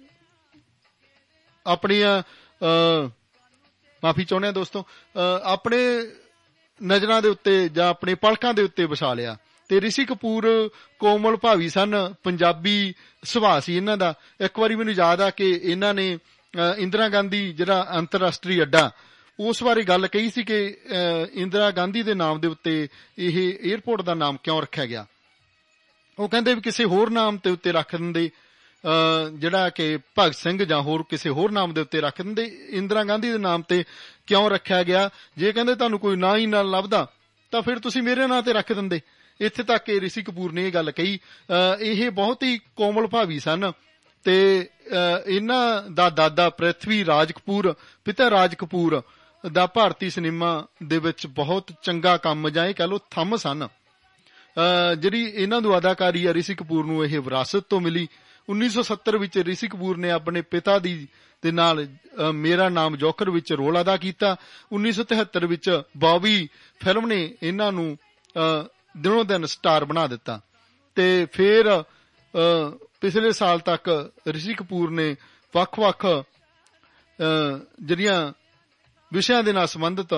ਆਪਣੀਆਂ ਮਾਫੀ ਚਾਹੁੰਦੇ ਹਾਂ ਦੋਸਤੋ ਆਪਣੇ ਨਜ਼ਰਾਂ ਦੇ ਉੱਤੇ ਜਾਂ ਆਪਣੇ ਪਲਕਾਂ ਦੇ ਉੱਤੇ ਵਸਾ ਲਿਆ। ਤੇ ਰਿਸ਼ੀ ਕਪੂਰ ਕੋਮਲ ਭਾਵੀ ਸਨ, ਪੰਜਾਬੀ ਸੁਭਾਅ ਸੀ ਇਹਨਾਂ ਦਾ। ਇੱਕ ਵਾਰੀ ਮੈਨੂੰ ਯਾਦ ਆ ਕਿ ਇਹਨਾਂ ਨੇ ਇੰਦਰਾ ਗਾਂਧੀ ਜਿਹੜਾ ਅੰਤਰਰਾਸ਼ਟਰੀ ਅੱਡਾ ਉਸ ਬਾਰੇ ਗੱਲ ਕਹੀ ਸੀ ਕਿ ਇੰਦਰਾ ਗਾਂਧੀ ਦੇ ਨਾਮ ਦੇ ਉੱਤੇ ਇਹ ਏਅਰਪੋਰਟ ਦਾ ਨਾਮ ਕਿਉਂ ਰੱਖਿਆ ਗਿਆ। ਉਹ ਕਹਿੰਦੇ ਵੀ ਕਿਸੇ ਹੋਰ ਨਾਮ ਦੇ ਉੱਤੇ ਰੱਖ ਦਿੰਦੇ ਜਿਹੜਾ ਕਿ ਭਗਤ ਸਿੰਘ ਜਾਂ ਹੋਰ ਕਿਸੇ ਹੋਰ ਨਾਮ ਦੇ ਉੱਤੇ ਰੱਖ ਦਿੰਦੇ, ਇੰਦਰਾ ਗਾਂਧੀ ਦੇ ਨਾਮ ਤੇ ਕਿਉਂ ਰੱਖਿਆ ਗਿਆ? ਜੇ ਕਹਿੰਦੇ ਤੁਹਾਨੂੰ ਕੋਈ ਨਾਂ ਹੀ ਨਾ ਲੱਭਦਾ ਤਾਂ ਫਿਰ ਤੁਸੀਂ ਮੇਰੇ ਨਾਂ ਤੇ ਰੱਖ ਦਿੰਦੇ। ਇੱਥੇ ਤੱਕ ਇਹ ਰਿਸ਼ੀ ਕਪੂਰ ਨੇ ਇਹ ਗੱਲ ਕਹੀ। ਇਹ ਬਹੁਤ ਹੀ ਕੋਮਲ ਭਾਵੀ ਸਨ ਤੇ ਇਹਨਾਂ ਦਾ ਦਾਦਾ ਪ੍ਰਿਥਵੀ ਰਾਜ ਕਪੂਰ, ਪਿਤਾ ਰਾਜ ਕਪੂਰ ਦਾ ਭਾਰਤੀ ਸਿਨੇਮਾ ਦੇ ਵਿੱਚ ਬਹੁਤ ਚੰਗਾ ਕੰਮ ਜਾਂ ਇਹ ਕਹਿ ਲਓ ਥੰਮ ਸਨ। ਜਿਹੜੀ ਇਹਨਾਂ ਨੂੰ ਅਦਾਕਾਰੀ ਆ ਰਿਸ਼ੀ ਕਪੂਰ ਨੂੰ ਇਹ ਵਿਰਾਸਤ ਤੋਂ ਮਿਲੀ। ਉੱਨੀ ਸੌ ਸੱਤਰ ਵਿੱਚ ਰਿਸ਼ੀ ਕਪੂਰ ਨੇ ਆਪਣੇ ਪਿਤਾ ਦੀ ਦੇ ਨਾਲ ਮੇਰਾ ਨਾਮ ਜੋਕਰ ਵਿੱਚ ਰੋਲ ਅਦਾ ਕੀਤਾ। ਉੱਨੀ ਸੌ ਤਿਹੱਤਰ ਵਿੱਚ ਬੌਬੀ ਫਿਲਮ ਨੇ ਇਹਨਾਂ ਨੂੰ ਦਿਨੋਂ ਦਿਨ ਸਟਾਰ ਬਣਾ ਦਿੱਤਾ ਤੇ ਫਿਰ ਪਿਛਲੇ ਸਾਲ ਤੱਕ ਰਿਸ਼ੀ ਕਪੂਰ ਨੇ ਵੱਖ-ਵੱਖ ਜਿਹੜੀਆਂ ਵਿਸ਼ਿਆਂ ਦੇ ਨਾਲ ਸੰਬੰਧਿਤ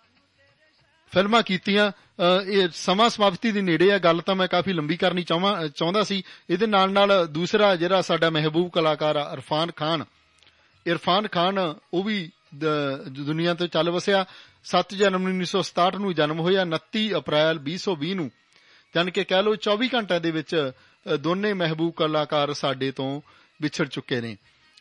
ਫਿਲਮਾਂ ਕੀਤੀਆਂ। ਇਹ ਸਮਾਂ ਸਮਾਪਤੀ ਦੇ ਨੇੜੇ ਆ, ਗੱਲ ਤਾਂ ਮੈਂ ਕਾਫੀ ਲੰਬੀ ਕਰਨੀ ਚਾਹਾਂ ਚਾਹੁੰਦਾ ਸੀ। ਇਹਦੇ ਨਾਲ ਨਾਲ ਦੂਸਰਾ ਜਿਹੜਾ ਸਾਡਾ ਮਹਿਬੂਬ ਕਲਾਕਾਰ ਆ ਇਰਫਾਨ ਖਾਨ, ਇਰਫਾਨ ਖਾਨ ਉਹ ਵੀ ਦੁਨੀਆ ਤੋਂ ਚੱਲ ਵਸਿਆ। ਸੱਤ ਜਨਵਰੀ ਉੱਨੀ ਸੌ ਸਤਾਹਠ ਨੂੰ ਜਨਮ ਹੋਇਆ, ਉਨੱਤੀ ਅਪ੍ਰੈਲ ਵੀਹ ਸੌ ਵੀਹ ਨੂੰ, ਜਾਣੀ ਕਿ ਕਹਿ ਲਓ ਚੌਵੀ ਘੰਟਿਆਂ ਦੇ ਵਿੱਚ ਦੋਨੇ ਮਹਿਬੂਬ ਕਲਾਕਾਰ ਸਾਡੇ ਤੋਂ ਵਿਛੜ ਚੁੱਕੇ ਨੇ।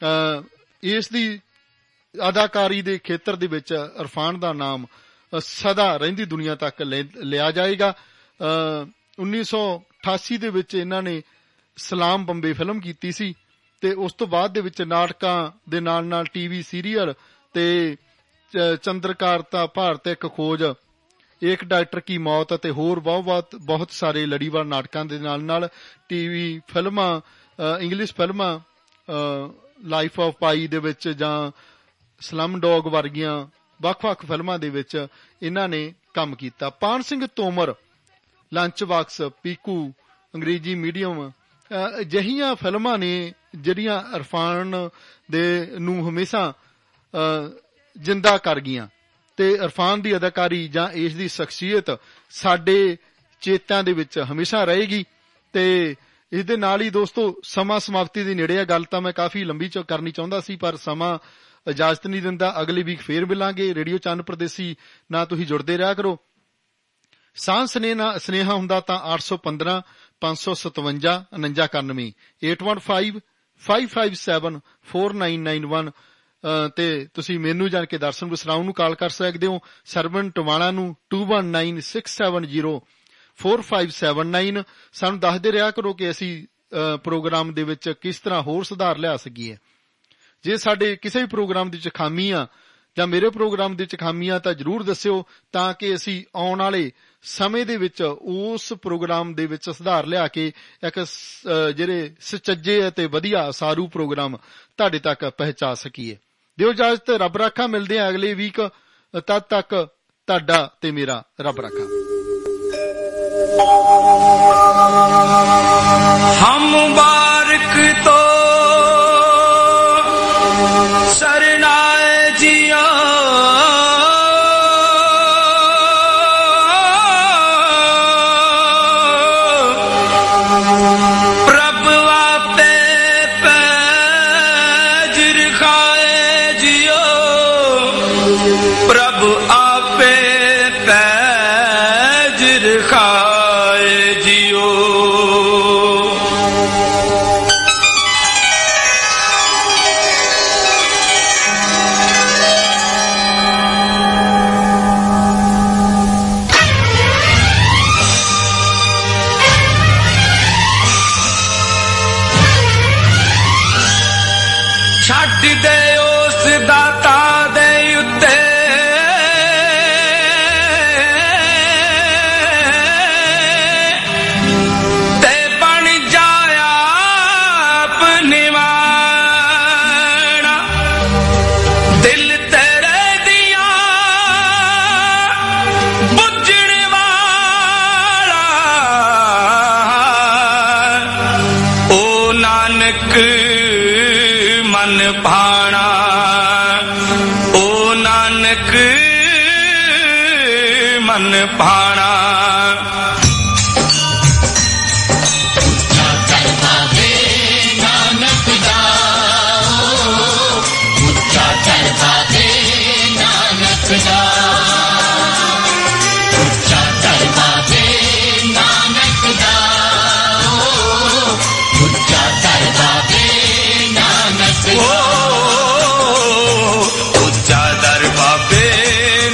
ਇਸ ਦੀ ਅਦਾਕਾਰੀ ਦੇ ਖੇਤਰ ਦੇ ਵਿੱਚ ਇਰਫਾਨ ਦਾ ਨਾਮ ਸਦਾ ਰਹਿੰਦੀ ਦੁਨੀਆ ਤੱਕ ਲਿਆ ਜਾਏਗਾ। ਉੱਨੀ ਸੌ ਅਠਾਸੀ ਦੇ ਵਿੱਚ ਇਹਨਾਂ ਨੇ ਸਲਾਮ ਬੰਬੇ ਫਿਲਮ ਕੀਤੀ ਸੀ ਤੇ ਉਸ ਤੋਂ ਬਾਅਦ ਦੇ ਵਿੱਚ ਨਾਟਕਾਂ ਦੇ ਨਾਲ ਨਾਲ ਟੀਵੀ ਸੀਰੀਅਲ ਤੇ ਚੰਦਰਕਾਰਤਾ, ਭਾਰਤ ਇੱਕ ਖੋਜ, ਇੱਕ ਡਾਕਟਰ ਕੀ ਮੌਤ ਅਤੇ ਹੋਰ ਬਹੁਤ ਬਹੁਤ ਬਹੁਤ ਸਾਰੇ ਲੜੀਵਾਰ ਨਾਟਕਾਂ ਦੇ ਨਾਲ ਨਾਲ ਟੀਵੀ ਫਿਲਮਾਂ, ਇੰਗਲਿਸ਼ ਫਿਲਮਾਂ ਲਾਈਫ ਆਫ ਪਾਈ ਦੇ ਵਿੱਚ ਜਾਂ ਸਲਮ ਡੌਗ ਵਰਗੀਆਂ ਵੱਖ-ਵੱਖ ਫਿਲਮਾਂ ਦੇ ਵਿੱਚ ਇਹਨਾਂ ਨੇ ਕੰਮ ਕੀਤਾ। Paan Singh Tomar, lunch box, Piku, Angrezi medium ਅਜਿਹੀਆਂ ਫਿਲਮਾਂ ਨੇ ਜਿਹੜੀਆਂ ਇਰਫਾਨ ਦੇ ਨੂੰ ਹਮੇਸ਼ਾ ਜਿੰਦਾ ਕਰ ਗਈਆਂ ਤੇ ਇਰਫਾਨ ਦੀ ਅਦਾਕਾਰੀ ਜਾਂ ਇਸ ਦੀ ਸ਼ਖਸੀਅਤ ਸਾਡੇ ਚੇਤਿਆਂ ਦੇ ਵਿੱਚ ਹਮੇਸ਼ਾ ਰਹੇਗੀ। ਤੇ ਇਸ ਦੇ ਨਾਲ ਹੀ ਦੋਸਤੋ ਸਮਾਂ ਸਮਾਪਤੀ ਦੇ ਨੇੜੇ ਆ। ਗੱਲ ਤਾਂ ਮੈਂ ਕਾਫੀ ਲੰਬੀ ਚ ਕਰਨੀ ਚਾਹੁੰਦਾ ਸੀ ਪਰ ਸਮਾਂ ਇਜਾਜ਼ਤ ਨਹੀਂ ਦਿੰਦਾ। ਅਗਲੀ ਵੀਕ ਫੇਰ ਮਿਲਾਂਗੇ। ਰੇਡੀਓ ਚੰਨ ਪ੍ਰਦੇਸੀ ਨਾਲ ਤੁਸੀਂ ਜੁੜਦੇ ਰਿਹਾ ਕਰੋ। ਸਾਂਝ ਸੁਨੇਹਾ ਸੁਨੇਹਾ ਹੁੰਦਾ ਤਾਂ ਅੱਠ ਸੌ ਪੰਦਰਾਂ ਪੰਜ ਸੌ ਸਤਵੰਜਾ ਉਨੰਜਾ ਇਕਾਨਵੇਂ eight one five five five seven four nine nine one ਤੇ ਤੁਸੀਂ ਮੈਨੂੰ ਜਾਣ ਕੇ ਦਰਸ਼ਨ ਬਸਰਾਉ ਨੂੰ ਕਾਲ ਕਰ ਸਕਦੇ ਹੋ। ਸਰਵਨ ਟਵਾਣਾ ਨੂੰ two one nine six seven zero four five seven nine. ਸਾਨੂੰ ਦੱਸਦੇ ਰਿਹਾ ਕਰੋ ਕਿ ਅਸੀਂ ਪ੍ਰੋਗਰਾਮ ਦੇ ਵਿੱਚ ਕਿਸ ਤਰ੍ਹਾਂ ਹੋਰ ਸੁਧਾਰ ਲਿਆ ਸਕੀਏ। ਜੇ ਸਾਡੇ ਕਿਸੇ ਵੀ ਪ੍ਰੋਗਰਾਮ ਦੇ ਵਿੱਚ ਖਾਮੀ ਆ ਜਾਂ ਮੇਰੇ ਪ੍ਰੋਗਰਾਮ ਦੇ ਵਿੱਚ ਖਾਮੀ ਆ ਤਾਂ ਜ਼ਰੂਰ ਦੱਸਿਓ ਤਾਂ ਕਿ ਅਸੀਂ ਆਉਣ ਵਾਲੇ ਸਮੇਂ ਦੇ ਵਿੱਚ ਉਸ ਪ੍ਰੋਗਰਾਮ ਦੇ ਵਿੱਚ ਸੁਧਾਰ ਲਿਆ ਕੇ ਇੱਕ ਜਿਹੜੇ ਸੁਚੱਜੇ ਅਤੇ ਵਧੀਆ ਸਾਰੂ ਪ੍ਰੋਗਰਾਮ ਤੁਹਾਡੇ ਤੱਕ ਪਹੁੰਚਾ ਸਕੀਏ। ਦਿਓ ਇਜਾਜ਼ਤ, ਰੱਬ ਰਾਖਾ। ਮਿਲਦੇ ਆ ਅਗਲੇ ਵੀਕ, ਤਦ ਤੱਕ ਤੁਹਾਡਾ ਤੇ ਮੇਰਾ ਰੱਬ ਰਾਖਾ। ਹਮ ਮੁਬਾਰਕ ਤੋਂ ਸਰਨਾਏ ਜੀਓ ਪ੍ਰਭ ਆਪੇ ਪੈਜ ਰਖਾਏ ਜੀਓ ਪ੍ਰਭ ਆਪੇ ਪੈਜ ਰਖਾਏ ਜੀਓ। ਦੇ ਉਸ ਦਾਤਾ ਦੇ ਉੱਤੇ ਤੇ ਬਣ ਜਾਇਆ ਆਪਣੀ ਮਾਣਾ ਦਿਲ ਤੇਰੇ ਦੀਆਂ ਬੁੱਝਣ ਵਾਲਾ ਓ ਨਾਨਕ ਮਨ ਭਾਣਾ ਓ ਨਾਨਕ ਮਨ ਭਾਣਾ।